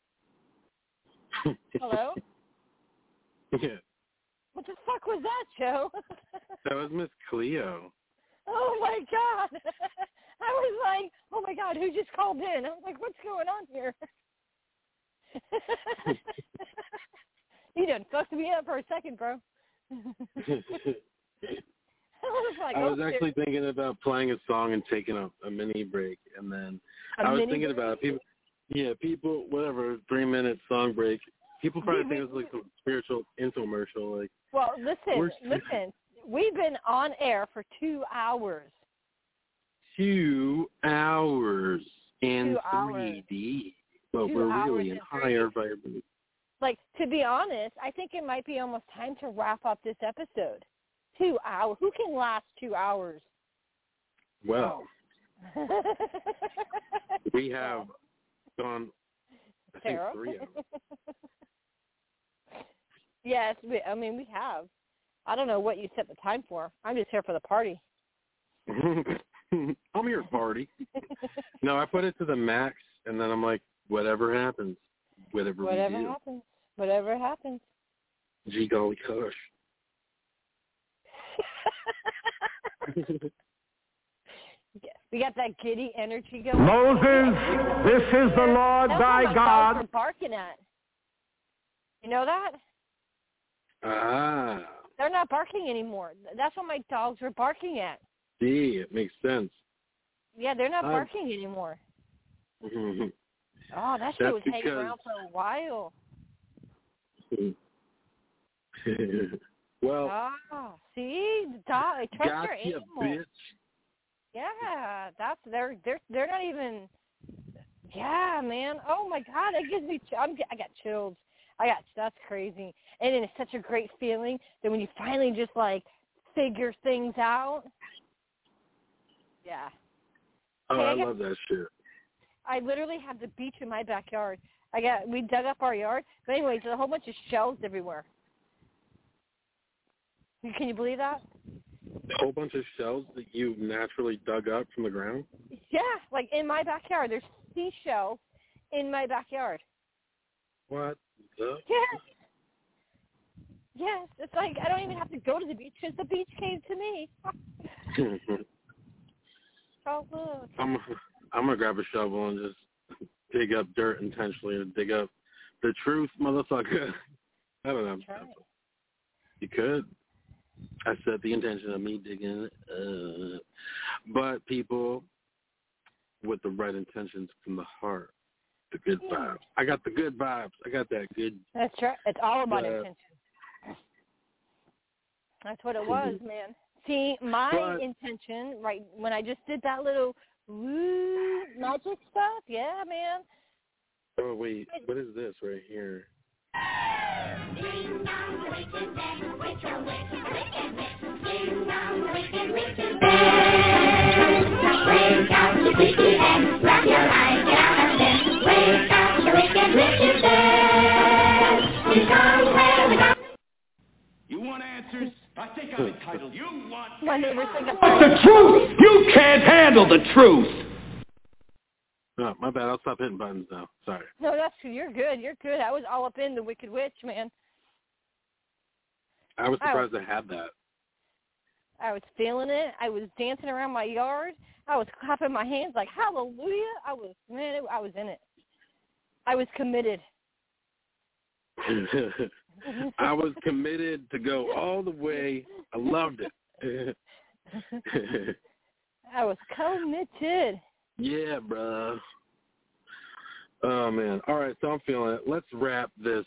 Hello? Yeah. What the fuck was that, Joe? That was Miss Cleo. Oh my God! I was like, oh my God, who just called in? I was like, what's going on here? You done fucked me up for a second, bro. I was, like, I was oh, actually shit. thinking about playing a song and taking a, a mini break, and then a I was mini thinking break? about it. People, yeah, people, whatever, three minute song break. People probably think it's like some spiritual infomercial. Like, well, listen, listen. We've been on air for two hours. Two hours in two three D, but two we're really in higher vibration. Like, to be honest, I think it might be almost time to wrap up this episode. Two hours. Who can last two hours? Well, oh. we have gone, I think, Sarah? three hours. Yes, we, I mean, we have. I don't know what you set the time for. I'm just here for the party. I'm here to party. No, I put it to the max, and then I'm like, whatever happens, whatever, whatever we do. happens, whatever happens. Gee golly gosh. Yes, we got that giddy energy going. Moses, this is the Lord That's thy what my God. dogs are barking at. You know that? Ah. They're not barking anymore. That's what my dogs were barking at. See, it makes sense. Yeah, they're not Um, barking anymore. Mm-hmm. Oh, that shit That's was hanging because... around for a while. Well, oh, see, the dog. Trust got your you, animals. bitch. Yeah, that's they're they're they're not even. Yeah, man. Oh my God, that gives me. I'm, I got chills. I got that's crazy, and it's such a great feeling that when you finally just like figure things out. Yeah. Oh, hey, I, I got, love that shit. I literally have the beach in my backyard. I got we dug up our yard, but anyways, there's a whole bunch of shells everywhere. Can you believe that? A whole bunch of shells that you naturally dug up from the ground? Yeah, like in my backyard. There's seashells in my backyard. What the? Yeah. Yes, it's like I don't even have to go to the beach because the beach came to me. Oh, look. I'm I'm gonna grab a shovel and just dig up dirt intentionally and dig up the truth, motherfucker. I don't know. That's right. You could. I set the intention of me digging. Uh, but people with the right intentions from the heart, the good Yeah. vibes. I got the good vibes. I got that good. That's right. It's all about uh, intention. That's what it was, man. See, my but, intention, right, when I just did that little woo magic stuff, yeah, man. Oh, wait. What is this right here? Ding dong, the wicked bell, wicked, wicked, wicked bell. Ding dong, the wicked, wicked bell. Wake up, the wicked bell, wrap your eyes down and wake up, the wicked, wicked bell. We come where we go. You want answers? I think I'm entitled. You want My neighbors think I'm But the truth! You can't handle the truth! Oh, my bad. I'll stop hitting buttons now. Sorry. No, that's you're good. You're good. I was all up in the Wicked Witch, man. I was I surprised I had that. I was feeling it. I was dancing around my yard. I was clapping my hands like hallelujah. I was man. It, I was in it. I was committed. I was committed to go all the way. I loved it. I was committed. Yeah, bro. Oh man. All right, so I'm feeling it. Let's wrap this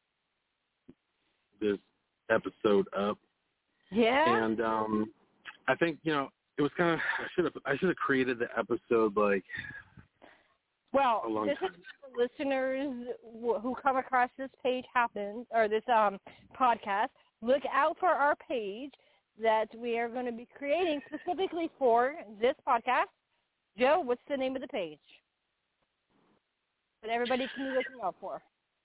this episode up. Yeah. And um, I think you know it was kind of I should have I should have created the episode like. Well, a long this time. is for listeners who come across this page happens or this um podcast. Look out for our page that we are going to be creating specifically for this podcast. Joe, what's the name of the page that everybody can be looking out for?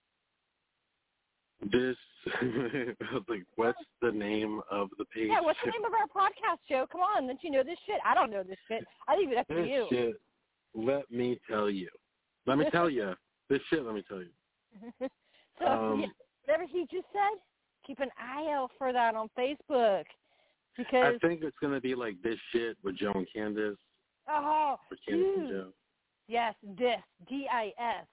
This, like, what's the name of the page? Yeah, what's the name of our podcast, Joe? Come on, don't you know this shit? I don't know this shit. I leave it up to This you. shit, let me tell you. Let me tell you. This shit, let me tell you. so, Um, yeah, whatever he just said, keep an eye out for that on Facebook. Because, I think it's going to be like this shit with Joe and Candace. oh, Or Candace and dude. Joe. Yes, this, D I S.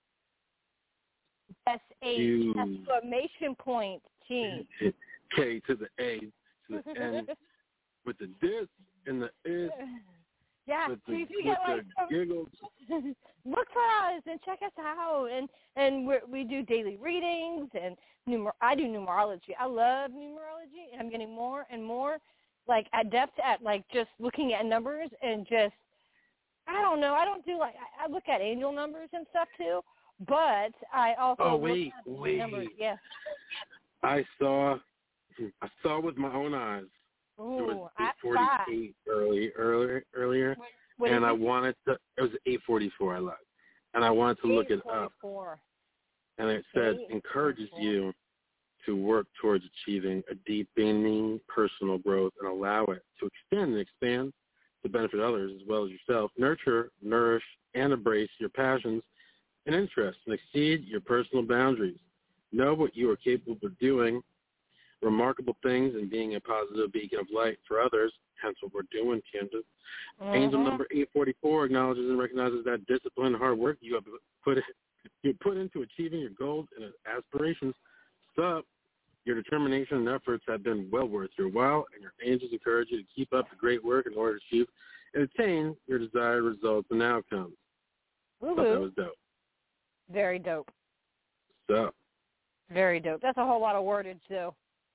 S H, Dude. exclamation point, T. K to the A to the N with the dis and the is Yeah, with the, see if you with get the like some, giggles. look for us and check us out, and and we we do daily readings and numer. I do numerology. I love numerology, and I'm getting more and more like adept at like just looking at numbers and just I don't know. I don't do like I, I look at angel numbers and stuff too, but I also Oh look wait, at the wait. numbers. Yeah. I saw, I saw with my own eyes. Ooh, It was I eight forty-eight early, earlier, earlier, What, what and is I it? wanted to. It was eight forty-four. I lied, and I wanted to look it up, and it said encourages you to work towards achieving a deepening personal growth and allow it to extend and expand to benefit others as well as yourself. Nurture, nourish, and embrace your passions and interests, and exceed your personal boundaries. Know what you are capable of doing, remarkable things, and being a positive beacon of light for others. Hence what we're doing, Candace. Mm-hmm. Angel number eight forty-four acknowledges and recognizes that discipline and hard work you have put you put into achieving your goals and aspirations. So, your determination and efforts have been well worth your while, and your angels encourage you to keep up the great work in order to achieve and attain your desired results and outcomes. I thought that was dope. Very dope. So, Very dope. That's a whole lot of wordage, too.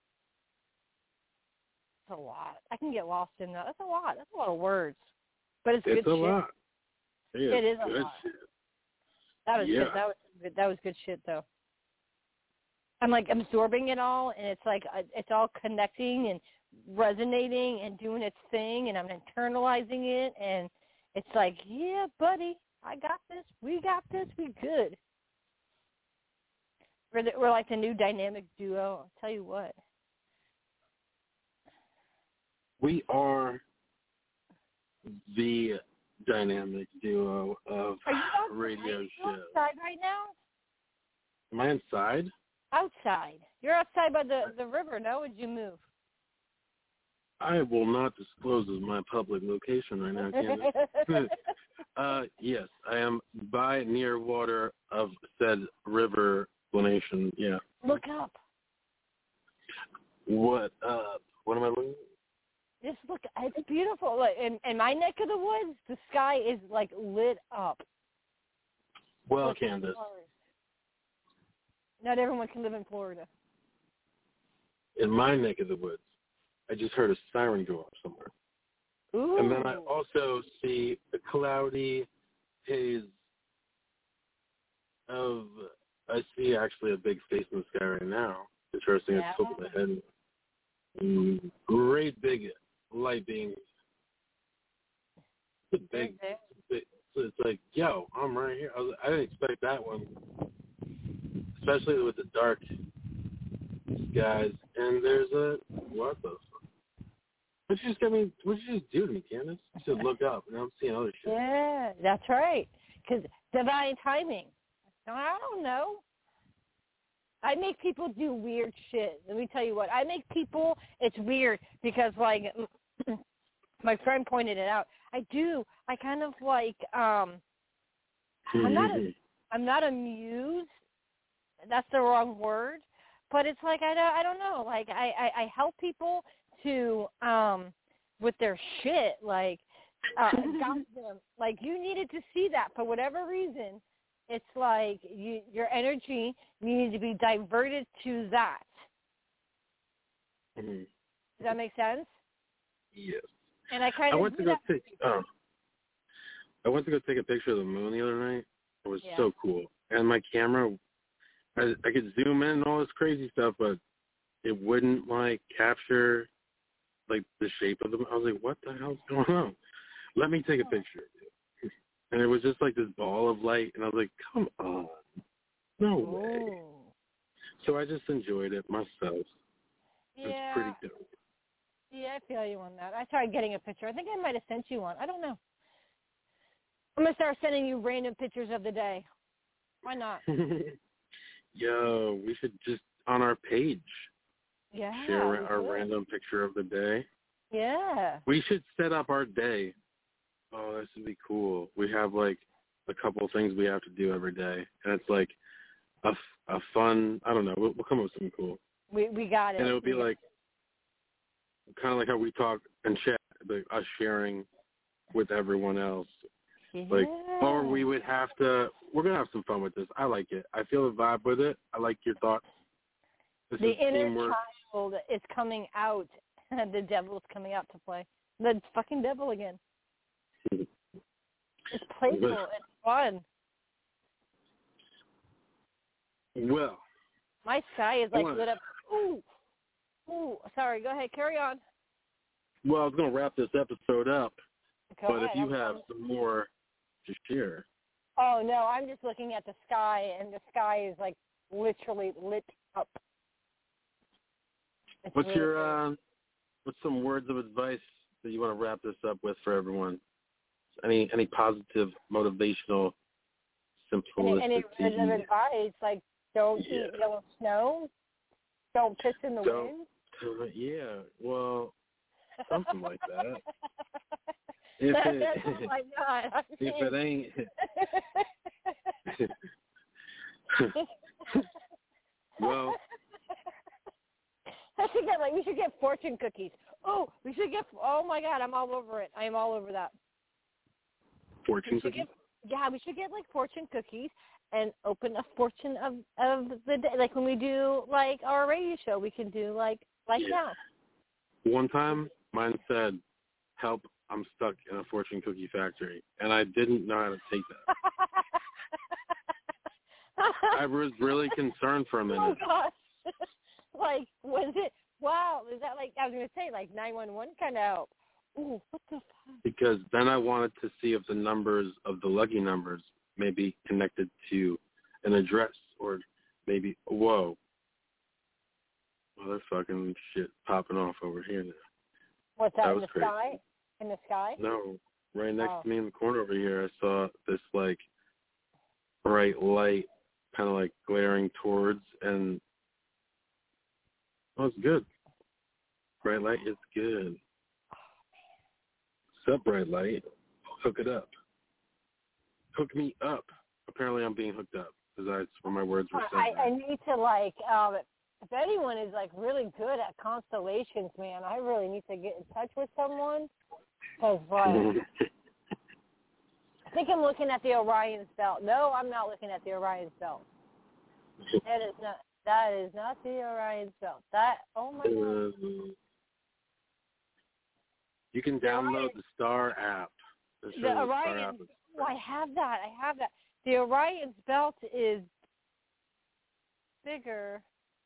That's a lot. I can get lost in that. That's a lot. That's a lot of words. But it's, it's good a shit. lot. It is, It is a good lot. shit. That was Yeah. good. That was good. That was good shit, though. I'm like absorbing it all, and it's like uh, it's all connecting and resonating and doing its thing, and I'm internalizing it, and it's like, yeah, buddy, I got this. We got this. We good. We're, the, we're like the new dynamic duo. I'll tell you what. We are the dynamic duo of Are you outside, radio are you shows. outside right now? Am I inside? outside. You're outside by the, the river, no? Would you move? I will not disclose my public location right now, Candace. uh, yes, I am by near water of said river explanation. Yeah. Look up. What? Uh, what am I looking at? Just look. It's beautiful. Like in, in my neck of the woods, the sky is like lit up. Well, Look, Candace. Not everyone can live in Florida. In my neck of the woods, I just heard a siren go off somewhere. Ooh. And then I also see a cloudy haze of, I see actually a big face in the sky right now. Interesting, Yeah. it's tilted ahead. Mm, great big light beams. It's a big, Okay. big, so it's like, yo, I'm right here. I, was, I didn't expect that one, especially with the dark skies. And there's a, what the fuck? What you just get me? What you just do to me, Candace? You should look up, and I'm seeing other shit. Yeah, that's right. Because divine timing. I don't know. I make people do weird shit. Let me tell you what. I make people, it's weird because, like, my friend pointed it out. I do. I kind of, like, um, I'm not, a, I'm not amused. That's the wrong word. But it's like, I don't, I don't know. Like, I, I, I help people to, um, with their shit. Like, uh, got them. Like, you needed to see that for whatever reason. It's like you, your energy needed to be diverted to that. Mm-hmm. Does that make sense? Yes. And I kind I of went to do go that. take. Oh, I went to go take a picture of the moon the other night. It was Yeah. so cool, and my camera, I, I could zoom in and all this crazy stuff, but it wouldn't like capture like the shape of the. I was like, what the hell's going on? Let me take a picture. And it was just like this ball of light, and I was like, come on, no way. Ooh. So I just enjoyed it myself. Yeah. It's pretty dope. Yeah, I feel you on that. I tried getting a picture. I think I might have sent you one. I don't know. I'm going to start sending you random pictures of the day. Why not? Yo, we should just, on our page, Yeah. share we our should. random picture of the day. Yeah. We should set up our day. Oh, this would be cool. We have, like, a couple things we have to do every day. And it's, like, a, a fun, I don't know, we'll, we'll come up with something cool. We we got it. And it'll be, We got like, kind of like how we talk and chat, like us sharing with everyone else. it. Like, Yeah. or we would have to, we're going to have some fun with this. I like it. I feel the vibe with it. I like your thoughts. This The is inner teamwork. child is coming out. The devil is coming out to play. The fucking devil again. It's playful. It's fun. Well, My sky is like What? lit up. Ooh. Ooh. Sorry. Go ahead. Carry on. well, I was going to wrap this episode up, Go but ahead. if you I'm- have I'm- some more to share. Oh, no. I'm just looking at the sky, and the sky is like literally lit up. It's What's really your, cool. uh, what's some words of advice that you want to wrap this up with for everyone? Any any positive, motivational, Any, any simplicity? words of advice, like don't Yeah. eat yellow snow, don't piss in the Don't- wind. Uh, yeah, well, something like that. If That- it, that's all I got. I if it ain't, well, I should get like we should get fortune cookies. Oh, we should get. Oh my God, I'm all over it. I am all over that. fortune We should cookies. get, yeah, we should get like fortune cookies and open a fortune of of the day. Like when we do like our radio show, we can do like like Yeah. now. One time, mine said, "Help! I'm stuck in a fortune cookie factory," and I didn't know how to take that. I was really concerned for a Oh minute. gosh! Like, was it? Wow, is that like I was gonna say like nine one one kind of help? Ooh, what the fuck? Because then I wanted to see if the numbers of the lucky numbers may be connected to an address or maybe, whoa, motherfucking shit popping off over here now. What's that, That in was the crazy. sky? In the sky? No, right next Oh. to me in the corner over here, I saw this like bright light kind of like glaring towards, and Oh, it's good. Bright light is good. Sup, bright light? Hook it up. Hook me up. Apparently, I'm being hooked up. Because that's what my words were saying. I, I need to, like, um, if anyone is, like, really good at constellations, man, I really need to get in touch with someone. Because, like, I think I'm looking at the Orion's belt. No, I'm not looking at the Orion's belt. That is not, that is not the Orion's belt. That, oh, my God. Uh, you can download the Star app. The, the Orion, oh, I have that. I have that. The Orion's belt is bigger.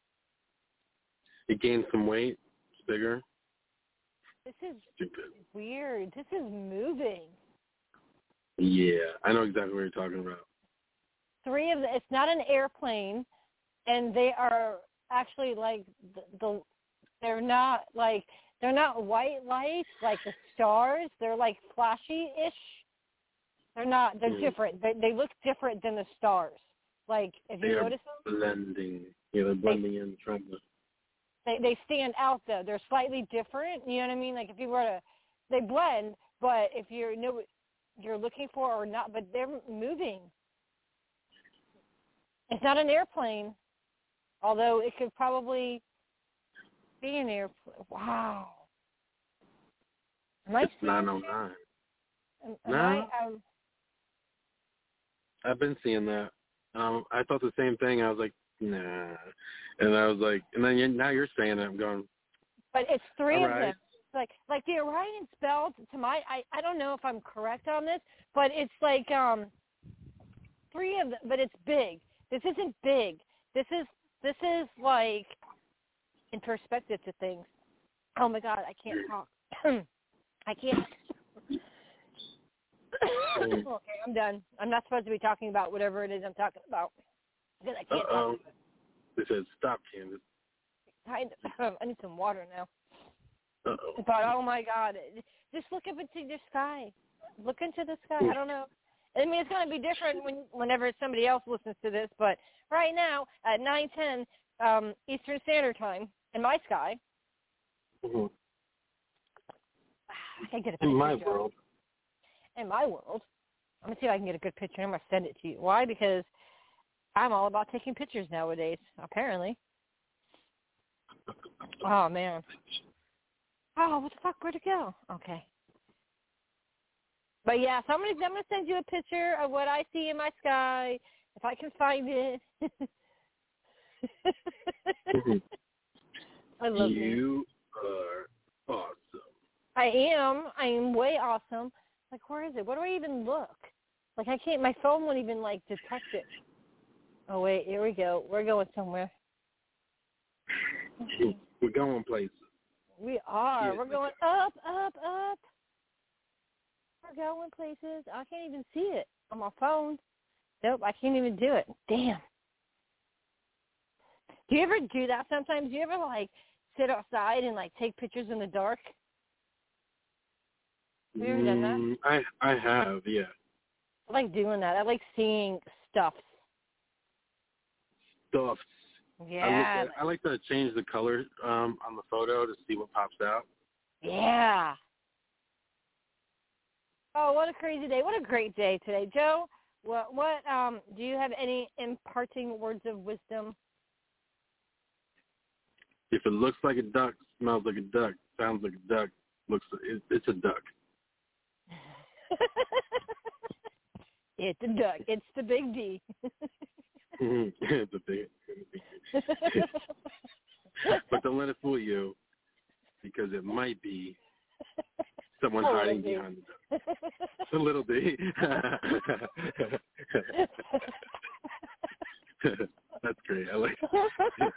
It gained some weight. It's bigger. This is Stupid. Weird. This is moving. Yeah, I know exactly what you're talking about. Three of the, it's not an airplane, and they are actually like the, the they're not like they're not white lights like the stars. They're like flashy-ish. They're not. They're mm. different. They they look different than the stars. Like if you they're notice them, blending. Yeah, they're blending they, in, trying to. They they stand out though. They're slightly different. You know what I mean? Like if you were to, they blend. But if you know what you're looking for or not, but they're moving. It's not an airplane, although it could probably be an airplane. Wow. Am I it's nine oh nine. Am, no. am I, um, I've been seeing that. Um, I thought the same thing. I was like, nah. And I was like, and then you, now you're saying it. I'm going. But it's three of right. them. Like like the Orion's belt. To my, I I don't know if I'm correct on this, but it's like um three of them. But it's big. This isn't big. This is this is like in perspective to things. Oh my God, I can't talk. I can't. Okay, I'm done. I'm not supposed to be talking about whatever it is I'm talking about because I can't Uh-oh. talk. They said stop, Candace. I, I need some water now. Uh-oh. But oh my God, just look up into the sky. Look into the sky. I don't know. I mean, it's going to be different when whenever somebody else listens to this. But right now at nine ten um, Eastern Standard Time in my sky, mm-hmm. I can get a picture. In my Joe. world. In my world, I'm gonna see if I can get a good picture. I'm gonna send it to you. Why? Because I'm all about taking pictures nowadays. Apparently. Oh man. Oh, what the fuck? Where'd it go? Okay. But yeah, so I'm gonna I'm gonna send you a picture of what I see in my sky if I can find it. I love you. You are awesome. I am. I am way awesome. Like, where is it? Where do I even look? Like, I can't. My phone won't even like detect it. Oh wait, here we go. We're going somewhere. We're going places. We are. Yeah, We're going up, up, up. We're going places. I can't even see it on my phone. Nope, I can't even do it. Damn. Do you ever do that sometimes? Do you ever, like, sit outside and, like, take pictures in the dark? Have you ever done that? Mm, I, I have, yeah. I like doing that. I like seeing stuff. Stuff. Yeah. I, look at, I like to change the color um, on the photo to see what pops out. Yeah. Oh, what a crazy day. What a great day today. Joe, what, what um, do you have any imparting words of wisdom? If it looks like a duck, smells like a duck, sounds like a duck, looks it, it's a duck. It's a duck. It's the big D. It's a big D. But don't let it fool you, because it might be someone a hiding behind the duck. A little D. That's great. I like it.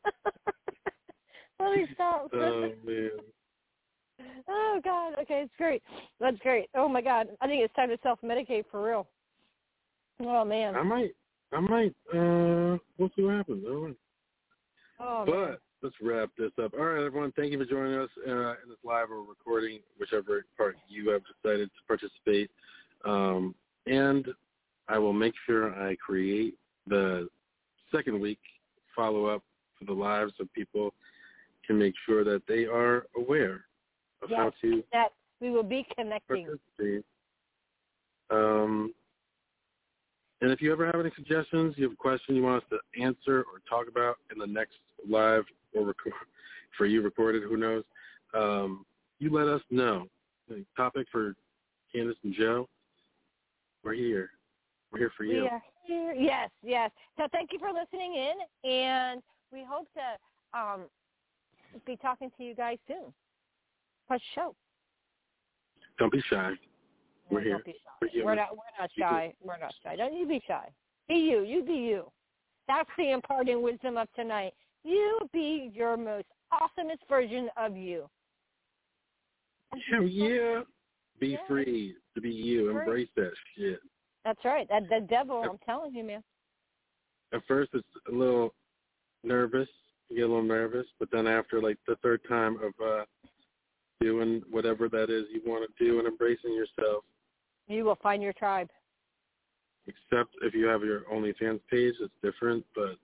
Let me stop. Oh, man. Oh, God. Okay, it's great. That's great. Oh, my God. I think it's time to self-medicate for real. Oh, man. I might. I might. Uh, we'll see what happens. I don't know. Oh, but man. let's wrap this up. All right, everyone. Thank you for joining us uh, in this live or recording, whichever part you have decided to participate. Um, and I will make sure I create the second week follow-up for the live so people can make sure that they are aware of yes, how to that we will be connecting. participate. Um, and if you ever have any suggestions, you have a question you want us to answer or talk about in the next live or record, for you recorded, who knows, um, you let us know. The topic for Candace and Joe, we're here. We're here for you. We are here. Yes, yes. So thank you for listening in, and we hope to um, be talking to you guys soon. For show. Don't be shy. We're no, here. Don't be shy. We're, we're not. We're not shy. We're not shy. Don't you be shy. Be you. You be you. That's the imparting wisdom of tonight. You be your most awesomest version of you. Hell yeah. Be yeah. free to be you. Free. Embrace that shit. That's right. That the devil, I'm telling you, man. At first, it's a little nervous. You get a little nervous, but then after like the third time of uh, doing whatever that is you want to do and embracing yourself, you will find your tribe. Except if you have your OnlyFans page, it's different. But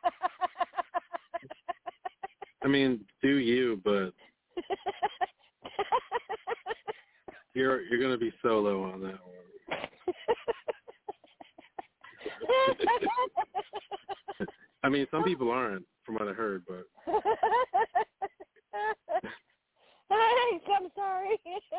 I mean, do you? But you're you're gonna be solo on that one. I mean, some people aren't, from what I heard, but. I'm sorry.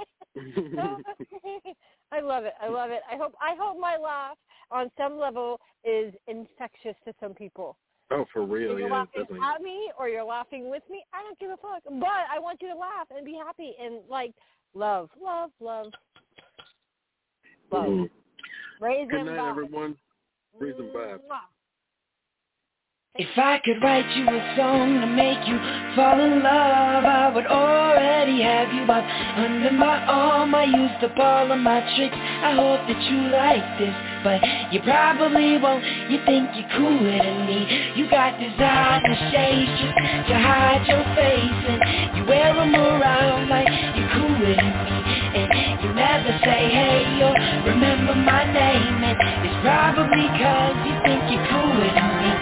I love it. I love it. I hope I hope my laugh on some level is infectious to some people. Oh, for real, you're yeah, laughing definitely. at me or you're laughing with me, I don't give a fuck. But I want you to laugh and be happy and like love, love, love, love. Mm-hmm. Raise Good and night, vibe. everyone. Raise and vibe. If I could write you a song to make you fall in love, I would already have you up under my arm. I used up all of my tricks, I hope that you like this, but you probably won't. You think you're cooler than me. You got designer shades just to hide your face, and you wear them around like you're cooler than me. And you never say hey or remember my name, and it's probably cause you think you're cooler than me.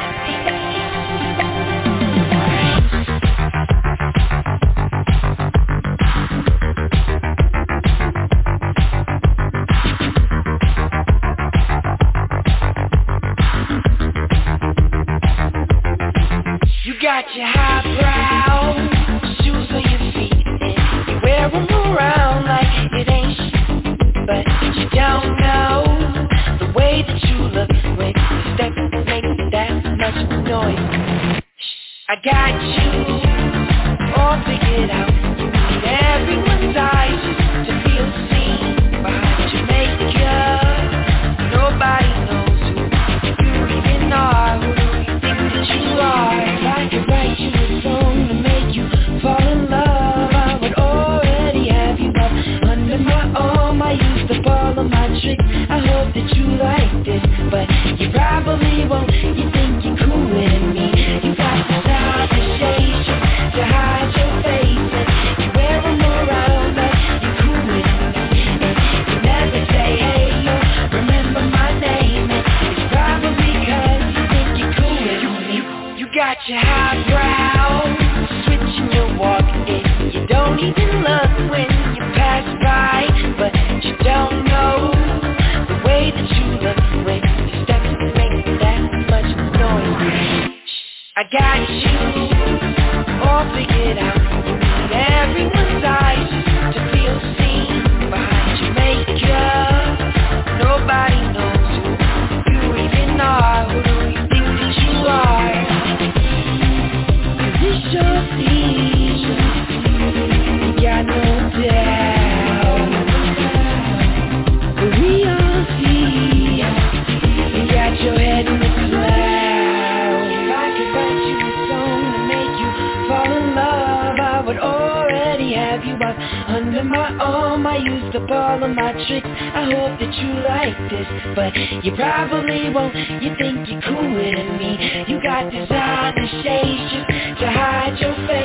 You got your highbrow shoes on your feet, and you wear them around like it ain't shit, but you don't know the way that you look when you step and make that much noise. I got you all figured out. You need everyone's eyes just to feel seen behind your makeup. Nobody knows who you even are. Who do you think that you are? If I could write you a song to make you fall in love, I would already have you up under my arm. I used up all of my tricks, I hope that you like this, but you probably won't. You think you're cooler than me. You got the style to shade you, to hide your face, and you wear them around like you're cooler than me. And you never say hey or remember my name, and it's probably cause you think you're cooler than me. You got your highbrow switching your walk, and you don't even look when you pass by, but you don't know the way that you look when you step and make that much noise. I got you all figured out. You need everyone's eyes to feel seen behind your makeup. Nobody knows who you even are. Who do you think that you are? Cause it's your season, you got no doubt. But we all see you got your head in the clouds. If I could write you a song to make you fall in love, I would already have you up under my arm. I used up all of my tricks, I hope that you like this, but you probably won't. You think you're cooler than me. You got designer shades just to hide your face.